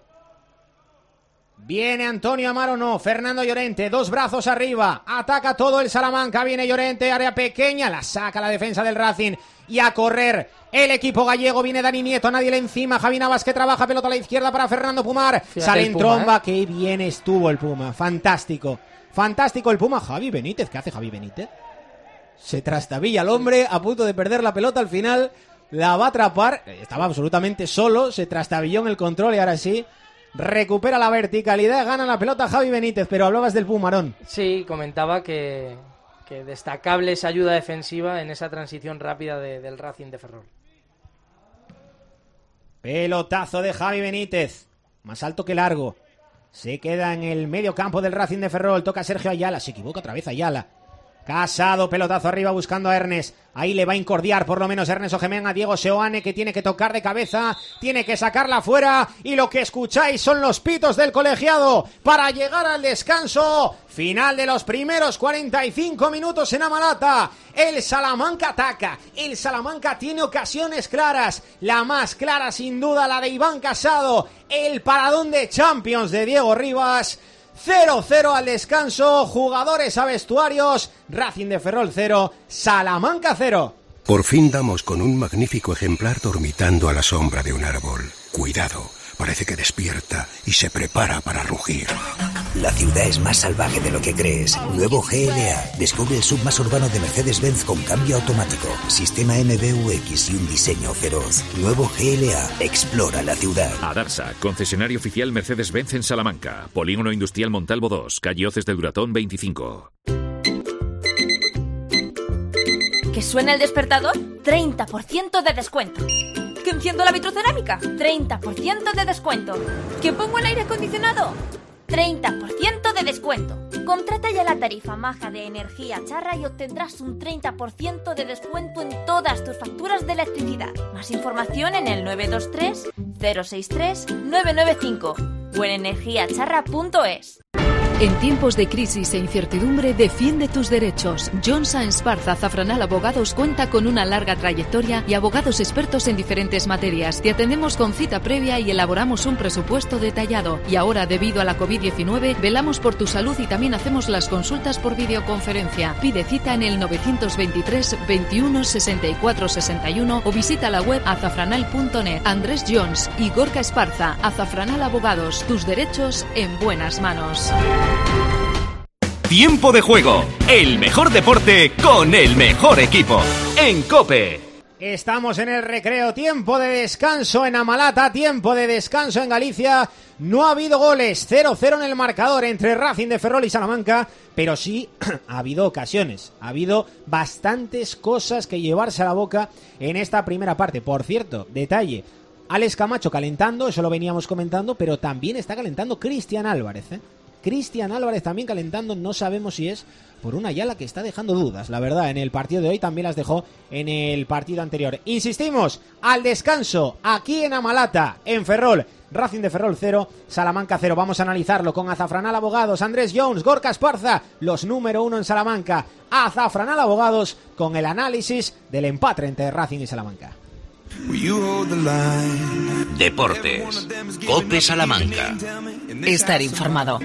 Viene Antonio Amaro, no, Fernando Llorente, dos brazos arriba, ataca todo el Salamanca, viene Llorente, área pequeña, la saca la defensa del Racing y a correr el equipo gallego, viene Dani Nieto, nadie le encima, Javi Navas que trabaja, pelota a la izquierda para Fernando Pumar, Fíjate sale en el Puma, tromba, ¿eh? Qué bien estuvo el Puma, fantástico, fantástico el Puma, Javi Benítez, ¿qué hace Javi Benítez? Se trastabilla el hombre, a punto de perder la pelota al final, la va a atrapar, estaba absolutamente solo, se trastabilló en el control y ahora sí, recupera la verticalidad, gana la pelota Javi Benítez, pero hablabas del Pumarón. Sí, comentaba que, que destacable esa ayuda defensiva en esa transición rápida de, del Racing de Ferrol. Pelotazo de Javi Benítez, más alto que largo. se queda en el medio campo del Racing de Ferrol, toca Sergio Ayala, se equivoca otra vez Ayala. Casado, pelotazo arriba buscando a Ernest. Ahí le va a incordiar por lo menos Ernest Ojemén a Diego Seoane, que tiene que tocar de cabeza, tiene que sacarla fuera. Y lo que escucháis son los pitos del colegiado para llegar al descanso. Final de los primeros cuarenta y cinco minutos en Amalata. El Salamanca ataca. El Salamanca tiene ocasiones claras. La más clara sin duda la de Iván Casado. El paradón de Champions de Diego Rivas. cero cero al descanso, jugadores a vestuarios, Racing de Ferrol cero, Salamanca cero. Por fin damos con un magnífico ejemplar dormitando a la sombra de un árbol. Cuidado, parece que despierta y se prepara para rugir. La ciudad es más salvaje de lo que crees. Nuevo G L A. Descubre el sub más urbano de Mercedes-Benz con cambio automático, sistema M B U X y un diseño feroz. Nuevo G L A. Explora la ciudad. Adarsa, concesionario oficial Mercedes-Benz en Salamanca. Polígono Industrial Montalvo dos, calle Oces del Duratón veinticinco. ¿Que suena el despertador? treinta por ciento de descuento. ¿Que enciendo la vitrocerámica? treinta por ciento de descuento. ¿Que pongo el aire acondicionado? treinta por ciento de descuento. Contrata ya la tarifa maja de Energía Charra y obtendrás un treinta por ciento de descuento en todas tus facturas de electricidad. Más información en el nueve dos tres, cero seis tres, nueve nueve cinco o en energía charra punto es. En tiempos de crisis e incertidumbre, defiende tus derechos. John Sáenz Barza Azafranal Abogados cuenta con una larga trayectoria y abogados expertos en diferentes materias. Te atendemos con cita previa y elaboramos un presupuesto detallado. Y ahora, debido a la covid diecinueve, velamos por tu salud y también hacemos las consultas por videoconferencia. Pide cita en el novecientos veintitrés, veintiuno, sesenta y cuatro, sesenta y uno o visita la web azafranal punto net. Andrés Jones y Gorka Esparza, Azafranal Abogados. Tus derechos en buenas manos. Tiempo de juego, el mejor deporte con el mejor equipo, en COPE. Estamos en el recreo, tiempo de descanso en Amalata, tiempo de descanso en Galicia. No ha habido goles, cero cero en el marcador entre Racing de Ferrol y Salamanca, pero sí ha habido ocasiones, ha habido bastantes cosas que llevarse a la boca en esta primera parte. Por cierto, detalle, Alex Camacho calentando, eso lo veníamos comentando, pero también está calentando Cristian Álvarez, ¿eh? Cristian Álvarez también calentando, no sabemos si es por una Ayala que está dejando dudas, la verdad, en el partido de hoy, también las dejó en el partido anterior. Insistimos, al descanso, aquí en Amalata, en Ferrol, Racing de Ferrol cero, Salamanca cero. Vamos a analizarlo con Azafranal Abogados, Andrés Jones, Gorka Esparza, los número uno en Salamanca. Azafranal Abogados con el análisis del empate entre Racing y Salamanca. Deportes, COPE Salamanca. Estar informado.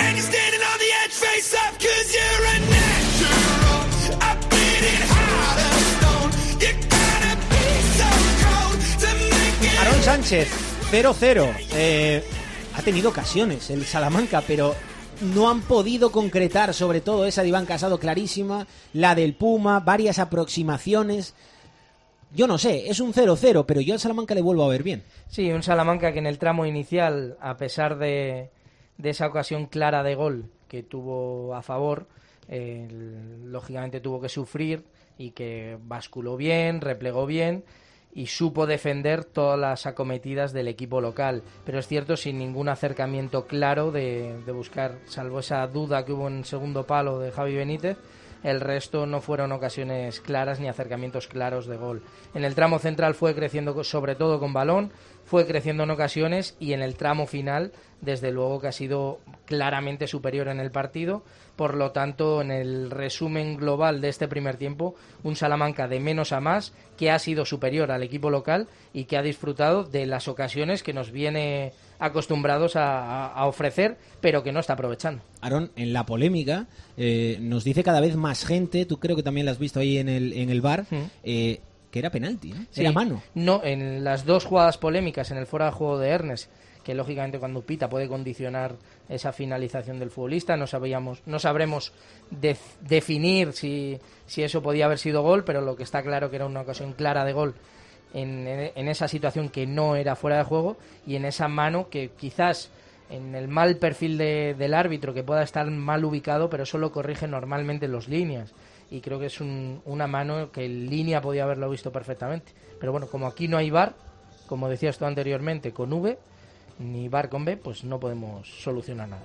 Aarón Sánchez, cero cero. Eh, ha tenido ocasiones el Salamanca, pero no han podido concretar, sobre todo esa de Iván Casado clarísima, la del Puma, varias aproximaciones. Yo no sé, es un cero cero, pero yo al Salamanca le vuelvo a ver bien. Sí, un Salamanca que en el tramo inicial, a pesar de, de esa ocasión clara de gol que tuvo a favor, eh, lógicamente tuvo que sufrir y que basculó bien, replegó bien y supo defender todas las acometidas del equipo local. Pero es cierto, sin ningún acercamiento claro de, de buscar, salvo esa duda que hubo en segundo palo de Javi Benítez, el resto no fueron ocasiones claras ni acercamientos claros de gol. En el tramo central fue creciendo sobre todo con balón, fue creciendo en ocasiones y en el tramo final, desde luego que ha sido claramente superior en el partido. Por lo tanto, en el resumen global de este primer tiempo, un Salamanca de menos a más que ha sido superior al equipo local y que ha disfrutado de las ocasiones que nos viene acostumbrados a, a ofrecer, pero que no está aprovechando. Aarón, en la polémica eh, nos dice cada vez más gente, tú creo que también la has visto ahí en el, en el bar, mm. eh, que era penalti, ¿no? Sí, era mano. No, en las dos jugadas polémicas, en el fuera de juego de Ernest, que lógicamente cuando pita puede condicionar esa finalización del futbolista, no sabíamos, no sabremos de, definir si, si eso podía haber sido gol, pero lo que está claro que era una ocasión clara de gol en, en esa situación que no era fuera de juego y en esa mano que quizás en el mal perfil de, del árbitro, que pueda estar mal ubicado, pero solo corrige normalmente los líneas. Y creo que es un, una mano que en línea podía haberlo visto perfectamente. Pero bueno, como aquí no hay V A R, como decías tú anteriormente, con V, ni bar con B, pues no podemos solucionar nada.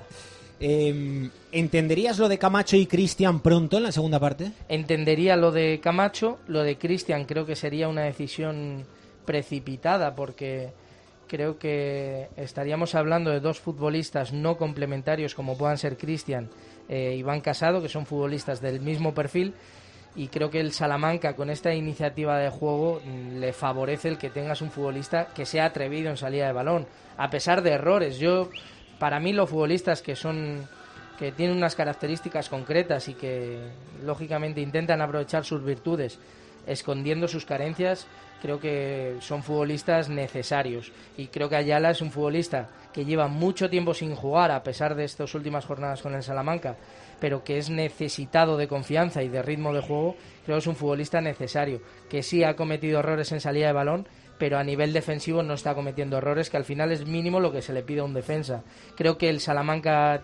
Eh, ¿Entenderías lo de Camacho y Cristian pronto en la segunda parte? Entendería lo de Camacho, lo de Cristian creo que sería una decisión precipitada, porque creo que estaríamos hablando de dos futbolistas no complementarios como puedan ser Cristian e Iván Casado, que son futbolistas del mismo perfil, y creo que el Salamanca con esta iniciativa de juego le favorece el que tengas un futbolista que sea atrevido en salida de balón, a pesar de errores. Yo, para mí, los futbolistas que son que tienen unas características concretas y que lógicamente intentan aprovechar sus virtudes escondiendo sus carencias, creo que son futbolistas necesarios, y creo que Ayala es un futbolista que lleva mucho tiempo sin jugar a pesar de estas últimas jornadas con el Salamanca, pero que es necesitado de confianza y de ritmo de juego. Creo que es un futbolista necesario, que sí ha cometido errores en salida de balón, pero a nivel defensivo no está cometiendo errores, que al final es mínimo lo que se le pide a un defensa. Creo que el Salamanca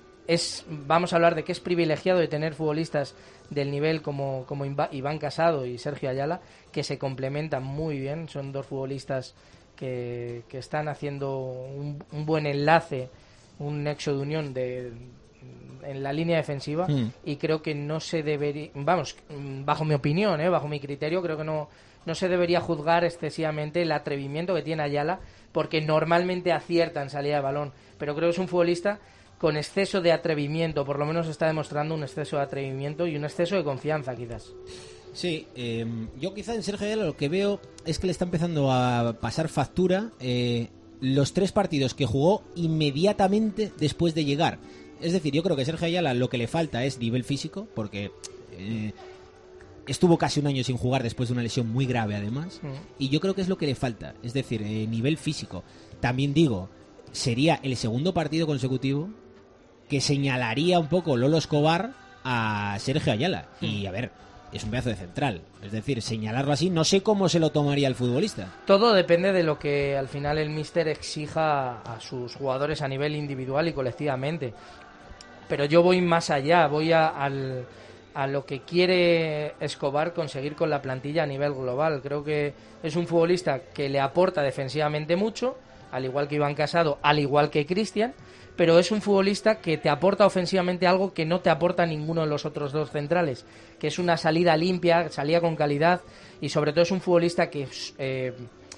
es, vamos a hablar de que es privilegiado de tener futbolistas del nivel como, como Iván Casado y Sergio Ayala, que se complementan muy bien. Son dos futbolistas que, que están haciendo un, un buen enlace, un nexo de unión de, en la línea defensiva, mm. y creo que no se debería, vamos, bajo mi opinión, ¿eh? bajo mi criterio, creo que no, no se debería juzgar excesivamente el atrevimiento que tiene Ayala, porque normalmente acierta en salida de balón, pero creo que es un futbolista con exceso de atrevimiento, por lo menos está demostrando un exceso de atrevimiento y un exceso de confianza, quizás. Sí, eh, yo quizá en Sergio Ayala lo que veo es que le está empezando a pasar factura eh, los tres partidos que jugó inmediatamente después de llegar. Es decir, yo creo que a Sergio Ayala lo que le falta es nivel físico, porque eh, estuvo casi un año sin jugar después de una lesión muy grave además, mm. y yo creo que es lo que le falta, es decir, eh, nivel físico. También digo, sería el segundo partido consecutivo que señalaría un poco Lolo Escobar a Sergio Ayala. Y a ver, es un pedazo de central. Es decir, señalarlo así, no sé cómo se lo tomaría el futbolista. Todo depende de lo que al final el míster exija a sus jugadores a nivel individual y colectivamente. Pero yo voy más allá, voy a, al, a lo que quiere Escobar conseguir con la plantilla a nivel global. Creo que es un futbolista que le aporta defensivamente mucho, al igual que Iván Casado, al igual que Cristian, pero es un futbolista que te aporta ofensivamente algo que no te aporta ninguno de los otros dos centrales, que es una salida limpia, salida con calidad, y sobre todo es un futbolista que eh,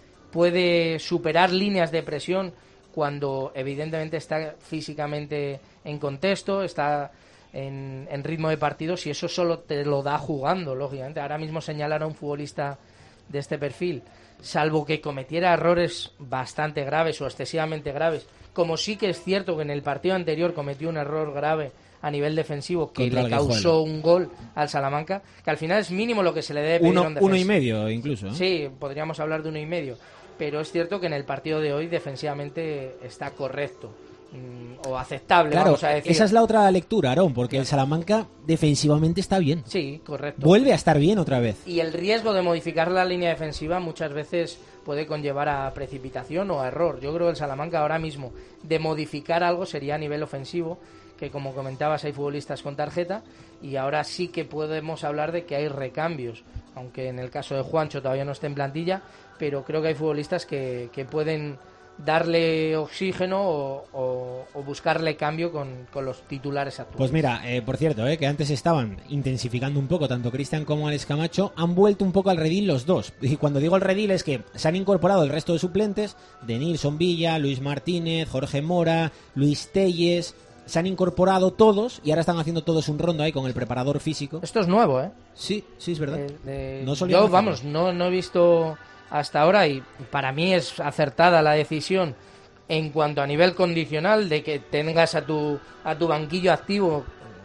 puede superar líneas de presión cuando evidentemente está físicamente en contexto, está en, en ritmo de partidos, y eso solo te lo da jugando, lógicamente. Ahora mismo señalar a un futbolista de este perfil, salvo que cometiera errores bastante graves o excesivamente graves, como sí que es cierto que en el partido anterior cometió un error grave a nivel defensivo que le causó un gol al Salamanca, que al final es mínimo lo que se le debe pedir uno, a un defensa. Uno y medio incluso, ¿eh? Sí, podríamos hablar de uno y medio, pero es cierto que en el partido de hoy defensivamente está correcto, o aceptable, claro, vamos a decir. Esa es la otra lectura, Aarón, porque el Salamanca defensivamente está bien. Sí, correcto. Vuelve a estar bien otra vez. Y el riesgo de modificar la línea defensiva muchas veces puede conllevar a precipitación o a error. Yo creo que el Salamanca ahora mismo de modificar algo sería a nivel ofensivo, que como comentabas hay futbolistas con tarjeta, y ahora sí que podemos hablar de que hay recambios, aunque en el caso de Juancho todavía no esté en plantilla, pero creo que hay futbolistas que, que pueden darle oxígeno o, o, o buscarle cambio con, con los titulares actuales. Pues mira, eh, por cierto, eh, que antes estaban intensificando un poco, tanto Cristian como Alex Camacho, han vuelto un poco al redil los dos. Y cuando digo al redil es que se han incorporado el resto de suplentes, de Nilson Villa, Luis Martínez, Jorge Mora, Luis Telles, se han incorporado todos y ahora están haciendo todos un rondo ahí con el preparador físico. Esto es nuevo, ¿eh? Sí, sí, es verdad. Eh, de... no Yo, vamos, no, no he visto hasta ahora, y para mí es acertada la decisión en cuanto a nivel condicional de que tengas a tu a tu banquillo activo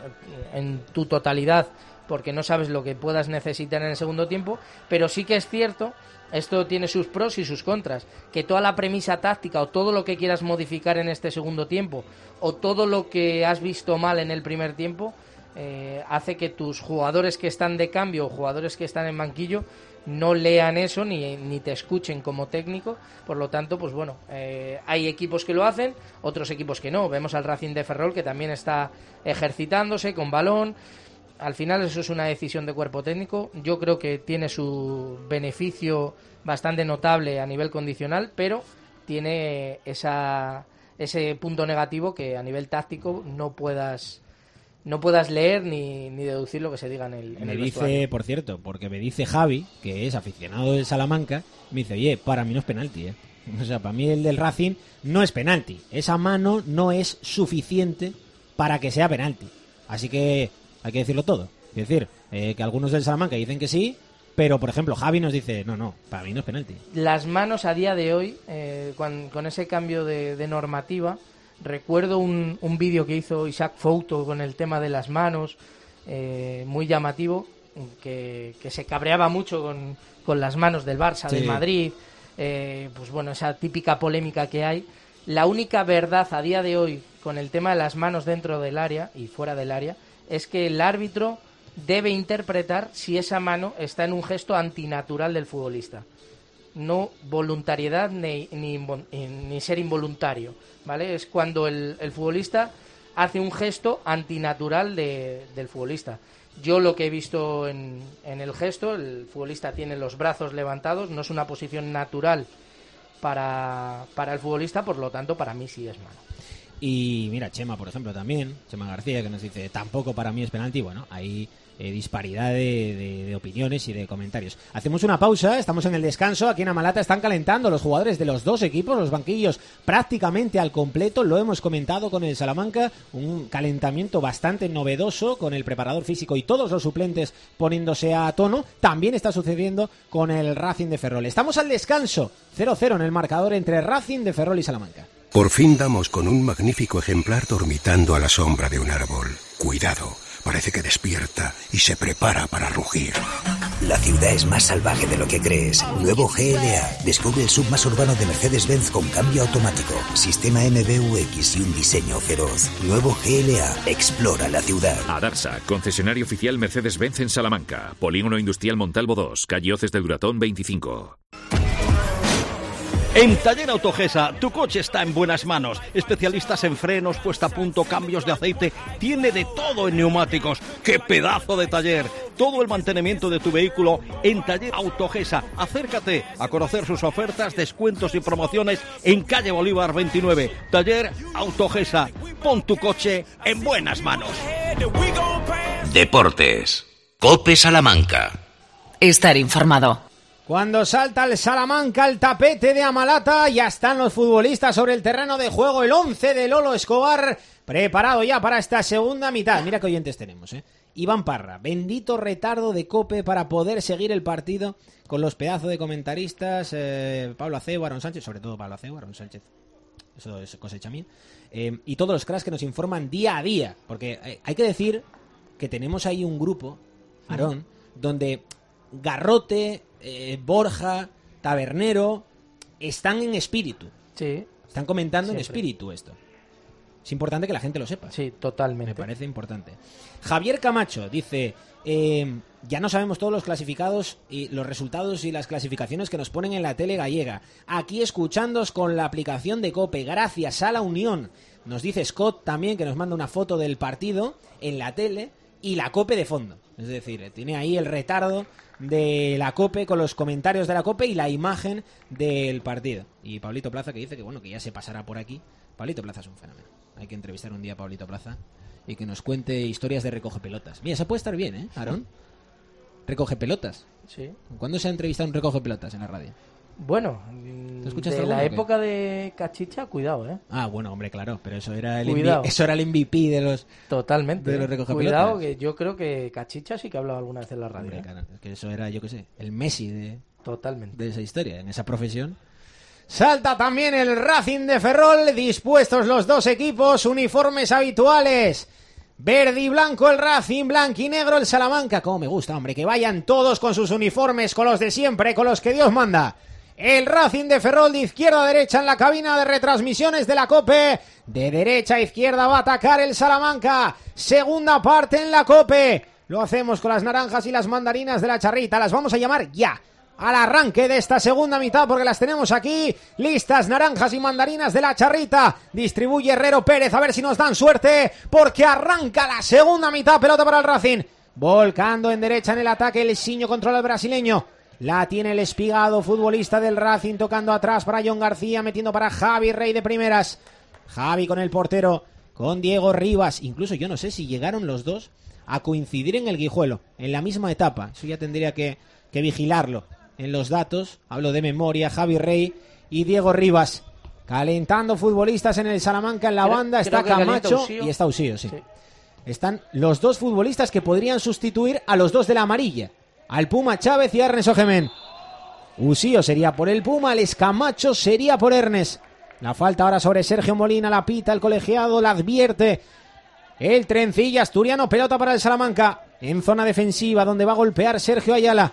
en tu totalidad, porque no sabes lo que puedas necesitar en el segundo tiempo, pero sí que es cierto, esto tiene sus pros y sus contras, que toda la premisa táctica o todo lo que quieras modificar en este segundo tiempo o todo lo que has visto mal en el primer tiempo eh, hace que tus jugadores que están de cambio o jugadores que están en banquillo no lean eso ni, ni te escuchen como técnico. Por lo tanto, pues bueno, eh, hay equipos que lo hacen, otros equipos que no. Vemos al Racing de Ferrol, que también está ejercitándose con balón. Al final eso es una decisión de cuerpo técnico. Yo creo que tiene su beneficio bastante notable a nivel condicional, pero tiene esa ese punto negativo que a nivel táctico no puedas no puedas leer ni, ni deducir lo que se diga en el, en me el dice, vestuario. por cierto, porque me dice Javi, que es aficionado del Salamanca, me dice, oye, para mí no es penalti, ¿eh? O sea, para mí el del Racing no es penalti. Esa mano no es suficiente para que sea penalti. Así que hay que decirlo todo. Es decir, eh, que algunos del Salamanca dicen que sí, pero, por ejemplo, Javi nos dice, no, no, para mí no es penalti. Las manos a día de hoy, eh, con, con ese cambio de, de normativa, recuerdo un, un vídeo que hizo Isaac Fouto con el tema de las manos, eh, muy llamativo, que, que se cabreaba mucho con, con las manos del Barça, Sí. del Madrid, eh, pues bueno, esa típica polémica que hay. La única verdad a día de hoy con el tema de las manos dentro del área y fuera del área es que el árbitro debe interpretar si esa mano está en un gesto antinatural del futbolista. No voluntariedad ni, ni, ni ser involuntario, ¿vale? Es cuando el, el futbolista hace un gesto antinatural de, del futbolista. Yo lo que he visto en, en el gesto, el futbolista tiene los brazos levantados, no es una posición natural para, para el futbolista, por lo tanto para mí sí es mano. Y mira, Chema, por ejemplo, también, Chema García, que nos dice, tampoco para mí es penalti. Bueno, hay eh, disparidad de, de, de opiniones y de comentarios. Hacemos una pausa, estamos en el descanso. Aquí en Amalata están calentando los jugadores de los dos equipos, los banquillos prácticamente al completo. Lo hemos comentado con el Salamanca, un calentamiento bastante novedoso con el preparador físico y todos los suplentes poniéndose a tono. También está sucediendo con el Racing de Ferrol. Estamos al descanso, cero cero en el marcador entre Racing de Ferrol y Salamanca. Por fin damos con un magnífico ejemplar dormitando a la sombra de un árbol. Cuidado, parece que despierta y se prepara para rugir. La ciudad es más salvaje de lo que crees. Nuevo G L A. Descubre el sub más urbano de Mercedes-Benz con cambio automático, sistema M B U X y un diseño feroz. Nuevo G L A. Explora la ciudad. Adarsa, concesionario oficial Mercedes-Benz en Salamanca. Polígono Industrial Montalvo dos, calle Hoces del Duratón veinticinco. En Taller Autogesa, tu coche está en buenas manos. Especialistas en frenos, puesta a punto, cambios de aceite. Tiene de todo en neumáticos. ¡Qué pedazo de taller! Todo el mantenimiento de tu vehículo en Taller Autogesa. Acércate a conocer sus ofertas, descuentos y promociones en calle Bolívar veintinueve. Taller Autogesa. Pon tu coche en buenas manos. Deportes. COPE Salamanca. Estar informado. Cuando salta el Salamanca al tapete de Amalata, ya están los futbolistas sobre el terreno de juego. El once de Lolo Escobar, preparado ya para esta segunda mitad. Mira qué oyentes tenemos, ¿eh? Iván Parra, bendito retardo de COPE para poder seguir el partido con los pedazos de comentaristas. Eh, Pablo Acebo, Aaron Sánchez, sobre todo Pablo Acebo, Aaron Sánchez, eso es cosecha mía. Eh, y todos los cracks que nos informan día a día. Porque eh, hay que decir que tenemos ahí un grupo, Aarón, donde Garrote... Eh, Borja, Tabernero, están en espíritu. Sí. Están comentando Siempre. en espíritu esto. Es importante que la gente lo sepa. Sí, totalmente. Me parece importante. Javier Camacho dice, eh, ya no sabemos todos los clasificados y los resultados y las clasificaciones que nos ponen en la tele gallega. Aquí escuchándoos con la aplicación de COPE, gracias a la unión. Nos dice Scott también, que nos manda una foto del partido en la tele y la COPE de fondo. Es decir, tiene ahí el retardo de la COPE con los comentarios de la COPE y la imagen del partido. Y Pablito Plaza, que dice que bueno, que ya se pasará por aquí. Pablito Plaza es un fenómeno. Hay que entrevistar un día a Pablito Plaza y que nos cuente historias de recoge pelotas. Mira, se puede estar bien, ¿eh, Aarón? Recoge pelotas. Sí. ¿Cuándo se ha entrevistado un recoge pelotas en la radio? Bueno, ¿Te de la época de Cachicha, cuidado, ¿eh? Ah, bueno, hombre, claro, pero eso era el, Cuidado. M V P, eso era el M V P de los... Totalmente. De los recoge Cuidado, pelotas. que yo creo que Cachicha sí que ha hablado alguna vez en la radio. Hombre, ¿eh? claro, es que eso era, yo qué sé, el Messi de... Totalmente. De esa historia, en esa profesión. Salta también el Racing de Ferrol, dispuestos los dos equipos, uniformes habituales. Verde y blanco el Racing, blanquinegro el Salamanca. Como me gusta, hombre, que vayan todos con sus uniformes, con los de siempre, con los que Dios manda. El Racing de Ferrol de izquierda a derecha en la cabina de retransmisiones de la COPE. De derecha a izquierda va a atacar el Salamanca. Segunda parte en la COPE. Lo hacemos con las naranjas y las mandarinas de la charrita. Las vamos a llamar ya al arranque de esta segunda mitad porque las tenemos aquí. Listas naranjas y mandarinas de la charrita. Distribuye Herrero Pérez a ver si nos dan suerte porque arranca la segunda mitad. Pelota para el Racing. Volcando en derecha en el ataque. El Siño controla el brasileño. La tiene el Espigado, futbolista del Racing, tocando atrás para John García, metiendo para Javi Rey de primeras. Javi con el portero, con Diego Rivas. Incluso yo no sé si llegaron los dos a coincidir en el Guijuelo, en la misma etapa. Eso ya tendría que, que vigilarlo en los datos. Hablo de memoria, Javi Rey y Diego Rivas. Calentando futbolistas en el Salamanca, en la creo, banda está Camacho y está Usío, sí. sí. Están los dos futbolistas que podrían sustituir a los dos de la amarilla, al Puma Chávez y a Ernest Ogemén. Usío sería por el Puma, el Camacho sería por Ernest. La falta ahora sobre Sergio Molina, la pita el colegiado, la advierte el trencilla asturiano, pelota para el Salamanca en zona defensiva donde va a golpear Sergio Ayala.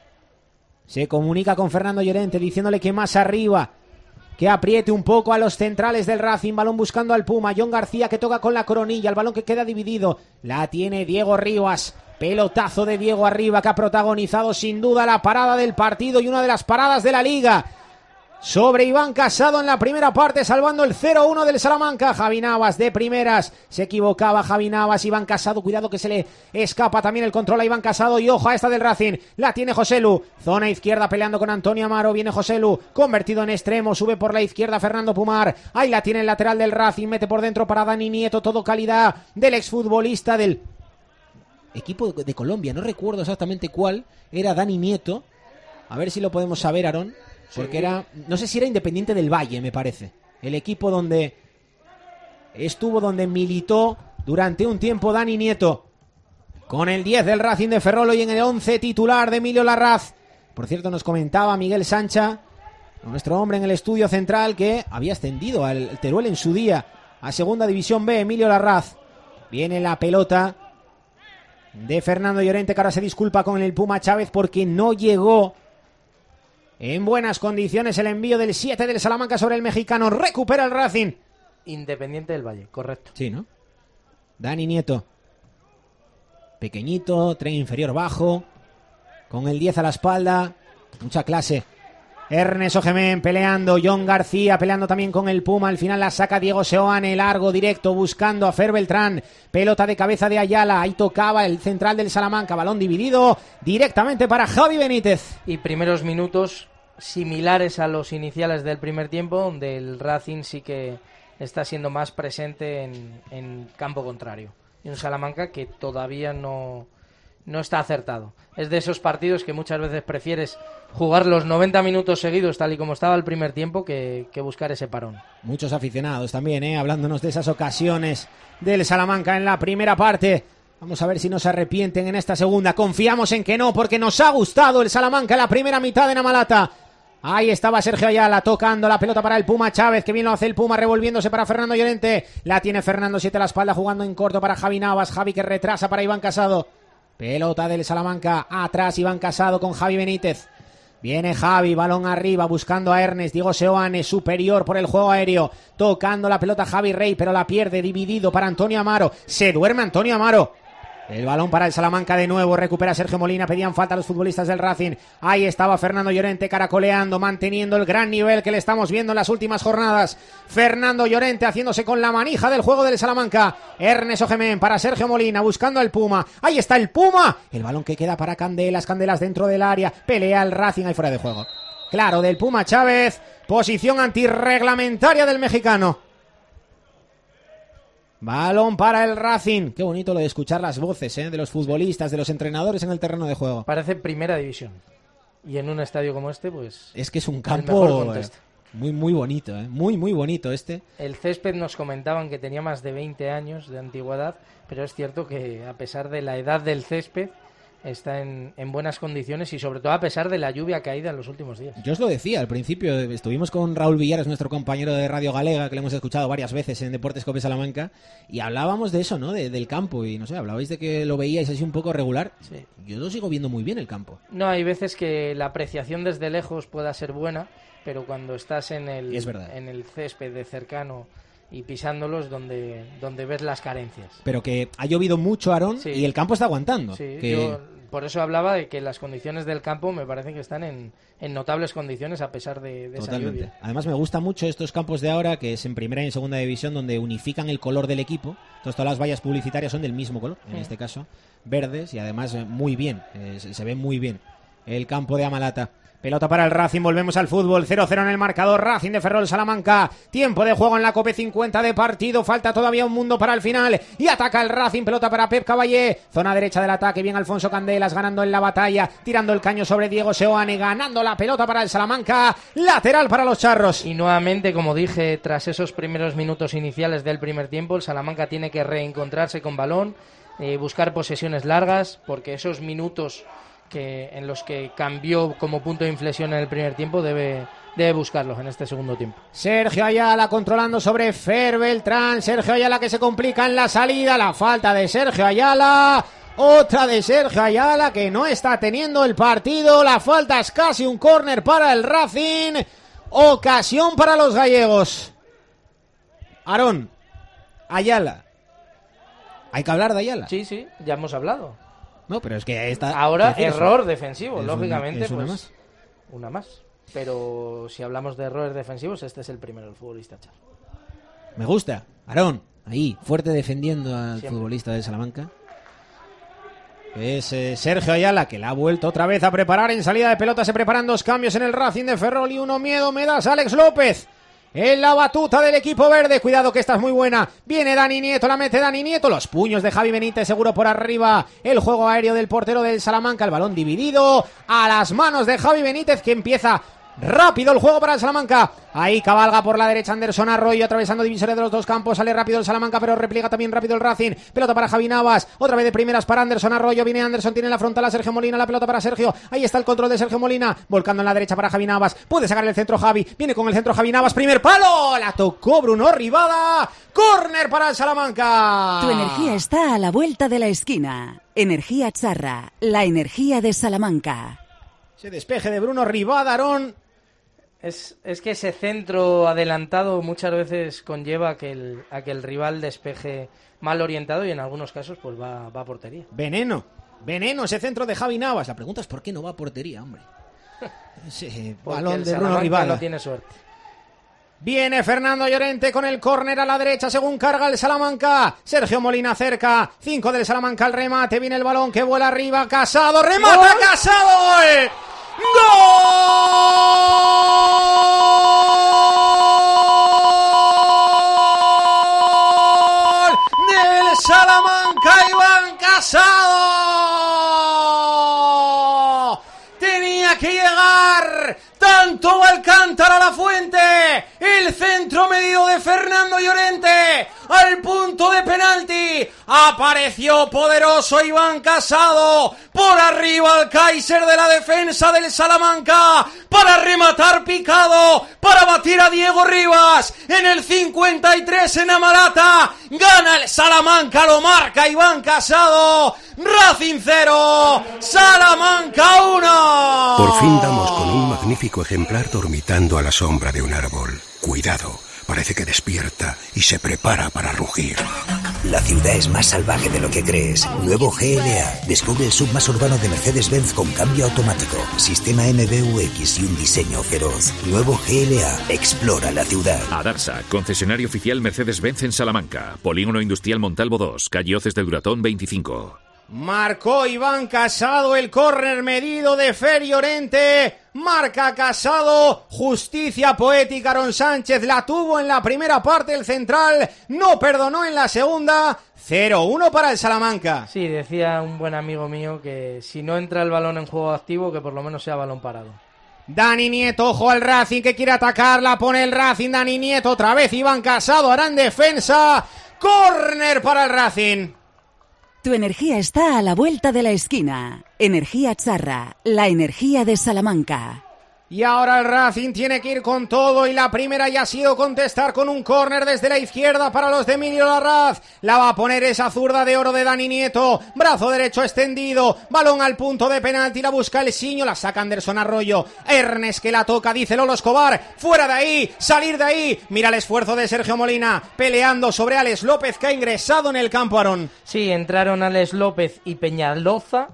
Se comunica con Fernando Llorente diciéndole que más arriba, que apriete un poco a los centrales del Racing. Balón buscando al Puma, John García que toca con la coronilla, el balón que queda dividido, la tiene Diego Rivas. Pelotazo de Diego arriba que ha protagonizado sin duda la parada del partido y una de las paradas de la Liga sobre Iván Casado en la primera parte, salvando el cero uno del Salamanca. Javi Navas de primeras, se equivocaba Javi Navas, Iván Casado, cuidado que se le escapa también el control a Iván Casado y ojo a esta del Racing, la tiene Joselu, zona izquierda peleando con Antonio Amaro, viene Joselu, convertido en extremo, sube por la izquierda Fernando Pumar, ahí la tiene el lateral del Racing, mete por dentro para Dani Nieto, todo calidad del exfutbolista del equipo de Colombia, no recuerdo exactamente cuál, era Dani Nieto, a ver si lo podemos saber, Aarón. Porque era, no sé si era Independiente del Valle, me parece. El equipo donde estuvo, donde militó durante un tiempo Dani Nieto. Con el diez del Racing de Ferrol y en el once titular de Emilio Larraz. Por cierto, nos comentaba Miguel Sancha, nuestro hombre en el estudio central, que había ascendido al Teruel en su día a Segunda División B, Emilio Larraz. Viene la pelota de Fernando Llorente, que ahora se disculpa con el Puma Chávez porque no llegó en buenas condiciones el envío del siete del Salamanca sobre el mexicano. Recupera el Racing. Independiente del Valle, correcto. Sí, ¿no? Dani Nieto. Pequeñito, tren inferior bajo. Con el diez a la espalda. Mucha clase. Ernest Ogemén peleando. John García peleando también con el Puma. Al final la saca Diego Seoane. Largo, directo, buscando a Fer Beltrán. Pelota de cabeza de Ayala. Ahí tocaba el central del Salamanca. Balón dividido directamente para Javi Benítez. Y primeros minutos similares a los iniciales del primer tiempo, donde el Racing sí que está siendo más presente en, en campo contrario. Y un Salamanca que todavía no, no está acertado. Es de esos partidos que muchas veces prefieres jugar los noventa minutos seguidos tal y como estaba el primer tiempo que, que buscar ese parón. Muchos aficionados también, ¿eh? hablándonos de esas ocasiones del Salamanca en la primera parte. Vamos a ver si nos arrepienten en esta segunda. Confiamos en que no, porque nos ha gustado el Salamanca en la primera mitad de Namalata. Ahí estaba Sergio Ayala tocando la pelota para el Puma Chávez, que bien lo hace el Puma, revolviéndose para Fernando Llorente. La tiene Fernando, siete a la espalda, jugando en corto para Javi Navas. Javi que retrasa para Iván Casado. Pelota del Salamanca, atrás Iván Casado con Javi Benítez. Viene Javi, balón arriba, buscando a Ernest. Diego Seoane, superior por el juego aéreo. Tocando la pelota Javi Rey, pero la pierde, dividido para Antonio Amaro. Se duerme Antonio Amaro. El balón para el Salamanca de nuevo, recupera Sergio Molina, pedían falta a los futbolistas del Racing. Ahí estaba Fernando Llorente caracoleando, manteniendo el gran nivel que le estamos viendo en las últimas jornadas. Fernando Llorente haciéndose con la manija del juego del Salamanca. Ernest Ogemén para Sergio Molina, buscando al Puma. Ahí está el Puma. El balón que queda para Candelas, Candelas dentro del área. Pelea el Racing ahí fuera de juego. Claro, del Puma Chávez. Posición antirreglamentaria del mexicano. Balón para el Racing. Qué bonito lo de escuchar las voces ¿eh? de los futbolistas, de los entrenadores en el terreno de juego. Parece primera división. Y en un estadio como este, pues... Es que es un campo eh, muy, muy bonito. ¿eh? Muy, muy bonito este. El césped nos comentaban que tenía más de veinte años de antigüedad, pero es cierto que a pesar de la edad del césped, está en, en buenas condiciones y sobre todo a pesar de la lluvia caída en los últimos días. Yo os lo decía al principio, estuvimos con Raúl Villares, nuestro compañero de Radio Galega, que le hemos escuchado varias veces en Deportes Cope Salamanca, y hablábamos de eso, ¿no? De, del campo, y no sé, hablabais de que lo veíais así un poco regular. Sí. Yo lo sigo viendo muy bien el campo. No, hay veces que la apreciación desde lejos pueda ser buena, pero cuando estás en el, es verdad. en el césped de cercano y pisándolos donde, donde ves las carencias. Pero que ha llovido mucho, Aarón, sí. y el campo está aguantando. Sí, que... yo por eso hablaba de que las condiciones del campo me parece que están en, en notables condiciones a pesar de, de esa lluvia. Además me gusta mucho estos campos de ahora, que es en primera y en segunda división, donde unifican el color del equipo. Entonces todas las vallas publicitarias son del mismo color, en sí. este caso verdes, y además muy bien, eh, se, se ve muy bien. el campo de Amalata. Pelota para el Racing, volvemos al fútbol, cero cero en el marcador, Racing de Ferrol Salamanca, tiempo de juego en la Cope, cincuenta de partido, falta todavía un mundo para el final, y ataca el Racing, pelota para Pep Caballé, zona derecha del ataque, bien Alfonso Candelas, ganando en la batalla, tirando el caño sobre Diego Seoane, ganando la pelota para el Salamanca, lateral para los charros. Y nuevamente, como dije, tras esos primeros minutos iniciales del primer tiempo, el Salamanca tiene que reencontrarse con balón, eh, buscar posesiones largas, porque esos minutos que en los que cambió como punto de inflexión en el primer tiempo debe, debe buscarlos en este segundo tiempo. Sergio Ayala controlando sobre Fer Beltrán, Sergio Ayala que se complica en la salida, la falta de Sergio Ayala, otra de Sergio Ayala que no está teniendo el partido, la falta es casi un córner para el Racing, ocasión para los gallegos. Aarón, Ayala, ¿hay que hablar de Ayala? Sí, sí, ya hemos hablado. No, pero es que está... Ahora error defensivo, es lógicamente, una, es una pues más. una más. Pero si hablamos de errores defensivos, este es el primero, el futbolista Char. Me gusta, Aarón, ahí, fuerte defendiendo al Siempre. futbolista de Salamanca. Es eh, Sergio Ayala, que la ha vuelto otra vez a preparar en salida de pelota. Se preparan dos cambios en el Racing de Ferrol y uno miedo me das Alex López. En la batuta del equipo verde, cuidado que esta es muy buena, viene Dani Nieto, la mete Dani Nieto, los puños de Javi Benítez seguro por arriba, el juego aéreo del portero del Salamanca, el balón dividido a las manos de Javi Benítez que empieza rápido el juego para el Salamanca, ahí cabalga por la derecha Anderson Arroyo atravesando divisoria de los dos campos, sale rápido el Salamanca pero repliega también rápido el Racing, pelota para Javi Navas, otra vez de primeras para Anderson Arroyo, viene Anderson, tiene la frontal a Sergio Molina, la pelota para Sergio, ahí está el control de Sergio Molina, volcando en la derecha para Javi Navas, puede sacar el centro Javi, viene con el centro Javi Navas, primer palo, la tocó Bruno Rivada, córner para el Salamanca. Tu energía está a la vuelta de la esquina, Energía Charra, la energía de Salamanca. Se despeje de Bruno Rivada, Aarón. Es, es que ese centro adelantado muchas veces conlleva a que el, a que el rival despeje mal orientado y en algunos casos pues va, va a portería. Veneno, veneno ese centro de Javi Navas. La pregunta es ¿por qué no va a portería, hombre? Ese balón de Bruno Rivada. No tiene suerte. Viene Fernando Llorente con el córner a la derecha según carga el Salamanca. Sergio Molina cerca. Cinco del Salamanca al remate. Viene el balón que vuela arriba. Casado. ¡Remata ¡Gol! Casado! ¡Gol! ¡Gol! Del Salamanca, Iván Casado. Tenía que llegar tanto Alcántara a la fuente, el centro medido de Fernando Llorente al punto de penalti, apareció poderoso Iván Casado, por arriba al Kaiser de la defensa del Salamanca, para rematar picado, para batir a Diego Rivas, en el cincuenta y tres en Amalata, gana el Salamanca, lo marca Iván Casado, Racing cero, Salamanca uno. Por fin damos con un magnífico ejemplar dormitando a la sombra de un árbol. Cuidado, parece que despierta y se prepara para rugir. La ciudad es más salvaje de lo que crees. Nuevo G L A. Descubre el sub más urbano de Mercedes-Benz con cambio automático, sistema M B U X y un diseño feroz. Nuevo G L A. Explora la ciudad. Adarsa, concesionario oficial Mercedes-Benz en Salamanca. Polígono Industrial Montalvo dos, calle Hoces del Duratón veinticinco. Marcó Iván Casado el córner medido de Fer Llorente. Marca Casado. Justicia poética. Aarón Sánchez la tuvo en la primera parte el central. No perdonó en la segunda. cero uno para el Salamanca. Sí, decía un buen amigo mío que si no entra el balón en juego activo, que por lo menos sea balón parado. Dani Nieto, ojo al Racing que quiere atacar. La pone el Racing. Dani Nieto otra vez. Iván Casado hará en defensa. Córner para el Racing. Tu energía está a la vuelta de la esquina. Energía Charra, la energía de Salamanca. Y ahora el Racing tiene que ir con todo y la primera ya ha sido contestar con un córner desde la izquierda para los de Emilio Larraz. La va a poner esa zurda de oro de Dani Nieto. Brazo derecho extendido. Balón al punto de penalti. La busca el Siño. La saca Anderson Arroyo. Ernest que la toca. Dice Lolo Escobar. Fuera de ahí. Salir de ahí. Mira el esfuerzo de Sergio Molina. Peleando sobre Alex López que ha ingresado en el campo, Aarón. Sí, entraron Alex López y Peñaloza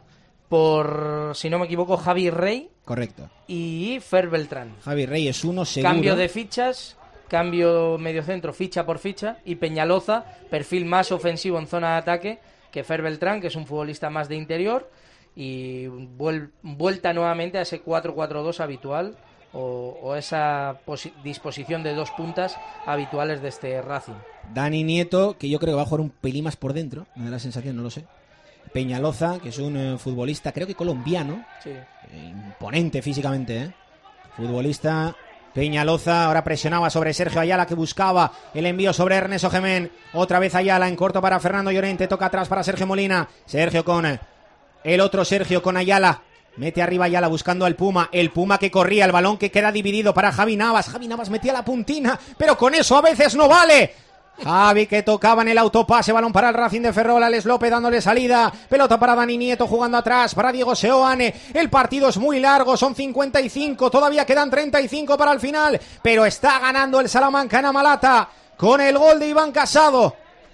por, si no me equivoco, Javi Rey. Correcto. Y Fer Beltrán. Javi Rey es uno seguro. Cambio de fichas, cambio mediocentro, ficha por ficha. Y Peñaloza, perfil más ofensivo en zona de ataque que Fer Beltrán, que es un futbolista más de interior. y vuel- vuelta nuevamente a ese cuatro cuatro dos habitual o, o esa posi- disposición de dos puntas habituales de este Racing. Dani Nieto, que yo creo que va a jugar un pelín más por dentro, me da la sensación, no lo sé. Peñaloza, que es un eh, futbolista, creo que colombiano, Sí. eh, imponente físicamente, ¿eh? Futbolista Peñaloza, ahora presionaba sobre Sergio Ayala, que buscaba el envío sobre Ernesto Gemén. Otra vez Ayala en corto para Fernando Llorente, toca atrás para Sergio Molina. Sergio con eh, el otro Sergio con Ayala. Mete arriba Ayala buscando al Puma. El Puma que corría, el balón que queda dividido para Javi Navas. Javi Navas metía la puntina, pero con eso a veces no vale. Javi que tocaba en el autopase, balón para el Racing de Ferrol, Alex López dándole salida, pelota para Dani Nieto jugando atrás, para Diego Seoane. El partido es muy largo, son cincuenta y cinco, todavía quedan treinta y cinco para el final, pero está ganando el Salamanca en Amalata con el gol de Iván Casado.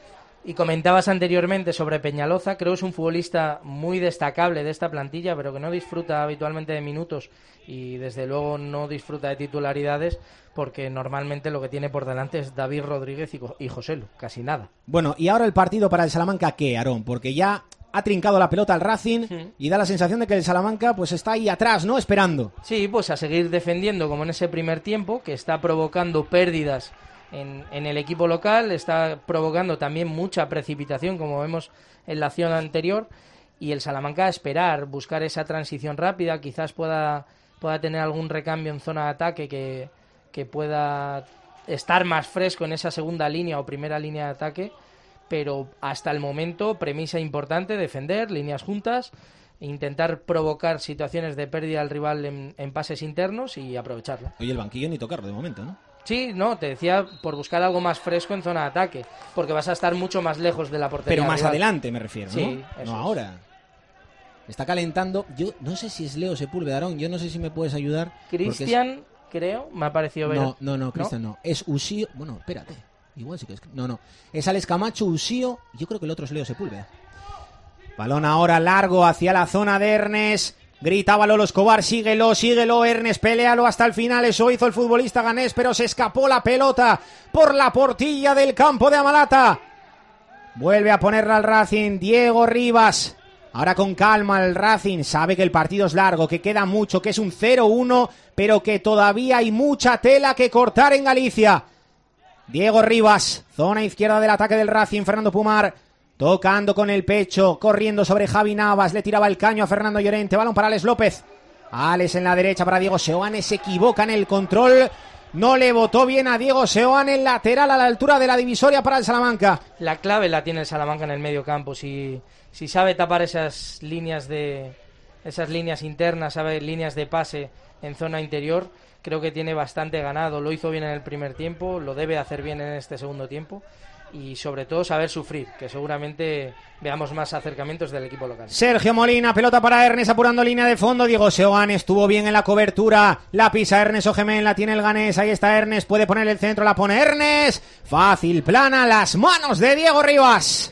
Y comentabas anteriormente sobre Peñaloza, creo que es un futbolista muy destacable de esta plantilla, pero que no disfruta habitualmente de minutos y desde luego no disfruta de titularidades, porque normalmente lo que tiene por delante es David Rodríguez y, y Joselu, casi nada. Bueno, y ahora el partido para el Salamanca, ¿qué, Aarón? Porque ya ha trincado la pelota al Racing sí. y da la sensación de que el Salamanca pues está ahí atrás, ¿no? Esperando. Sí, pues a seguir defendiendo como en ese primer tiempo, que está provocando pérdidas En, en el equipo local, está provocando también mucha precipitación, como vemos en la acción anterior, y el Salamanca a esperar, buscar esa transición rápida, quizás pueda, pueda tener algún recambio en zona de ataque que, que pueda estar más fresco en esa segunda línea o primera línea de ataque, pero hasta el momento, premisa importante, defender, líneas juntas, intentar provocar situaciones de pérdida al rival en, en pases internos y aprovecharla. Oye, el banquillo ni tocarlo de momento, ¿no? Sí, no, te decía por buscar algo más fresco en zona de ataque, porque vas a estar mucho más lejos de la portería. Pero más rival. adelante me refiero, ¿no? Sí, eso no es. ahora. Está calentando. Yo no sé si es Leo Sepúlveda, Aarón, yo no sé si me puedes ayudar. Cristian, es... creo, me ha parecido ver. No, no, no, Cristian no? no. Es Usío. Bueno, espérate. Igual sí que es. No, no. Es Alex Camacho, Usío. Yo creo que el otro es Leo Sepúlveda. Balón ahora largo hacia la zona de Ernest. Gritaba Lolo Escobar, síguelo, síguelo, Ernest, peléalo hasta el final, eso hizo el futbolista ganés, pero se escapó la pelota por la portilla del campo de Amalata. Vuelve a ponerla al Racing, Diego Rivas, ahora con calma el Racing, sabe que el partido es largo, que queda mucho, que es un cero uno, pero que todavía hay mucha tela que cortar en Galicia. Diego Rivas, zona izquierda del ataque del Racing, Fernando Pumar, tocando con el pecho, corriendo sobre Javi Navas, le tiraba el caño a Fernando Llorente, balón para Alex López. Alex en la derecha para Diego Seoane, se equivoca en el control, no le botó bien a Diego Seoane, el lateral a la altura de la divisoria para el Salamanca. La clave la tiene el Salamanca en el medio campo, si, si sabe tapar esas líneas de esas líneas internas, sabe líneas de pase en zona interior, creo que tiene bastante ganado, lo hizo bien en el primer tiempo, lo debe hacer bien en este segundo tiempo. Y sobre todo saber sufrir, que seguramente veamos más acercamientos del equipo local. Sergio Molina, pelota para Ernest apurando línea de fondo. Diego Seoane estuvo bien en la cobertura, la pisa Ernest Ogemén, la tiene el ganés, ahí está Ernest, puede poner el centro, la pone Ernest, fácil, plana, las manos de Diego Rivas.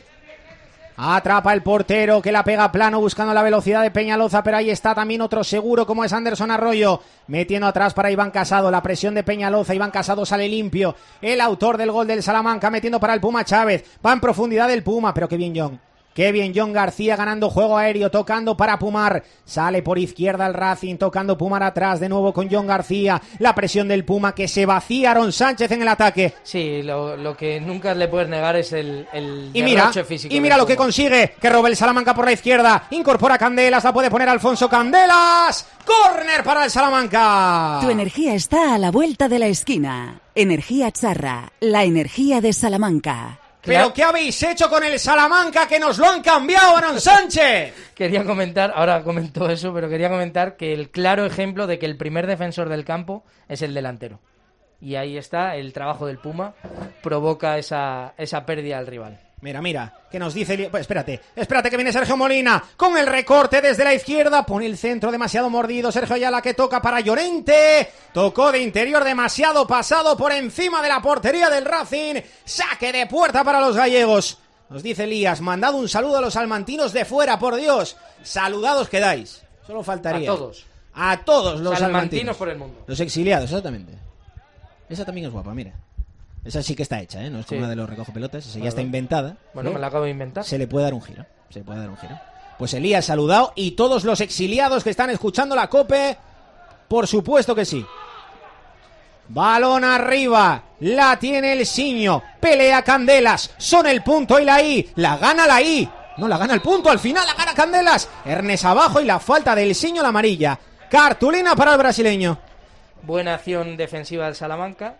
Atrapa el portero que la pega plano buscando la velocidad de Peñaloza, pero ahí está también otro seguro como es Anderson Arroyo, metiendo atrás para Iván Casado, la presión de Peñaloza, Iván Casado sale limpio, el autor del gol del Salamanca metiendo para el Puma Chávez, va en profundidad el Puma, pero qué bien John. Qué bien John García ganando juego aéreo, tocando para Pumar, sale por izquierda el Racing, tocando Pumar atrás de nuevo con John García, la presión del Puma que se vacía Aaron Sánchez en el ataque. Sí, lo, lo que nunca le puedes negar es el, el y mira, físico. Y mira lo que consigue, que robe el Salamanca por la izquierda, incorpora Candelas, la puede poner Alfonso Candelas, córner para el Salamanca. Tu energía está a la vuelta de la esquina. Energía Charra, la energía de Salamanca. ¿Pero qué habéis hecho con el Salamanca que nos lo han cambiado, Aaron Sánchez? Quería comentar, ahora comentó eso, pero quería comentar que el claro ejemplo de que el primer defensor del campo es el delantero. Y ahí está, el trabajo del Puma provoca esa, esa pérdida al rival. Mira, mira, que nos dice... Pues espérate, espérate que viene Sergio Molina con el recorte desde la izquierda, pone el centro demasiado mordido, Sergio Ayala que toca para Llorente, tocó de interior demasiado pasado por encima de la portería del Racing, saque de puerta para los gallegos. Nos dice Elías, mandad un saludo a los salmantinos de fuera, por Dios, saludados quedáis, solo faltaría. A todos. A todos los salmantinos. Salmantinos por el mundo. Los exiliados, exactamente. Esa también es guapa, mira. Esa sí que está hecha, ¿eh? No es como sí. Una de los recojo pelotas, esa ya está inventada. Bueno, ¿eh? Me la acabo de inventar. Se le puede dar un giro, se le puede dar un giro. Pues Elías saludado y todos los exiliados que están escuchando la COPE, por supuesto que sí. Balón arriba, la tiene el Siño, pelea Candelas, son el punto y la I, la gana la I, no la gana el punto, al final la gana Candelas, Ernest abajo y la falta del Siño, la amarilla, cartulina para el brasileño. Buena acción defensiva del Salamanca,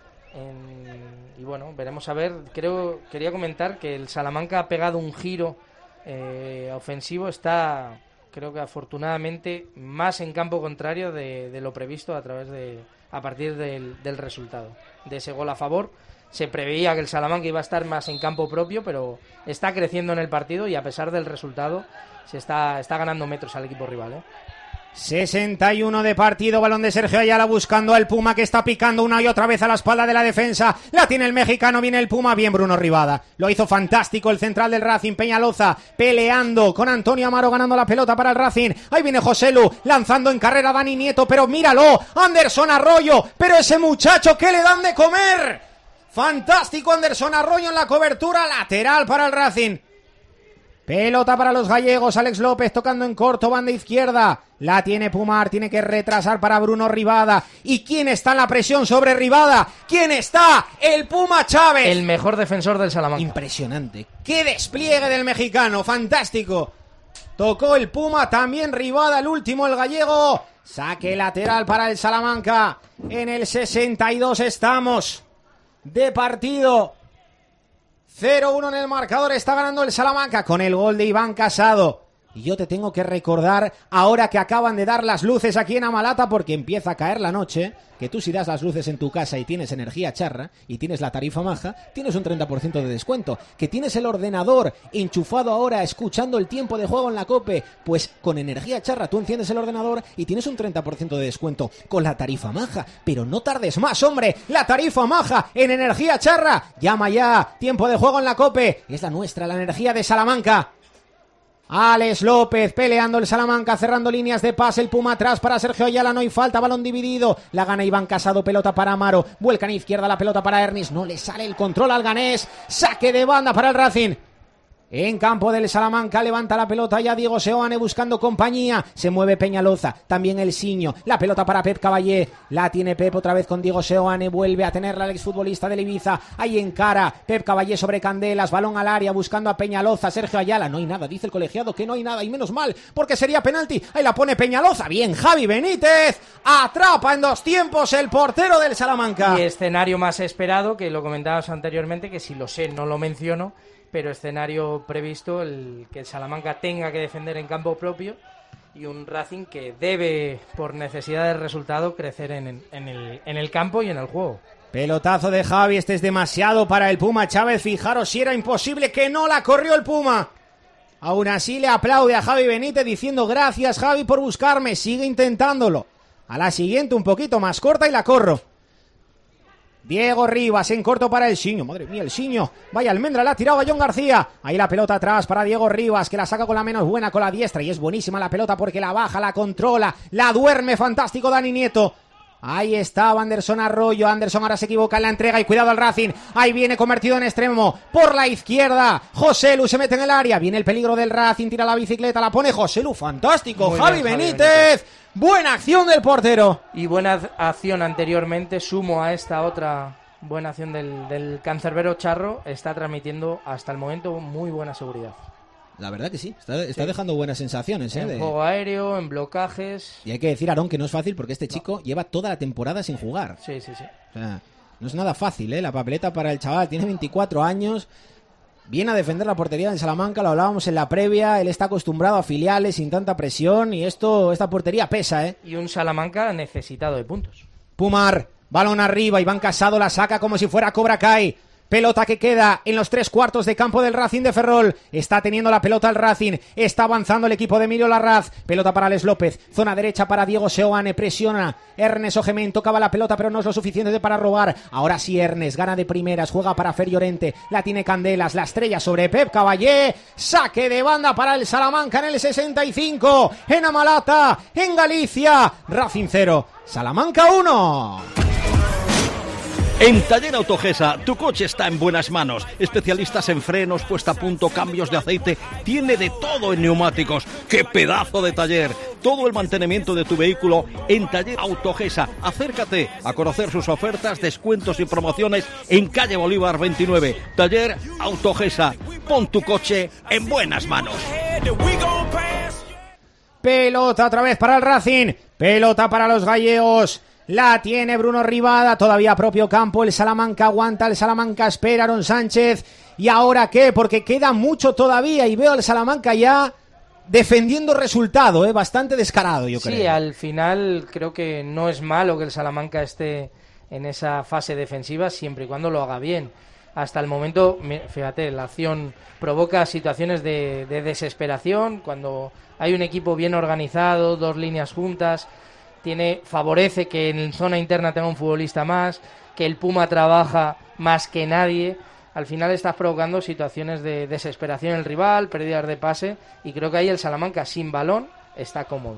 en... y bueno, veremos a ver, creo, quería comentar que el Salamanca ha pegado un giro eh, ofensivo, está, creo que afortunadamente, más en campo contrario de, de lo previsto a través de... a partir del, del resultado, de ese gol a favor. Se preveía que el Salamanca iba a estar más en campo propio, pero está creciendo en el partido y a pesar del resultado se está, está ganando metros al equipo rival, ¿eh? sesenta y uno de partido, balón de Sergio Ayala buscando al Puma que está picando una y otra vez a la espalda de la defensa, la tiene el mexicano, viene el Puma, bien Bruno Rivada, lo hizo fantástico el central del Racing, Peñaloza peleando con Antonio Amaro ganando la pelota para el Racing, ahí viene Joselu lanzando en carrera Dani Nieto, pero míralo, Anderson Arroyo, pero ese muchacho, ¿qué le dan de comer? Fantástico Anderson Arroyo en la cobertura, lateral para el Racing. Pelota para los gallegos, Alex López tocando en corto, banda izquierda. La tiene Pumar, tiene que retrasar para Bruno Rivada. ¿Y quién está en la presión sobre Rivada? ¿Quién está? El Puma Chávez. El mejor defensor del Salamanca. Impresionante. ¡Qué despliegue del mexicano! ¡Fantástico! Tocó el Puma, también Rivada, el último, el gallego. Saque lateral para el Salamanca. En el sesenta y dos estamos de partido. cero uno en el marcador, está ganando el Salamanca con el gol de Iván Casado. Y yo te tengo que recordar, ahora que acaban de dar las luces aquí en Amalata, porque empieza a caer la noche, que tú si das las luces en tu casa y tienes energía charra, y tienes la tarifa maja, tienes un treinta por ciento de descuento. Que tienes el ordenador enchufado ahora, escuchando el tiempo de juego en la COPE, pues con energía charra tú enciendes el ordenador y tienes un treinta por ciento de descuento con la tarifa maja. Pero no tardes más, hombre, la tarifa maja en energía charra. Llama ya, tiempo de juego en la COPE, es la nuestra, la energía de Salamanca. Alex López peleando el Salamanca, cerrando líneas de pase, el Puma atrás para Sergio Ayala, no hay falta, balón dividido, la gana Iván Casado, pelota para Amaro, vuelca en izquierda la pelota para Ernest, no le sale el control al ganés, saque de banda para el Racing. En campo del Salamanca levanta la pelota ya Diego Seoane buscando compañía, se mueve Peñaloza, también el Siño, la pelota para Pep Caballé, la tiene Pep otra vez con Diego Seoane, vuelve a tenerla el exfutbolista del Ibiza, ahí encara Pep Caballé sobre Candelas, balón al área buscando a Peñaloza, Sergio Ayala, no hay nada, dice el colegiado que no hay nada y menos mal, porque sería penalti, ahí la pone Peñaloza, bien Javi Benítez, atrapa en dos tiempos el portero del Salamanca. Y escenario más esperado, que lo comentabas anteriormente, que si lo sé no lo menciono, pero escenario previsto, el que el Salamanca tenga que defender en campo propio y un Racing que debe, por necesidad de resultado, crecer en, en, el, en el campo y en el juego. Pelotazo de Javi, este es demasiado para el Puma Chávez, fijaros si era imposible que no la corrió el Puma. Aún así le aplaude a Javi Benítez diciendo gracias Javi por buscarme, sigue intentándolo. A la siguiente un poquito más corta y la corro. Diego Rivas en corto para el Siño, madre mía el Siño, vaya almendra, la ha tirado a John García, ahí la pelota atrás para Diego Rivas que la saca con la menos buena, con la diestra, y es buenísima la pelota porque la baja, la controla, la duerme, fantástico Dani Nieto. Ahí está Anderson Arroyo, Anderson ahora se equivoca en la entrega y cuidado al Racing, ahí viene convertido en extremo, por la izquierda, Joselu se mete en el área, viene el peligro del Racing, tira la bicicleta, la pone Joselu, fantástico, Javi Benítez. Benítez, buena acción del portero. Y buena acción anteriormente, sumo a esta otra buena acción del, del cancerbero Charro, está transmitiendo hasta el momento muy buena seguridad. La verdad que sí, está, está sí. dejando buenas sensaciones. ¿eh? En de... juego aéreo, en blocajes. Y hay que decir, Aarón, que no es fácil porque este chico no. lleva toda la temporada sin jugar. Sí, sí, sí. O sea, no es nada fácil, ¿eh? La papeleta para el chaval, tiene veinticuatro años, viene a defender la portería del Salamanca, lo hablábamos en la previa, él está acostumbrado a filiales sin tanta presión y esto, esta portería pesa, ¿eh? Y un Salamanca necesitado de puntos. Pumar, balón arriba, Iván Casado la saca como si fuera Cobra Kai. Pelota que queda en los tres cuartos de campo del Racing de Ferrol. Está teniendo la pelota el Racing. Está avanzando el equipo de Emilio Larraz. Pelota para Alex López. Zona derecha para Diego Seoane. Presiona. Ernest Ogemén tocaba la pelota, pero no es lo suficiente para robar. Ahora sí Ernest gana de primeras. Juega para Fer Llorente. La tiene Candelas. La estrella sobre Pep Caballé. Saque de banda para el Salamanca en el sesenta y cinco. En Amalata. En Galicia. Racing cero. Salamanca uno. En Taller Autogesa, tu coche está en buenas manos. Especialistas en frenos, puesta a punto, cambios de aceite. Tiene de todo en neumáticos. ¡Qué pedazo de taller! Todo el mantenimiento de tu vehículo en Taller Autogesa. Acércate a conocer sus ofertas, descuentos y promociones en calle Bolívar veintinueve. Taller Autogesa. Pon tu coche en buenas manos. Pelota otra vez para el Racing. Pelota para los gallegos. La tiene Bruno Rivada, todavía propio campo, el Salamanca aguanta, el Salamanca espera, Aaron Sánchez. ¿Y ahora qué? Porque queda mucho todavía y veo al Salamanca ya defendiendo resultado, ¿eh? Bastante descarado, yo creo. Sí, al final creo que no es malo que el Salamanca esté en esa fase defensiva siempre y cuando lo haga bien. Hasta el momento, fíjate, la acción provoca situaciones de, de desesperación, cuando hay un equipo bien organizado, dos líneas juntas. Tiene, favorece que en zona interna tenga un futbolista más, que el Puma trabaja más que nadie. Al final estás provocando situaciones de desesperación en el rival, pérdidas de pase, y creo que ahí el Salamanca sin balón está cómodo.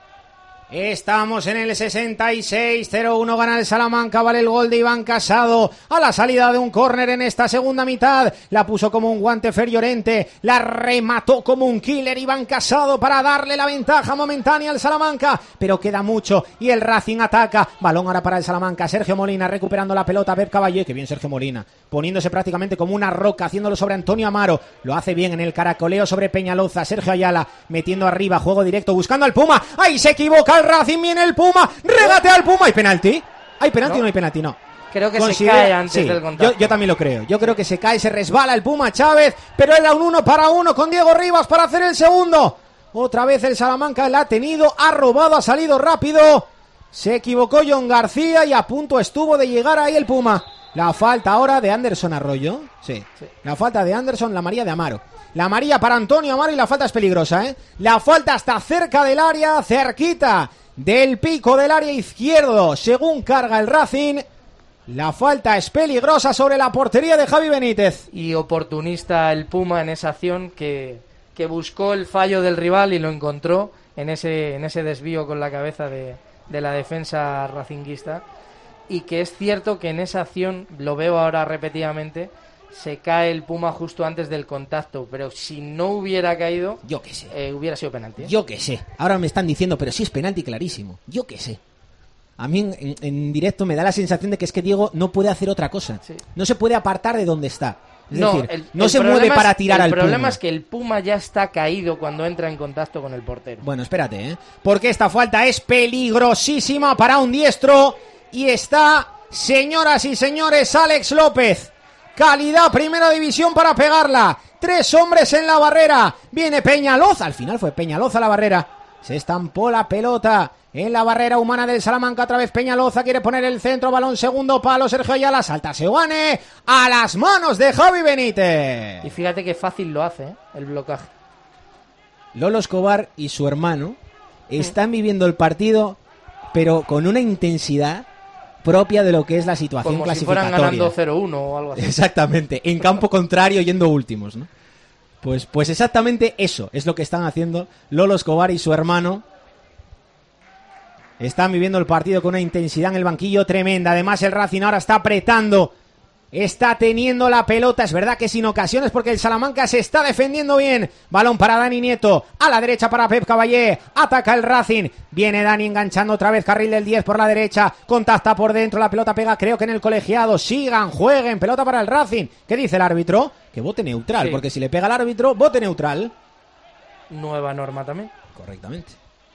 Estamos en el sesenta y seis, cero uno gana el Salamanca, vale el gol de Iván Casado a la salida de un córner en esta segunda mitad, la puso como un guante Fer Llorente, la remató como un killer Iván Casado para darle la ventaja momentánea al Salamanca, pero queda mucho y el Racing ataca, balón ahora para el Salamanca, Sergio Molina recuperando la pelota, Pep Caballé, que bien Sergio Molina, poniéndose prácticamente como una roca, haciéndolo sobre Antonio Amaro, lo hace bien en el caracoleo sobre Peñaloza, Sergio Ayala metiendo arriba, juego directo, buscando al Puma, ¡ay, se equivoca el Racing, viene el Puma, regatea al Puma! ¿Hay penalti? ¿Hay penalti o no hay penalti? No. Creo que Considera... se cae antes sí, del contacto. Yo, yo también lo creo. Yo creo que se cae, se resbala el Puma Chávez, pero era un uno para uno con Diego Rivas para hacer el segundo. Otra vez el Salamanca la ha tenido, ha robado, ha salido rápido. Se equivocó John García y a punto estuvo de llegar ahí el Puma. La falta ahora de Anderson Arroyo. Sí. sí. La falta de Anderson, la María de Amaro. La amarilla para Antonio Amaro y la falta es peligrosa, ¿eh? La falta está cerca del área, cerquita del pico del área izquierdo, según carga el Racing. La falta es peligrosa sobre la portería de Javi Benítez. Y oportunista el Puma en esa acción que, que buscó el fallo del rival y lo encontró en ese, en ese desvío con la cabeza de, de la defensa racinguista. Y que es cierto que en esa acción, lo veo ahora repetidamente, se cae el Puma justo antes del contacto, pero si no hubiera caído, yo qué sé, eh, hubiera sido penalti, ¿eh? Yo qué sé, ahora me están diciendo, pero sí es penalti clarísimo, yo qué sé. A mí en, en, en directo me da la sensación de que es que Diego no puede hacer otra cosa, sí. No se puede apartar de donde está, es no, decir, el, no el se mueve para tirar al Puma. El problema es que el Puma ya está caído cuando entra en contacto con el portero. Bueno, espérate, ¿eh? Porque esta falta es peligrosísima para un diestro y está, señoras y señores, Alex López. Calidad primera división para pegarla. Tres hombres en la barrera. Viene Peñaloza. Al final fue Peñaloza la barrera. Se estampó la pelota en la barrera humana del Salamanca. Otra vez Peñaloza quiere poner el centro. Balón segundo palo. Sergio Ayala salta Seoane a las manos de Javi Benítez. Y fíjate qué fácil lo hace, ¿eh? El blocaje. Lolo Escobar y su hermano están viviendo el partido, pero con una intensidad propia de lo que es la situación como clasificatoria. Como si fueran ganando cero uno o algo así. Exactamente, en campo contrario yendo últimos, ¿no? Pues, pues exactamente eso es lo que están haciendo Lolo Escobar y su hermano. Están viviendo el partido con una intensidad en el banquillo tremenda. Además el Racing ahora está apretando, está teniendo la pelota, es verdad que sin ocasiones porque el Salamanca se está defendiendo bien. Balón para Dani Nieto, a la derecha para Pep Caballé, ataca el Racing, viene Dani enganchando otra vez, carril del diez por la derecha, contacta por dentro, la pelota pega creo que en el colegiado, sigan, jueguen, pelota para el Racing. ¿Qué dice el árbitro? Que vote neutral, sí. Porque si le pega al árbitro, vote neutral. Nueva norma también. Correctamente.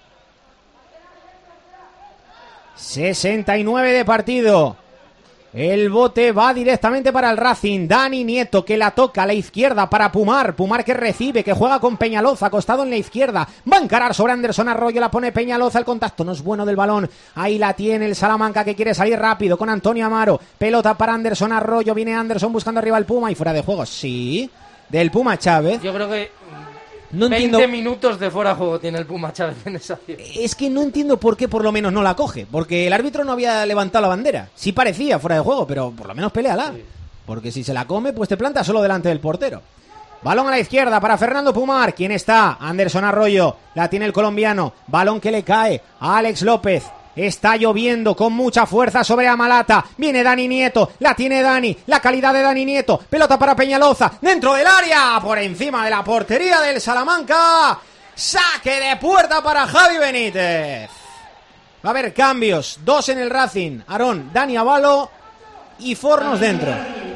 sesenta y nueve de partido. El bote va directamente para el Racing. Dani Nieto que la toca a la izquierda para Pumar. Pumar que recibe, que juega con Peñaloza, acostado en la izquierda. Va a encarar sobre Anderson Arroyo, la pone Peñaloza. El contacto no es bueno del balón. Ahí la tiene el Salamanca que quiere salir rápido con Antonio Amaro. Pelota para Anderson Arroyo. Viene Anderson buscando arriba al Puma y fuera de juego. Sí, del Puma Chávez. Yo creo que no veinte entiendo... minutos de fuera de juego tiene el Puma Chávez en esa acción. Es que no entiendo por qué por lo menos no la coge. Porque el árbitro no había levantado la bandera. Sí parecía fuera de juego, pero por lo menos peleala. Sí. Porque si se la come, pues te planta solo delante del portero. Balón a la izquierda para Fernando Pumar. ¿Quién está? Anderson Arroyo. La tiene el colombiano. Balón que le cae a Alex López. Está lloviendo con mucha fuerza sobre Amalata. Viene Dani Nieto, la tiene Dani, la calidad de Dani Nieto. Pelota para Peñaloza, dentro del área, por encima de la portería del Salamanca. Saque de puerta para Javi Benítez. Va a haber cambios, dos en el Racing. Aarón, Dani Avalo y Fornos dentro.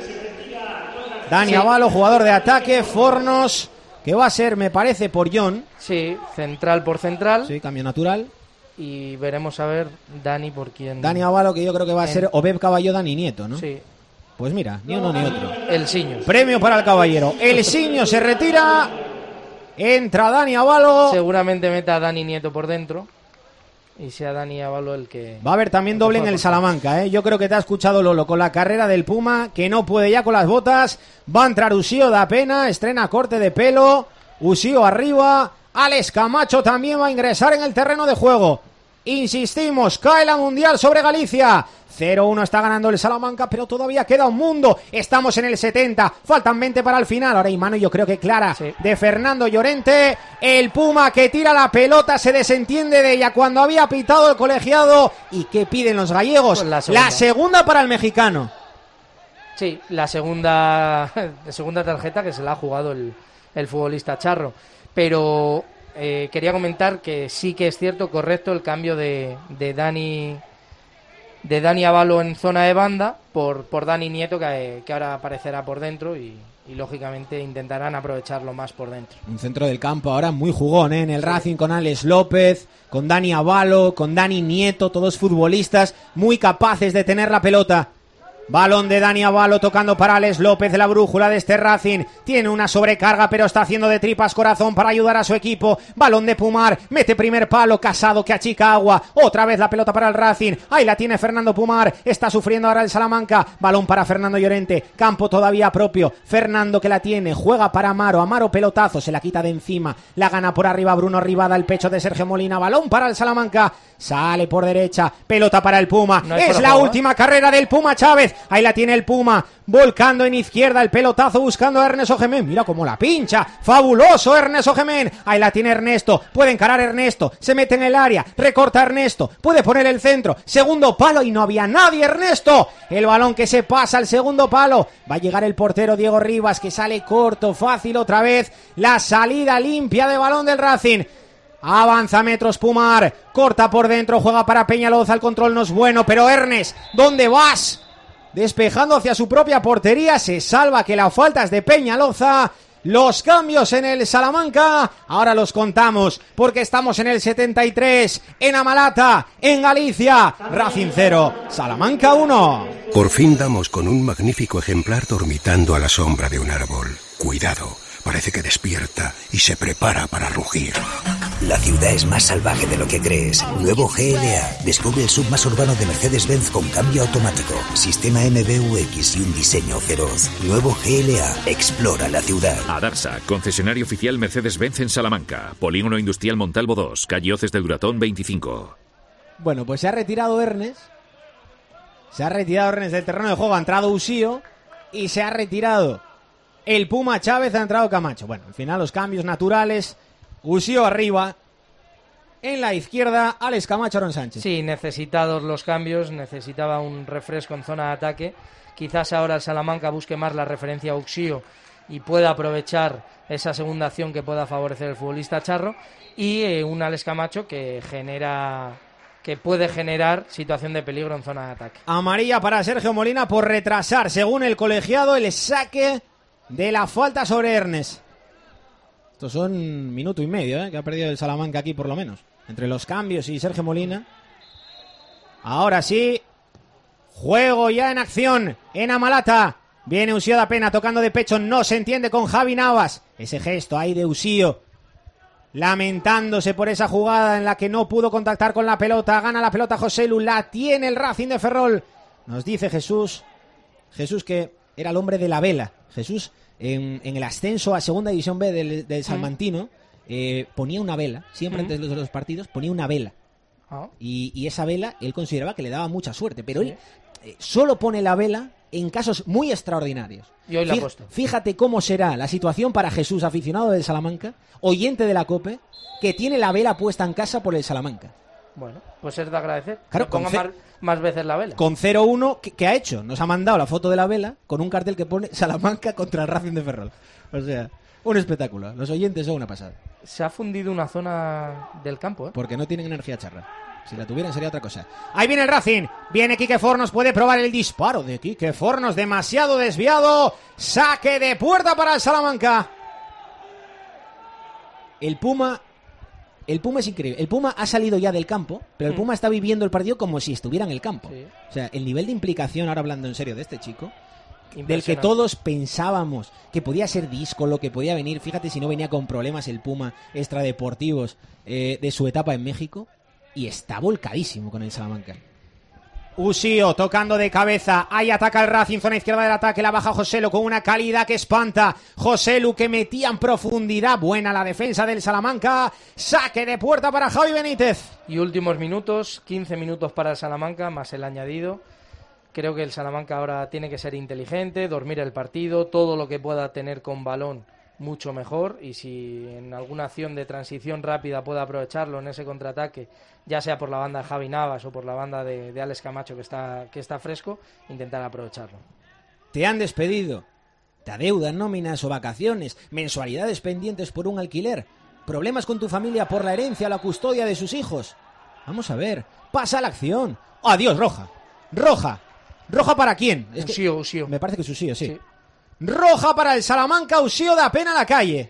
Dani sí. Avalo, jugador de ataque. Fornos, que va a ser, me parece, por John. Sí, central por central. Sí, cambio natural. Y veremos a ver Dani por quién. Dani Avalo, que yo creo que va a en... ser o Beb Caballó, Dani Nieto, ¿no? Sí. Pues mira, ni uno ni otro. El Siño. Premio para el caballero. El Siño se retira. Entra Dani Avalo. Seguramente meta a Dani Nieto por dentro. Y sea Dani Avalo el que... Va a haber también doble en el Salamanca, ¿eh? Yo creo que te ha escuchado Lolo con la carrera del Puma, que no puede ya con las botas. Va a entrar Usío, da pena, estrena corte de pelo. Usío arriba. Alex Camacho también va a ingresar en el terreno de juego. Insistimos, cae la Mundial sobre Galicia. cero uno está ganando el Salamanca, pero todavía queda un mundo. Estamos en el setenta, faltan veinte para el final. Ahora hay mano, yo creo que clara, sí, de Fernando Llorente. El Puma que tira la pelota, se desentiende de ella cuando había pitado el colegiado. ¿Y qué piden los gallegos? Pues la, segunda. la segunda para el mexicano. Sí, la segunda, la segunda tarjeta que se la ha jugado el, el futbolista charro. Pero eh, quería comentar que sí que es cierto, correcto, el cambio de, de Dani... de Dani Avalo en zona de banda por, por Dani Nieto, que, que ahora aparecerá por dentro y, y lógicamente intentarán aprovecharlo más por dentro. Un centro del campo ahora muy jugón, ¿eh? En el sí. Racing con Alex López, con Dani Avalo, con Dani Nieto, todos futbolistas muy capaces de tener la pelota. Balón de Dani Avalo tocando para Alex López, la brújula de este Racing. Tiene una sobrecarga, pero está haciendo de tripas corazón para ayudar a su equipo. Balón de Pumar, mete primer palo, Casado que achica agua. Otra vez la pelota para el Racing. Ahí la tiene Fernando Pumar. Está sufriendo ahora el Salamanca. Balón para Fernando Llorente. Campo todavía propio. Fernando que la tiene. Juega para Amaro. Amaro pelotazo, se la quita de encima. La gana por arriba Bruno Rivada, el pecho de Sergio Molina. Balón para el Salamanca. Sale por derecha. Pelota para el Puma. No es la juego, última ¿eh? carrera del Puma Chávez. Ahí la tiene el Puma, volcando en izquierda el pelotazo buscando a Ernesto Gemén. Mira cómo la pincha, fabuloso Ernesto Gemén. Ahí la tiene Ernesto, puede encarar Ernesto, se mete en el área, recorta Ernesto, puede poner el centro, segundo palo y no había nadie Ernesto. El balón que se pasa al segundo palo, va a llegar el portero Diego Rivas, que sale corto, fácil otra vez. La salida limpia de balón del Racing. Avanza metros Pumar, corta por dentro, juega para Peñaloza, el control no es bueno, pero Ernest, ¿dónde vas? Despejando hacia su propia portería, se salva, que la falta es de Peñaloza. Los cambios en el Salamanca, ahora los contamos, porque estamos en el setenta y tres, en Amalata, en Galicia. Racing cero, Salamanca uno. Por fin damos con un magnífico ejemplar dormitando a la sombra de un árbol. Cuidado, parece que despierta y se prepara para rugir. La ciudad es más salvaje de lo que crees. Nuevo G L A. Descubre el sub más urbano de Mercedes-Benz con cambio automático, sistema M B U X y un diseño feroz. Nuevo G L A. Explora la ciudad. Adarsa, concesionario oficial Mercedes-Benz en Salamanca. Polígono Industrial Montalvo dos, calle Hoces del Duratón veinticinco. Bueno, pues se ha retirado Ernest. Se ha retirado Ernest del terreno de juego. Ha entrado Usío y se ha retirado el Puma Chávez, ha entrado Camacho. Bueno, al final los cambios naturales. Usío arriba, en la izquierda, Alex Camacho, Aaron Sánchez. Sí, necesitados los cambios, necesitaba un refresco en zona de ataque. Quizás ahora el Salamanca busque más la referencia a Usío y pueda aprovechar esa segunda acción que pueda favorecer el futbolista charro. Y eh, un Alex Camacho que genera, que puede generar situación de peligro en zona de ataque. Amarilla para Sergio Molina por retrasar, según el colegiado, el saque de la falta sobre Ernest. Estos son minuto y medio, ¿eh? Que ha perdido el Salamanca aquí por lo menos. Entre los cambios y Sergio Molina. Ahora sí. Juego ya en acción. En Amalata. Viene Usío da pena tocando de pecho. No se entiende con Javi Navas. Ese gesto ahí de Usío. Lamentándose por esa jugada en la que no pudo contactar con la pelota. Gana la pelota Joselu. La tiene el Racing de Ferrol. Nos dice Jesús. Jesús que era el hombre de la vela. Jesús... En, en el ascenso a segunda división B del, del Salmantino, eh, ponía una vela, siempre antes de los, los partidos ponía una vela, oh. y, y esa vela él consideraba que le daba mucha suerte, pero sí. él eh, solo pone la vela en casos muy extraordinarios. Y hoy la ha puesto. Fíjate cómo será la situación para Jesús, aficionado del Salamanca, oyente de la COPE, que tiene la vela puesta en casa por el Salamanca. Bueno, pues es de agradecer. Claro, que ponga con más, más veces la vela. Con cero uno, ¿qué, ¿qué ha hecho? Nos ha mandado la foto de la vela con un cartel que pone Salamanca contra el Racing de Ferrol. O sea, un espectáculo. Los oyentes son una pasada. Se ha fundido una zona del campo, ¿eh? Porque no tienen energía charra. Si la tuvieran sería otra cosa. Ahí viene el Racing. Viene Quique Fornos. Puede probar el disparo de Quique Fornos. Demasiado desviado. Saque de puerta para el Salamanca. El Puma... El Puma es increíble. El Puma ha salido ya del campo, pero el Puma está viviendo el partido como si estuviera en el campo. Sí. O sea, el nivel de implicación, ahora hablando en serio de este chico, del que todos pensábamos que podía ser díscolo, que podía venir, fíjate si no venía con problemas el Puma extradeportivos eh, de su etapa en México, y está volcadísimo con el Salamanca. Usío tocando de cabeza, ahí ataca el Racing, zona izquierda del ataque, la baja Joselu con una calidad que espanta. Joselu que metía en profundidad, buena la defensa del Salamanca, saque de puerta para Javi Benítez. Y últimos minutos, quince minutos para el Salamanca, más el añadido. Creo que el Salamanca ahora tiene que ser inteligente, dormir el partido, todo lo que pueda tener con balón mucho mejor, y si en alguna acción de transición rápida puede aprovecharlo en ese contraataque, ya sea por la banda de Javi Navas o por la banda de, de Alex Camacho que está, que está fresco, intentar aprovecharlo. Te han despedido, te adeudan nóminas o vacaciones, mensualidades pendientes por un alquiler, problemas con tu familia por la herencia o la custodia de sus hijos. Vamos a ver, pasa la acción. Adiós, roja, roja, roja para quién? Es Usío, que... Usío. Me parece que es Usío, sí. sí. Roja para el Salamanca, Usío da pena a la calle.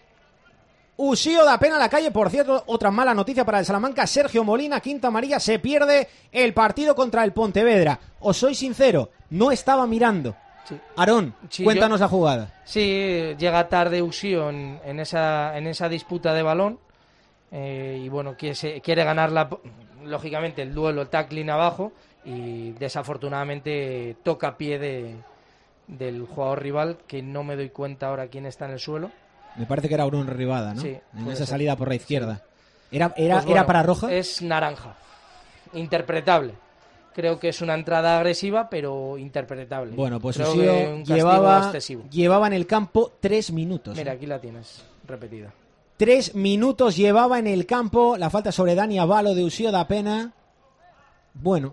Usío da pena a la calle, por cierto, otra mala noticia para el Salamanca, Sergio Molina, quinta amarilla, se pierde el partido contra el Pontevedra. Os soy sincero, no estaba mirando. Sí. Aarón, sí, cuéntanos yo... la jugada. Sí, llega tarde Usío en, en, esa, en esa disputa de balón, eh, y bueno, quiere, se, quiere ganarla, lógicamente, el duelo, el tackling abajo, y desafortunadamente toca pie de... del jugador rival, que no me doy cuenta ahora quién está en el suelo. Me parece que era Bruno Rivada, ¿no? Sí, en esa ser. salida por la izquierda. Sí. ¿Era, era, pues bueno, ¿Era para roja? Es naranja. Interpretable. Creo que es una entrada agresiva, pero interpretable. Bueno, pues Creo Usío llevaba, llevaba en el campo tres minutos. Mira, aquí la tienes, repetida. Tres minutos llevaba en el campo. La falta sobre Dani Avalo de Usío da pena. Bueno.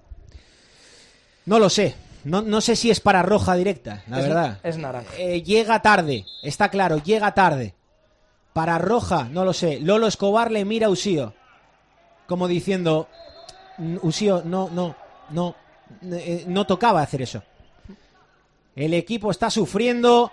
No lo sé. No, no sé si es para roja directa, la es, verdad. Es naranja. Eh, llega tarde, está claro, llega tarde. Para roja, no lo sé. Lolo Escobar le mira a Usío, como diciendo, Usío, no, no, no, eh, no tocaba hacer eso. El equipo está sufriendo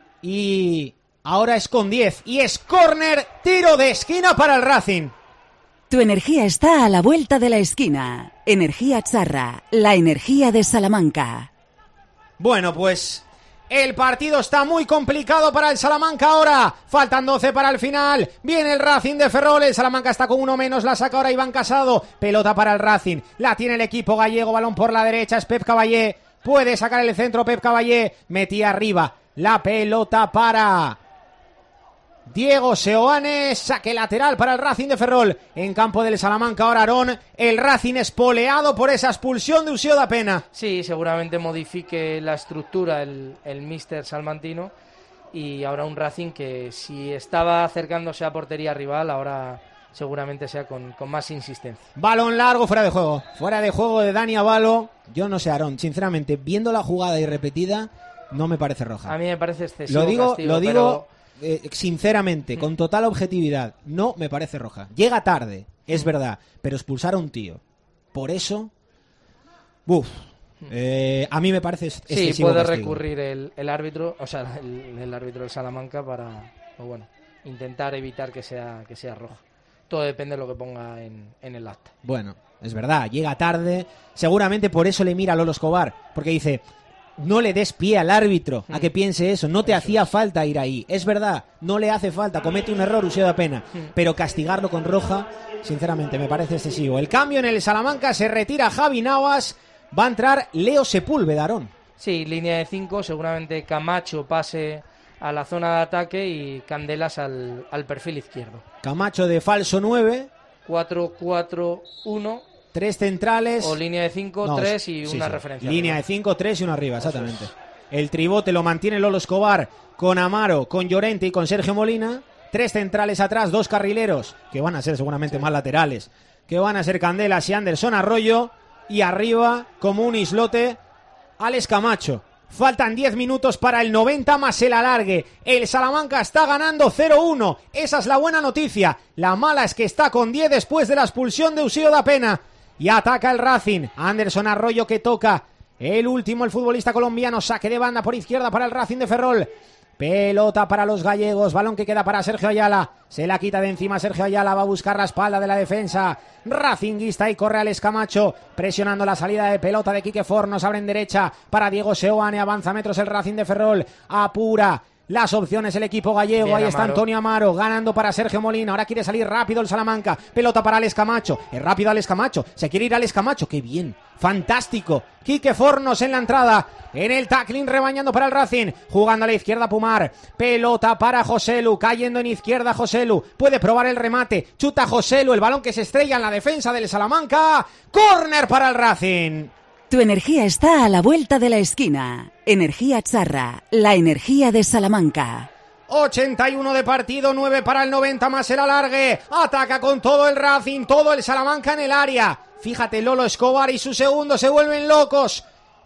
y ahora es con diez. Y es córner, tiro de esquina para el Racing. Tu energía está a la vuelta de la esquina. Energía Charra, la energía de Salamanca. Bueno, pues el partido está muy complicado para el Salamanca ahora. Faltan doce para el final. Viene el Racing de Ferrol. El Salamanca está con uno menos. La saca ahora Iván Casado. Pelota para el Racing. La tiene el equipo gallego. Balón por la derecha. Es Pep Caballé. Puede sacar el centro Pep Caballé. Metía arriba. La pelota para Diego Seoane, saque lateral para el Racing de Ferrol. En campo del Salamanca ahora Aarón. El Racing espoleado por esa expulsión de Usío da pena. Sí, seguramente modifique la estructura el, el míster salmantino. Y ahora un Racing que si estaba acercándose a portería rival, ahora seguramente sea con, con más insistencia. Balón largo, fuera de juego. Fuera de juego de Dani Avalo. Yo no sé, Aarón, sinceramente, viendo la jugada y repetida, no me parece roja. A mí me parece excesivo Lo digo, castigo, lo digo... pero... Eh, sinceramente, con total objetividad, no me parece roja. Llega tarde, es verdad, pero expulsar a un tío por eso, uff, eh, a mí me parece excesivo. Sí, puede castigo. recurrir el, el árbitro, o sea, el, el árbitro del Salamanca para, pues bueno, intentar evitar que sea que sea roja. Todo depende de lo que ponga en, en el acta. Bueno, es verdad, llega tarde, seguramente por eso le mira a Lolo Escobar, porque dice, no le des pie al árbitro a que piense eso, no te eso hacía es. falta ir ahí, es verdad, no le hace falta, comete un error, Usío da pena, pero castigarlo con roja, sinceramente me parece excesivo. El cambio en el Salamanca, se retira Javi Navas, va a entrar Leo Sepúlveda, Aarón. Sí, línea de cinco, seguramente Camacho pase a la zona de ataque y Candelas al, al perfil izquierdo. Camacho de falso nueve. cuatro cuatro uno. Tres centrales. O línea de cinco, no, tres y sí, una sí. referencia. Línea de cinco, tres y uno arriba, exactamente. El tribote lo mantiene Lolo Escobar con Amaro, con Llorente y con Sergio Molina. Tres centrales atrás, dos carrileros, que van a ser seguramente sí. más laterales. que van a ser Candelas y Anderson Arroyo. Y arriba, como un islote, Alex Camacho. Faltan diez minutos para el noventa más el alargue. El Salamanca está ganando cero uno. Esa es la buena noticia. La mala es que está con diez después de la expulsión de Usío da Pena. Y ataca el Racing. Anderson Arroyo que toca. El último, el futbolista colombiano. Saque de banda por izquierda para el Racing de Ferrol. Pelota para los gallegos, balón que queda para Sergio Ayala, se la quita de encima Sergio Ayala, va a buscar la espalda de la defensa racinguista y corre Alex Camacho, presionando la salida de pelota de Quique Fornos, abre en derecha para Diego Seoane, avanza metros el Racing de Ferrol, apura las opciones el equipo gallego. Bien, ahí está Amaro. Antonio Amaro ganando para Sergio Molina, ahora quiere salir rápido el Salamanca, pelota para Alex Camacho, es rápido Alex Camacho, se quiere ir Alex Camacho, qué bien, fantástico, Quique Fornos en la entrada, en el tackling rebañando para el Racing, jugando a la izquierda Pumar, pelota para Joselu, cayendo en izquierda Joselu, puede probar el remate, chuta Joselu, el balón que se estrella en la defensa del Salamanca, córner para el Racing. Tu energía está a la vuelta de la esquina. Energía Charra, la energía de Salamanca. ochenta y uno de partido, nueve para el noventa más el alargue. Ataca con todo el Racing, todo el Salamanca en el área. Fíjate, Lolo Escobar y su segundo se vuelven locos.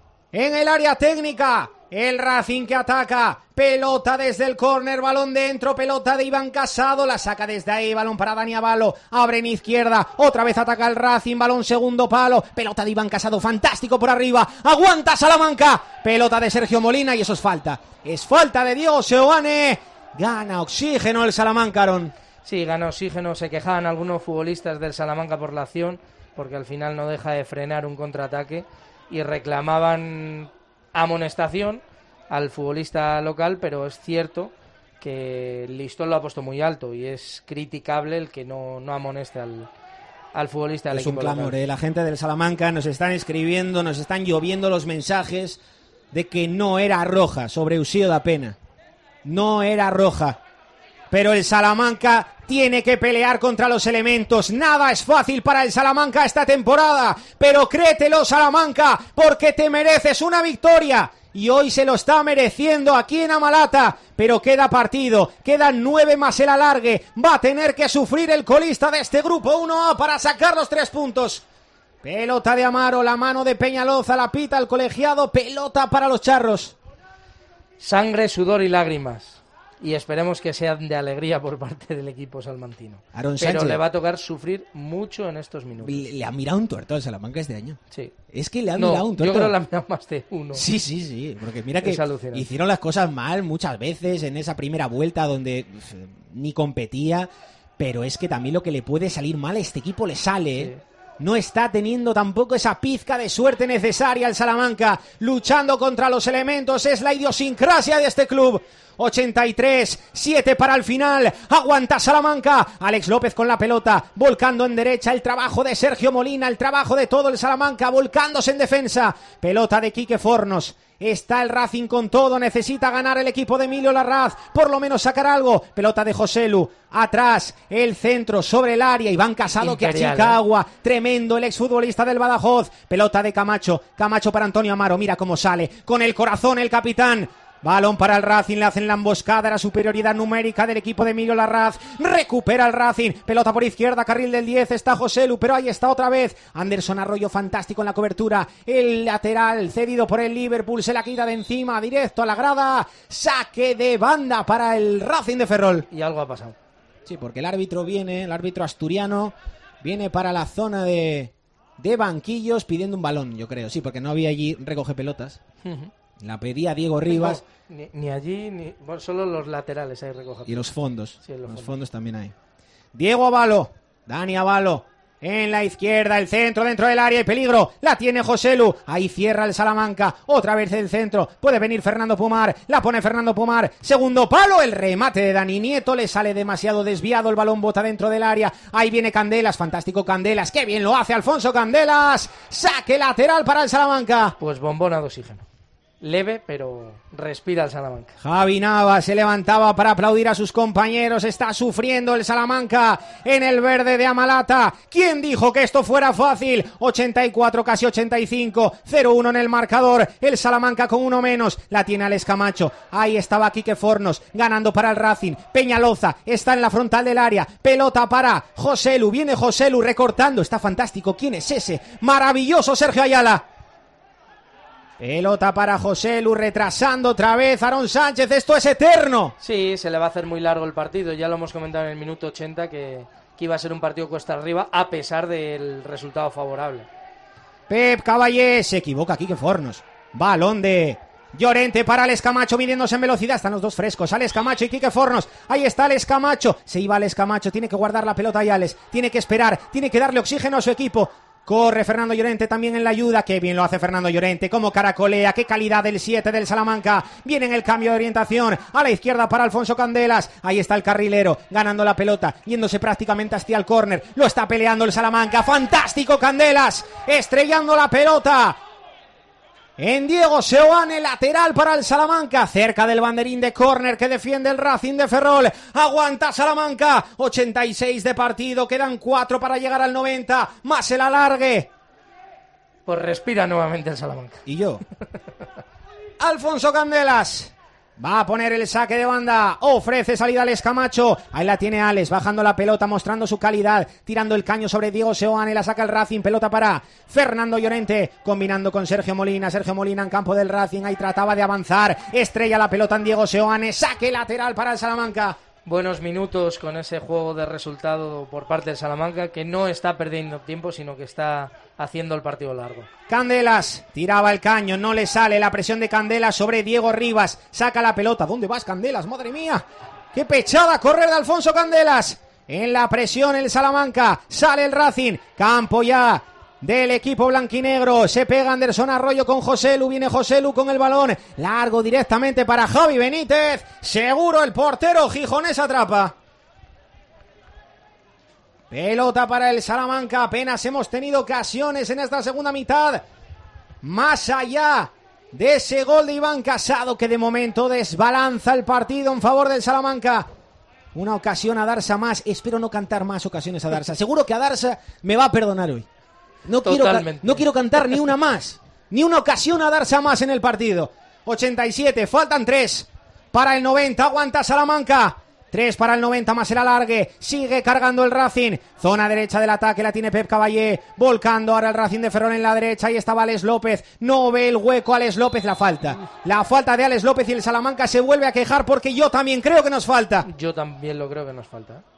En el área técnica, el Racing que ataca. Pelota desde el córner, balón dentro, pelota de Iván Casado, la saca desde ahí, balón para Dani Avalo, abre en izquierda, otra vez ataca el Racing, balón segundo palo, pelota de Iván Casado, fantástico por arriba, aguanta Salamanca, pelota de Sergio Molina y eso es falta, es falta de Diego Seoane, gana oxígeno el Salamanca, Aaron. Sí, gana oxígeno, se quejaban algunos futbolistas del Salamanca por la acción, porque al final no deja de frenar un contraataque y reclamaban amonestación al futbolista local, pero es cierto que el listón lo ha puesto muy alto y es criticable el que no, no amoneste al, al futbolista del es equipo un clamor, local. ¿eh? La gente del Salamanca nos están escribiendo, nos están lloviendo los mensajes de que no era roja sobre Usío da Pena. No era roja. Pero el Salamanca tiene que pelear contra los elementos. Nada es fácil para el Salamanca esta temporada. Pero créetelo, Salamanca, porque te mereces una victoria. Y hoy se lo está mereciendo aquí en Amalata. Pero queda partido, quedan nueve más el alargue. Va a tener que sufrir el colista de este grupo uno A para sacar los tres puntos. Pelota de Amaro, la mano de Peñaloza, la pita el colegiado. Pelota para los charros. Sangre, sudor y lágrimas. Y esperemos que sean de alegría por parte del equipo salmantino. Aaron Pero Sánchez le va a tocar sufrir mucho en estos minutos. Le, le ha mirado un tuerto al Salamanca este año. Sí. Es que le ha no, mirado un tuerto. Yo creo que le ha mirado más de uno. Sí, sí, sí. Porque mira que es hicieron las cosas mal muchas veces en esa primera vuelta donde uf, ni competía. Pero es que también lo que le puede salir mal a este equipo le sale, ¿eh? Sí. No está teniendo tampoco esa pizca de suerte necesaria el Salamanca, luchando contra los elementos, es la idiosincrasia de este club. ochenta y tres, siete para el final, aguanta Salamanca, Alex López con la pelota, volcando en derecha, el trabajo de Sergio Molina, el trabajo de todo el Salamanca, volcándose en defensa, pelota de Quique Fornos. Está el Racing con todo, necesita ganar el equipo de Emilio Larraz, por lo menos sacar algo, pelota de Joselu, atrás, el centro sobre el área, Iván Casado Imperial, que achica ¿eh? agua, tremendo el exfutbolista del Badajoz, pelota de Camacho, Camacho para Antonio Amaro, mira cómo sale, con el corazón el capitán, balón para el Racing, le hacen la emboscada, la superioridad numérica del equipo de Emilio Larraz, recupera el Racing, pelota por izquierda, carril del diez, está Joselu, pero ahí está otra vez, Anderson Arroyo fantástico en la cobertura, el lateral cedido por el Liverpool, se la quita de encima, directo a la grada, saque de banda para el Racing de Ferrol. Y algo ha pasado. Sí, porque el árbitro viene, el árbitro asturiano, viene para la zona de, de banquillos pidiendo un balón, yo creo, sí, porque no había allí recoge pelotas. Uh-huh. La pedía Diego Rivas. No, ni, ni allí, ni bueno, solo los laterales hay recoge. Y los fondos. Sí, los, los fondos. fondos también hay. Diego Avalo, Dani Avalo, en la izquierda, el centro dentro del área y peligro. La tiene Joselu. Ahí cierra el Salamanca. Otra vez el centro. Puede venir Fernando Pumar. La pone Fernando Pumar. Segundo palo. El remate de Dani Nieto. Le sale demasiado desviado. El balón bota dentro del área. Ahí viene Candelas. Fantástico Candelas. Qué bien lo hace Alfonso Candelas. Saque lateral para el Salamanca. Pues bombona de oxígeno. leve, pero respira el Salamanca. Javi Nava se levantaba para aplaudir a sus compañeros. Está sufriendo el Salamanca en el verde de Amalata. ¿Quién dijo que esto fuera fácil? ochenta y cuatro, casi ochenta y cinco, cero uno en el marcador. El Salamanca con uno menos. La tiene Alex Camacho. Ahí estaba Quique Fornos ganando para el Racing. Peñaloza está en la frontal del área. Pelota para Joselu. Viene Joselu recortando. Está fantástico. ¿Quién es ese? Maravilloso Sergio Ayala. Pelota para Joselu, retrasando otra vez Aarón Sánchez, esto es eterno. Sí, se le va a hacer muy largo el partido, ya lo hemos comentado en el minuto ochenta que, que iba a ser un partido cuesta arriba a pesar del resultado favorable. Pep Caballé se equivoca aquí que Fornos, balón de Llorente para Alex Camacho midiéndose en velocidad, están los dos frescos, Alex Camacho y Quique Fornos, ahí está Alex Camacho, se iba Alex Camacho, tiene que guardar la pelota y Alex, tiene que esperar, tiene que darle oxígeno a su equipo. Corre Fernando Llorente también en la ayuda. Qué bien lo hace Fernando Llorente. Como caracolea. Qué calidad del siete del Salamanca. Viene en el cambio de orientación. A la izquierda para Alfonso Candelas. Ahí está el carrilero. Ganando la pelota. Yéndose prácticamente hacia el córner. Lo está peleando el Salamanca. Fantástico Candelas. Estrellando la pelota en Diego Seoane, lateral para el Salamanca, cerca del banderín de córner que defiende el Racing de Ferrol. Aguanta Salamanca, ochenta y seis de partido, quedan cuatro para llegar al noventa, más el alargue. Pues respira nuevamente el Salamanca. Y yo. Alfonso Candelas va a poner el saque de banda, ofrece salida a Alex Camacho, ahí la tiene Alex, bajando la pelota, mostrando su calidad, tirando el caño sobre Diego Seoane, la saca el Racing, pelota para Fernando Llorente, combinando con Sergio Molina, Sergio Molina en campo del Racing, ahí trataba de avanzar, estrella la pelota en Diego Seoane, saque lateral para el Salamanca. Buenos minutos con ese juego de resultado por parte del Salamanca, que no está perdiendo tiempo, sino que está haciendo el partido largo. Candelas tiraba el caño, no le sale la presión de Candelas sobre Diego Rivas, saca la pelota. ¿Dónde vas, Candelas? Madre mía, qué pechada correr de Alfonso Candelas. En la presión el Salamanca, sale el Racing, campo ya del equipo blanquinegro, se pega Anderson Arroyo con Joselu, viene Joselu con el balón, largo directamente para Javi Benítez, seguro el portero gijonés atrapa. Pelota para el Salamanca, apenas hemos tenido ocasiones en esta segunda mitad, más allá de ese gol de Iván Casado que de momento desbalanza el partido en favor del Salamanca. Una ocasión a Darsa más, espero no cantar más ocasiones a Darsa, seguro que a Darsa me va a perdonar hoy. No quiero, no quiero cantar ni una más, ni una ocasión a Darsa más en el partido. ochenta y siete, faltan tres para el noventa, aguanta Salamanca. tres para el noventa más el alargue, sigue cargando el Racing, zona derecha del ataque la tiene Pep Caballé, volcando ahora el Racing de Ferrol en la derecha, ahí estaba Alex López, no ve el hueco Alex López, la falta, la falta de Alex López y el Salamanca se vuelve a quejar porque yo también creo que nos falta. Yo también lo creo que nos falta, ¿eh?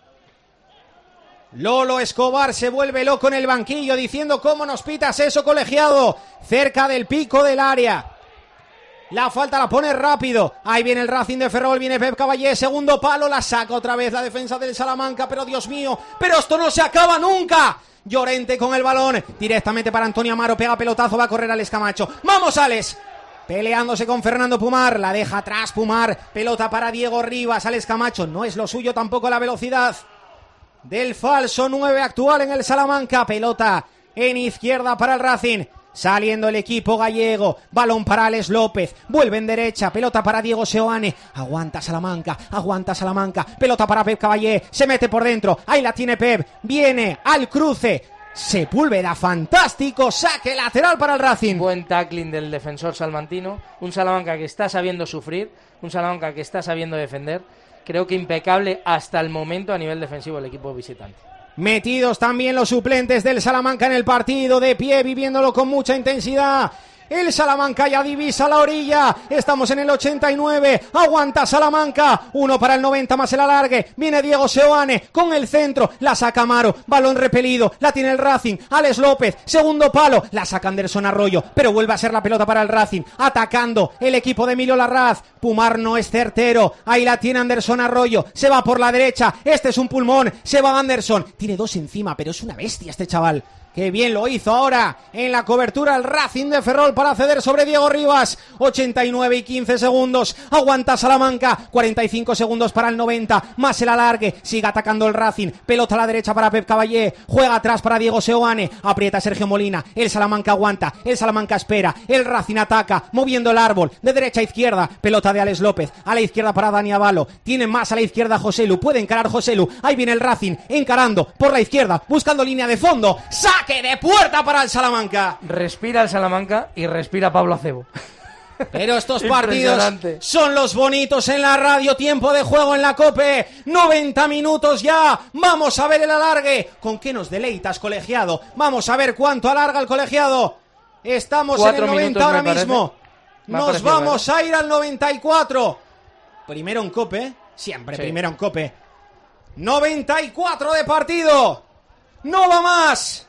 Lolo Escobar se vuelve loco en el banquillo diciendo cómo nos pitas eso, colegiado, cerca del pico del área. La falta la pone rápido, ahí viene el Racing de Ferrol, viene Pep Caballé, segundo palo, la saca otra vez la defensa del Salamanca, pero Dios mío, pero esto no se acaba nunca. Llorente con el balón, directamente para Antonio Amaro, pega pelotazo, va a correr Alex Camacho. ¡Vamos, Alex! Peleándose con Fernando Pumar, la deja atrás Pumar, pelota para Diego Rivas, Alex Camacho, no es lo suyo tampoco la velocidad del falso nueve actual en el Salamanca, pelota en izquierda para el Racing, saliendo el equipo gallego, balón para Alex López, vuelve en derecha, pelota para Diego Seoane, aguanta Salamanca, aguanta Salamanca, pelota para Pep Caballé, se mete por dentro, ahí la tiene Pep, viene al cruce, Sepúlveda, fantástico, saque lateral para el Racing. Buen tackling del defensor salmantino, un Salamanca que está sabiendo sufrir, un Salamanca que está sabiendo defender. Creo que impecable hasta el momento a nivel defensivo el equipo visitante. Metidos también los suplentes del Salamanca en el partido, de pie, viviéndolo con mucha intensidad. El Salamanca ya divisa la orilla, estamos en el ochenta y nueve, aguanta Salamanca, uno para el noventa más el alargue, viene Diego Seoane con el centro, la saca Amaro, balón repelido, la tiene el Racing, Alex López, segundo palo, la saca Anderson Arroyo, pero vuelve a ser la pelota para el Racing, atacando el equipo de Emilio Larraz, Pumar no es certero, ahí la tiene Anderson Arroyo, se va por la derecha, este es un pulmón, se va Anderson, tiene dos encima, pero es una bestia este chaval. Qué bien lo hizo ahora en la cobertura el Racing de Ferrol para ceder sobre Diego Rivas. ochenta y nueve y quince segundos. Aguanta Salamanca. cuarenta y cinco segundos para el noventa. Más el alargue. Sigue atacando el Racing. Pelota a la derecha para Pep Caballé. Juega atrás para Diego Seoane. Aprieta Sergio Molina. El Salamanca aguanta. El Salamanca espera. El Racing ataca. Moviendo el árbol. De derecha a izquierda. Pelota de Alex López. A la izquierda para Dani Avalo. Tiene más a la izquierda Joselu. Puede encarar Joselu. Ahí viene el Racing. Encarando por la izquierda. Buscando línea de fondo. ¡Saque de puerta para el Salamanca! Respira el Salamanca y respira Pablo Acebo. Pero estos partidos son los bonitos en la radio. Tiempo de juego en la COPE. noventa minutos ya. Vamos a ver el alargue. ¿Con qué nos deleitas, colegiado? Vamos a ver cuánto alarga el colegiado. Estamos en el noventa ahora mismo. Nos vamos a ir al noventa y cuatro. Primero en COPE. Siempre sí. Primero en COPE. noventa y cuatro de partido. No va más.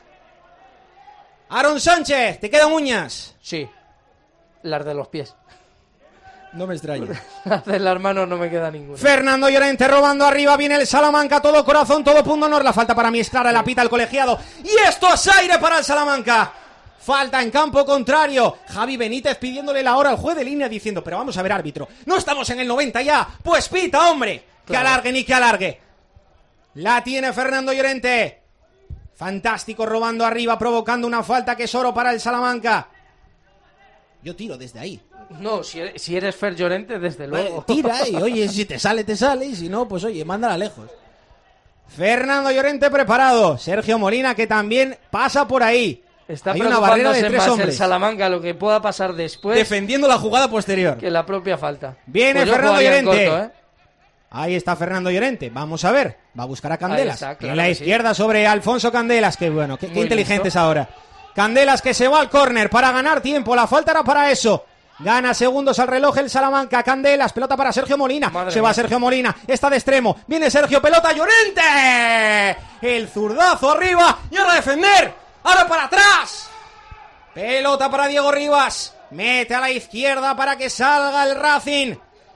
Aaron Sánchez, ¿te quedan uñas? Sí, las de los pies. No me extraña. Las de las manos no me queda ninguna. Fernando Llorente robando arriba, viene el Salamanca, todo corazón, todo punto honor. La falta para mí es clara, la pita el colegiado. Y esto es aire para el Salamanca. Falta en campo contrario. Javi Benítez pidiéndole la hora al juez de línea diciendo, pero vamos a ver, árbitro, no estamos en el noventa ya. Pues pita, hombre. Claro. Que alargue ni que alargue. La tiene Fernando Llorente. Fantástico, robando arriba, provocando una falta que es oro para el Salamanca. Yo tiro desde ahí. No, si eres, si eres Fer Llorente, desde luego. Pues tira y oye, si te sale, te sale. Y si no, pues oye, mándala lejos. Fernando Llorente preparado. Sergio Molina que también pasa por ahí. Está Hay una barrera de tres más hombres. El Salamanca, lo que pueda pasar después. Defendiendo la jugada posterior. Que la propia falta. Viene pues Fernando Llorente. Corto, ¿eh? Ahí está Fernando Llorente, vamos a ver, va a buscar a Candelas, está, claro en la izquierda sí. Sobre Alfonso Candelas, que bueno, qué, qué inteligentes listo. Ahora. Candelas que se va al córner para ganar tiempo, la falta era para eso. Gana segundos al reloj el Salamanca, Candelas, pelota para Sergio Molina, Madre se va mía. Sergio Molina, está de extremo, viene Sergio, pelota Llorente, el zurdazo arriba y ahora a defender, ahora para atrás. Pelota para Diego Rivas, mete a la izquierda para que salga el Racing.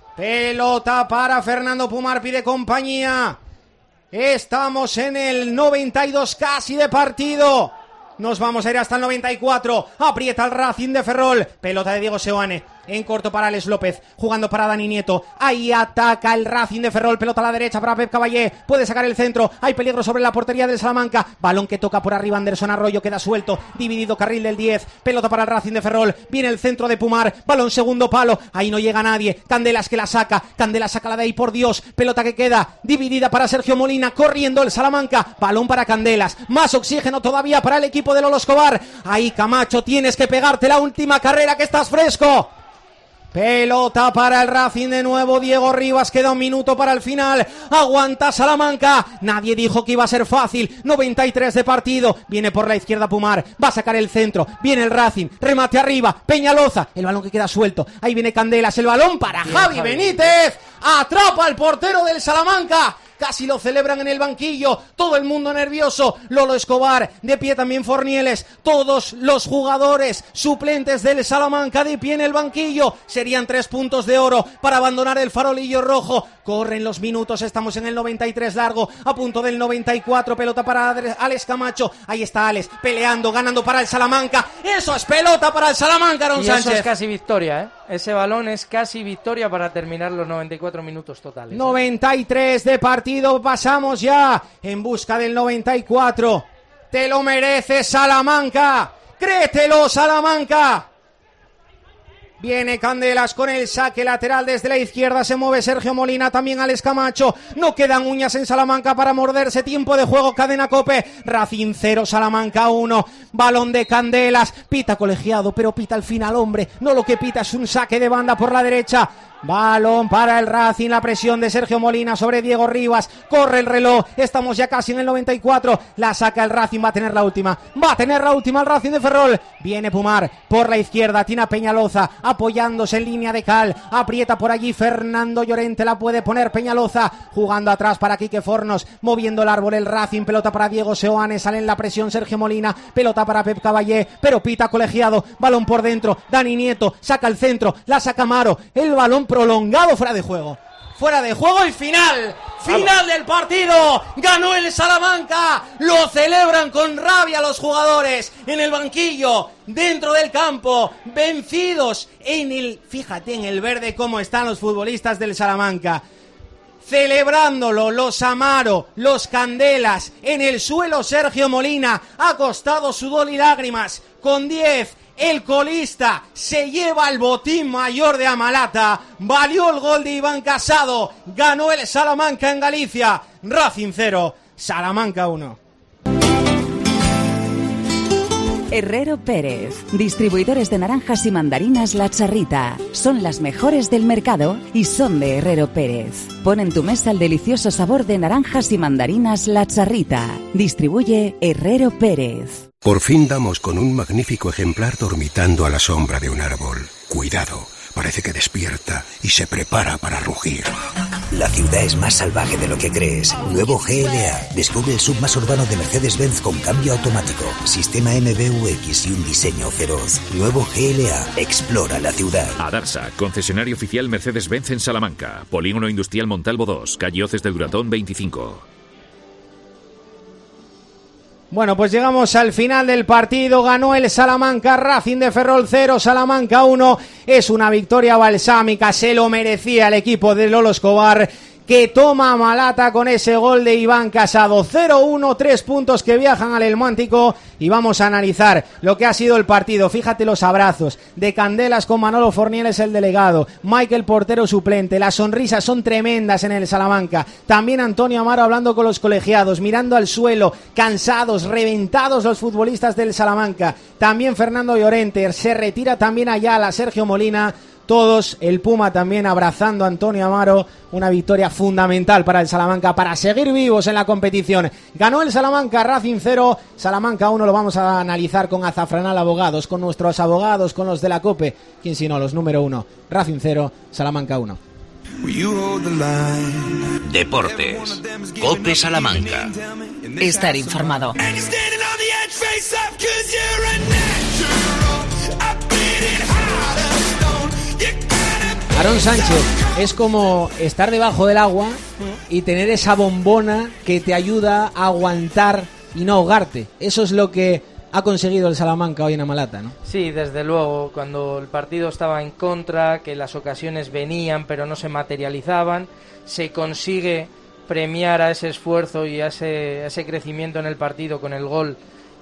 Pelota para Fernando Pumar, pide compañía. Estamos en el noventa y dos casi de partido. Nos vamos a ir hasta el noventa y cuatro. Aprieta el Racing de Ferrol. Pelota de Diego Seoane. En corto para Alex López. Jugando para Dani Nieto. Ahí ataca el Racing de Ferrol. Pelota a la derecha para Pep Caballé. Puede sacar el centro. Hay peligro sobre la portería del Salamanca. Balón que toca por arriba Anderson Arroyo. Queda suelto. Dividido carril del diez. Pelota para el Racing de Ferrol. Viene el centro de Pumar. Balón segundo palo. Ahí no llega nadie. Candelas que la saca. Candelas saca la de ahí, por Dios. Pelota que queda dividida para Sergio Molina. Corriendo el Salamanca. Balón para Candelas. Más oxígeno todavía para el equipo de Lolo Escobar. Ahí Camacho, tienes que pegarte la última carrera que estás fresco. Pelota para el Racing de nuevo, Diego Rivas, queda un minuto para el final, aguanta Salamanca, nadie dijo que iba a ser fácil, noventa y tres de partido, viene por la izquierda Pumar, va a sacar el centro, viene el Racing, remate arriba, Peñaloza, el balón que queda suelto, ahí viene Candelas, el balón para Bien, Javi, Javi Benítez, atrapa al portero del Salamanca. Casi lo celebran en el banquillo, todo el mundo nervioso, Lolo Escobar, de pie también Fornieles, todos los jugadores suplentes del Salamanca de pie en el banquillo, serían tres puntos de oro para abandonar el farolillo rojo, corren los minutos, estamos en el noventa y tres largo, a punto del noventa y cuatro, pelota para Alex Camacho, ahí está Alex, peleando, ganando para el Salamanca, eso es pelota para el Salamanca, Aaron y Sánchez. Eso es casi victoria, ¿eh? Ese balón es casi victoria para terminar los noventa y cuatro minutos totales. ¿eh? noventa y tres de partido, pasamos ya en busca del noventa y cuatro. Te lo mereces, Salamanca. Créetelo, Salamanca. Viene Candelas con el saque lateral desde la izquierda, se mueve Sergio Molina, también Alex Camacho, no quedan uñas en Salamanca para morderse, tiempo de juego, cadena COPE, Racing cero, Salamanca uno, balón de Candelas, pita colegiado, pero pita al final, hombre, no lo que pita es un saque de banda por la derecha, balón para el Racing, la presión de Sergio Molina sobre Diego Rivas, corre el reloj, estamos ya casi en el noventa y cuatro, la saca el Racing, va a tener la última, va a tener la última el Racing de Ferrol, viene Pumar por la izquierda, tiene a Peñaloza, apoyándose en línea de cal, aprieta por allí Fernando Llorente, la puede poner Peñaloza, jugando atrás para Quique Fornos, moviendo el árbol el Racing, pelota para Diego Seoane, sale en la presión Sergio Molina, pelota para Pep Caballé, pero pita colegiado, balón por dentro, Dani Nieto, saca el centro, la saca Maro, el balón prolongado fuera de juego. Fuera de juego y final. Final del partido, ganó el Salamanca, lo celebran con rabia los jugadores en el banquillo, dentro del campo, vencidos en el, fíjate en el verde cómo están los futbolistas del Salamanca, celebrándolo, los Amaro, los Candelas, en el suelo Sergio Molina, ha costado sudor y lágrimas, con diez. El colista se lleva el botín mayor de Amalata. Valió el gol de Iván Casado. Ganó el Salamanca en Galicia. Racing cero, Salamanca uno. Herrero Pérez, distribuidores de naranjas y mandarinas La Charrita. Son las mejores del mercado y son de Herrero Pérez. Pon en tu mesa el delicioso sabor de naranjas y mandarinas La Charrita. Distribuye Herrero Pérez. Por fin damos con un magnífico ejemplar dormitando a la sombra de un árbol. Cuidado, parece que despierta y se prepara para rugir. La ciudad es más salvaje de lo que crees. Nuevo G L A. Descubre el sub más urbano de Mercedes-Benz con cambio automático, sistema M B U X y un diseño feroz. Nuevo G L A. Explora la ciudad. Adarsa, concesionario oficial Mercedes-Benz en Salamanca. Polígono Industrial Montalvo dos, calle Hoces del Duratón veinticinco. Bueno, pues llegamos al final del partido, ganó el Salamanca, Racing de Ferrol cero, Salamanca uno, es una victoria balsámica, se lo merecía el equipo de Lolo Escobar, que toma a Malata con ese gol de Iván Casado. Cero uno, tres puntos que viajan al Elmántico y vamos a analizar lo que ha sido el partido. Fíjate los abrazos de Candelas con Manolo Fornieles, el delegado, Michael portero suplente, las sonrisas son tremendas en el Salamanca. También Antonio Amaro hablando con los colegiados, mirando al suelo, cansados, reventados los futbolistas del Salamanca. También Fernando Llorente, se retira también Ayala, Sergio Molina. Todos, el Puma también abrazando a Antonio Amaro, una victoria fundamental para el Salamanca, para seguir vivos en la competición. Ganó el Salamanca, Racing cero, Salamanca uno, lo vamos a analizar con Azafranal Abogados, con nuestros abogados, con los de la COPE, quién si no, los número uno, Racing cero, Salamanca uno. Deportes, COPE Salamanca. Estar informado. Aarón Sánchez, es como estar debajo del agua y tener esa bombona que te ayuda a aguantar y no ahogarte. Eso es lo que ha conseguido el Salamanca hoy en Amalata, ¿no? Sí, desde luego, cuando el partido estaba en contra, que las ocasiones venían pero no se materializaban, se consigue premiar a ese esfuerzo y a ese, a ese crecimiento en el partido con el gol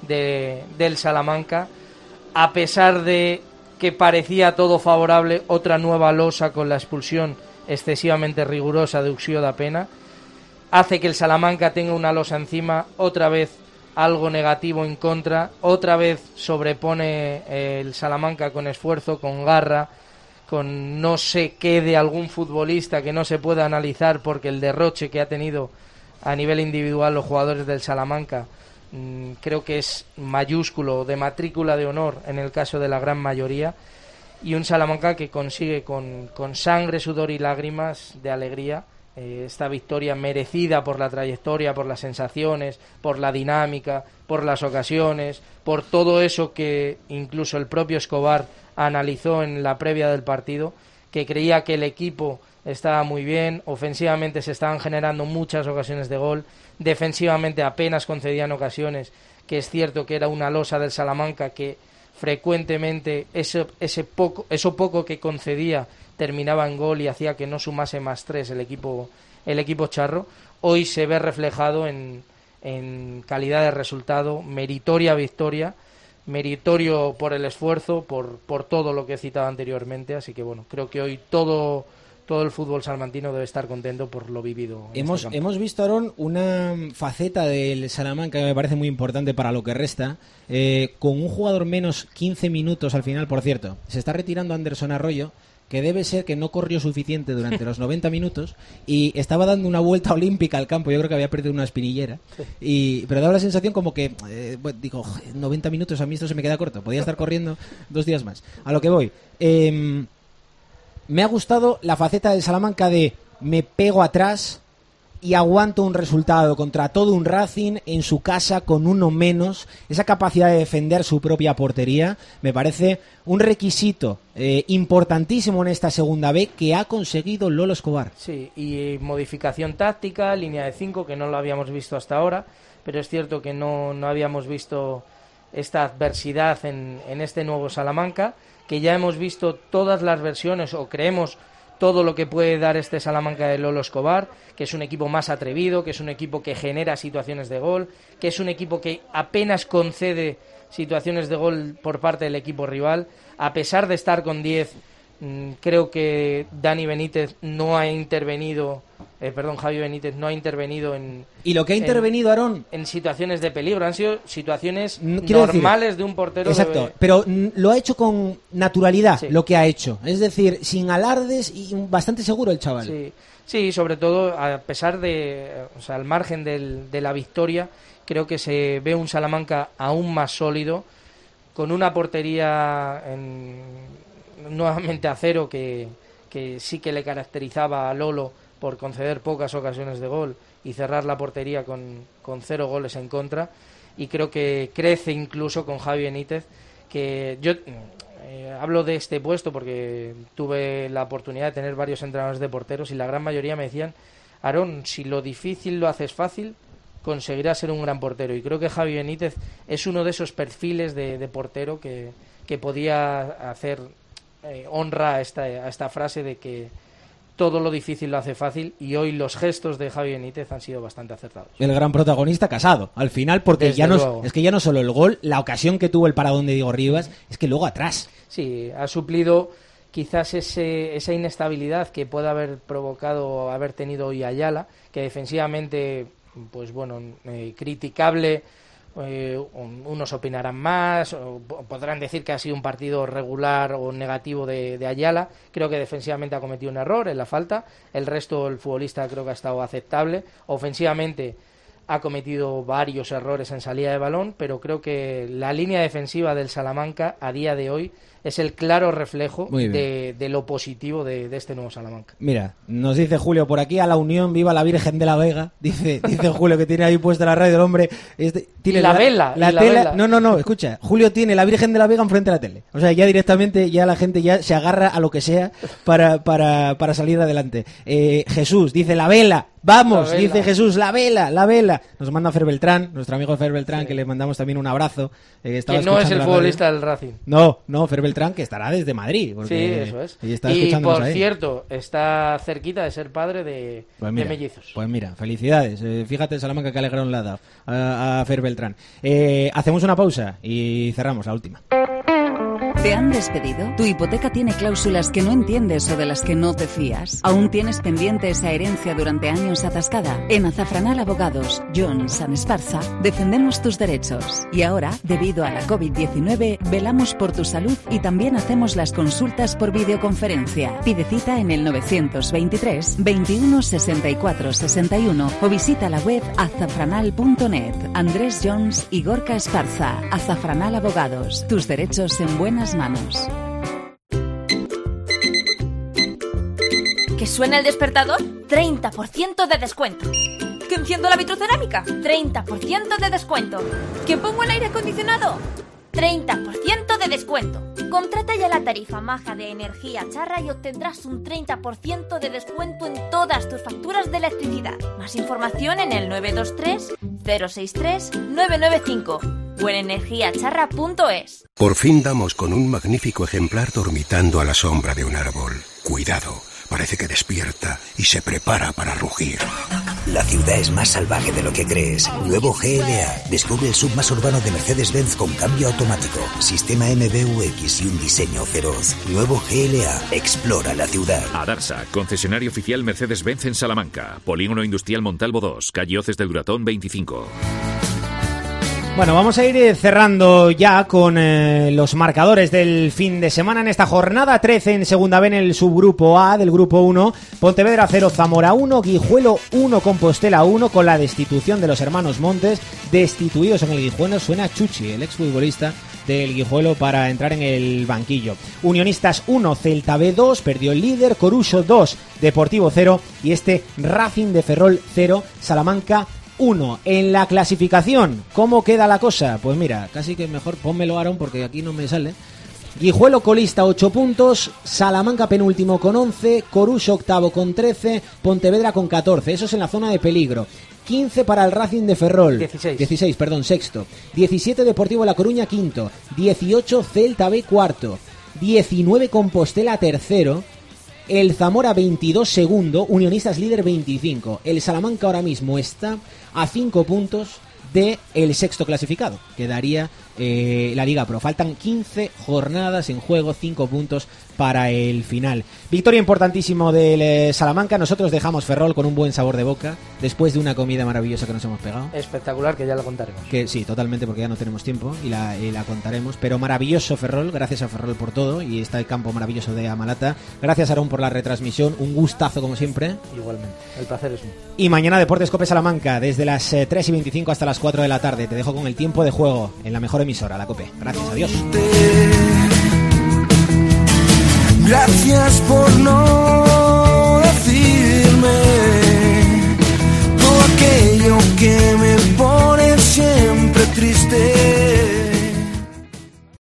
de, del Salamanca, a pesar de que parecía todo favorable, otra nueva losa con la expulsión excesivamente rigurosa de Uxío da Pena, hace que el Salamanca tenga una losa encima, otra vez algo negativo en contra, otra vez sobrepone el Salamanca con esfuerzo, con garra, con no sé qué de algún futbolista que no se pueda analizar porque el derroche que ha tenido a nivel individual los jugadores del Salamanca creo que es mayúsculo, de matrícula de honor en el caso de la gran mayoría, y un Salamanca que consigue con, con sangre, sudor y lágrimas de alegría eh, esta victoria merecida por la trayectoria, por las sensaciones, por la dinámica, por las ocasiones, por todo eso que incluso el propio Escobar analizó en la previa del partido, que creía que el equipo estaba muy bien, ofensivamente se estaban generando muchas ocasiones de gol, defensivamente apenas concedían ocasiones, que es cierto que era una losa del Salamanca que frecuentemente ese, ese poco, eso poco que concedía terminaba en gol y hacía que no sumase más tres el equipo, el equipo charro. Hoy se ve reflejado en, en calidad de resultado, meritoria victoria, meritorio por el esfuerzo, por, por todo lo que he citado anteriormente, así que bueno, creo que hoy todo... todo el fútbol salmantino debe estar contento por lo vivido. En hemos, este hemos visto, Aarón, una faceta del Salamanca que me parece muy importante para lo que resta, eh, con un jugador menos quince minutos al final, por cierto. Se está retirando Anderson Arroyo, que debe ser que no corrió suficiente durante los noventa minutos y estaba dando una vuelta olímpica al campo. Yo creo que había perdido una espinillera, y, pero daba la sensación como que, eh, bueno, digo, noventa minutos, a mí esto se me queda corto, podía estar corriendo dos días más. A lo que voy, eh... me ha gustado la faceta del Salamanca de me pego atrás, y aguanto un resultado contra todo un Racing en su casa con uno menos. Esa capacidad de defender su propia portería me parece un requisito eh, importantísimo en esta segunda B que ha conseguido Lolo Escobar. Sí, y modificación táctica, línea de cinco, que no lo habíamos visto hasta ahora, pero es cierto que no, no habíamos visto esta adversidad en, en este nuevo Salamanca, que ya hemos visto todas las versiones, o creemos todo lo que puede dar este Salamanca de Lolo Escobar, que es un equipo más atrevido, que es un equipo que genera situaciones de gol, que es un equipo que apenas concede situaciones de gol por parte del equipo rival. A pesar de estar con diez, mmm, creo que Dani Benítez no ha intervenido, eh, perdón, Javi Benítez no ha intervenido en... Y lo que ha intervenido, en, Aarón... En situaciones de peligro, han sido situaciones Quiero normales decir, de un portero... Exacto, de... pero lo ha hecho con naturalidad, sí. Lo que ha hecho. Es decir, sin alardes y bastante seguro el chaval. Sí, sí, sobre todo a pesar de... O sea, al margen del, de la victoria, creo que se ve un Salamanca aún más sólido, con una portería en, nuevamente a cero, que, que sí que le caracterizaba a Lolo por conceder pocas ocasiones de gol y cerrar la portería con, con cero goles en contra, y creo que crece incluso con Javi Benítez, que yo eh, hablo de este puesto porque tuve la oportunidad de tener varios entrenadores de porteros y la gran mayoría me decían: Aarón, si lo difícil lo haces fácil, conseguirá ser un gran portero, y creo que Javi Benítez es uno de esos perfiles de, de portero que, que podía hacer eh, honra a esta, a esta frase de que todo lo difícil lo hace fácil, y hoy los gestos de Javi Benítez han sido bastante acertados. El gran protagonista Casado, al final, porque Desde ya no luego. es que ya no solo el gol, la ocasión que tuvo el paradón de Diego Rivas, es que luego atrás. Sí, ha suplido quizás ese, esa inestabilidad que puede haber provocado haber tenido hoy Ayala, que defensivamente, pues bueno, eh, criticable. Eh, unos opinarán más, o podrán decir que ha sido un partido regular o negativo de, de Ayala. Creo que defensivamente ha cometido un error en la falta, el resto el futbolista creo que ha estado aceptable. Ofensivamente ha cometido varios errores en salida de balón, pero creo que la línea defensiva del Salamanca a día de hoy es el claro reflejo de, de lo positivo de, de este nuevo Salamanca. Mira, nos dice Julio por aquí: a la Unión, viva la Virgen de la Vega. Dice dice Julio, que tiene ahí puesta la radio el hombre. Este, tiene y la, la vela. La y la tela. vela. No, no, no, escucha. Julio tiene la Virgen de la Vega enfrente de la tele. O sea, ya directamente ya la gente ya se agarra a lo que sea para, para, para salir adelante. Eh, Jesús dice: la vela. Vamos, dice Jesús, la vela, la vela. Nos manda Fer Beltrán, nuestro amigo Fer Beltrán, sí, que le mandamos también un abrazo. Eh, que no es el futbolista radio. del Racing. No, no, Fer Beltrán, que estará desde Madrid. Porque, sí, eso es. Y, está y por ahí. cierto, está cerquita de ser padre de, pues mira, de mellizos. Pues mira, felicidades. Eh, fíjate, Salamanca, que alegrón le ha dado a, a Fer Beltrán. Eh, hacemos una pausa y cerramos la última. ¿Te han despedido? ¿Tu hipoteca tiene cláusulas que no entiendes o de las que no te fías? ¿Aún tienes pendiente esa herencia durante años atascada? En Azafranal Abogados, Jones and Esparza, defendemos tus derechos. Y ahora, debido a la covid diecinueve, velamos por tu salud y también hacemos las consultas por videoconferencia. Pide cita en el novecientos veintitrés, veintiuno, sesenta y cuatro, sesenta y uno o visita la web azafranal punto net. Andrés Jones y Gorka Esparza. Azafranal Abogados, tus derechos en buenas manos. ¿Que suena el despertador? treinta por ciento de descuento. ¿Que enciendo la vitrocerámica? treinta por ciento de descuento. ¿Que pongo el aire acondicionado? treinta por ciento de descuento. Contrata ya la tarifa maja de Energía Charra y obtendrás un treinta por ciento de descuento en todas tus facturas de electricidad. Más información en el nueve dos tres, cero seis tres, nueve nueve cinco o en energía charra punto es. Por fin damos con un magnífico ejemplar dormitando a la sombra de un árbol. Cuidado, parece que despierta y se prepara para rugir. La ciudad es más salvaje de lo que crees. Nuevo G L A. Descubre el sub más urbano de Mercedes-Benz con cambio automático, sistema M B U X y un diseño feroz. Nuevo G L A. Explora la ciudad. Adarsa, concesionario oficial Mercedes-Benz en Salamanca. Polígono Industrial Montalvo dos, calle Hoces del Duratón veinticinco. Bueno, vamos a ir cerrando ya con eh, los marcadores del fin de semana en esta jornada trece en Segunda B en el subgrupo A del grupo uno. Pontevedra cero, Zamora uno, Guijuelo uno, Compostela uno, con la destitución de los hermanos Montes, destituidos en el Guijuelo. Suena Chuchi, el exfutbolista del Guijuelo para entrar en el banquillo. Unionistas uno, Celta B dos, perdió el líder, Coruso dos, Deportivo cero y este Racing de Ferrol cero, Salamanca uno. En la clasificación, ¿cómo queda la cosa? Pues mira, casi que mejor pónmelo, Aaron, porque aquí no me sale. Guijuelo colista ocho puntos, Salamanca penúltimo con once, Coruso octavo con trece, Pontevedra con catorce, eso es en la zona de peligro. quince para el Racing de Ferrol, dieciséis, dieciséis perdón, sexto, diecisiete Deportivo La Coruña quinto, dieciocho Celta B cuarto, diecinueve Compostela tercero, el Zamora veintidós segundo, Unionistas líder veinticinco. El Salamanca ahora mismo está a cinco puntos de el sexto clasificado, que daría eh, la Liga Pro. Faltan quince jornadas en juego, cinco puntos para el final. Victoria importantísimo del eh, Salamanca. Nosotros dejamos Ferrol con un buen sabor de boca después de una comida maravillosa que nos hemos pegado. Espectacular, que ya la contaremos. Que sí, totalmente, porque ya no tenemos tiempo y la, y la contaremos. Pero maravilloso Ferrol, gracias a Ferrol por todo, y está el campo maravilloso de Amalata. Gracias, Aarón, por la retransmisión. Un gustazo como siempre. Igualmente, el placer es mío. Y mañana Deportes Cope Salamanca desde las eh, tres y veinticinco hasta las cuatro de la tarde. Te dejo con el tiempo de juego en la mejor emisora, la Cope. Gracias, adiós. Gracias por no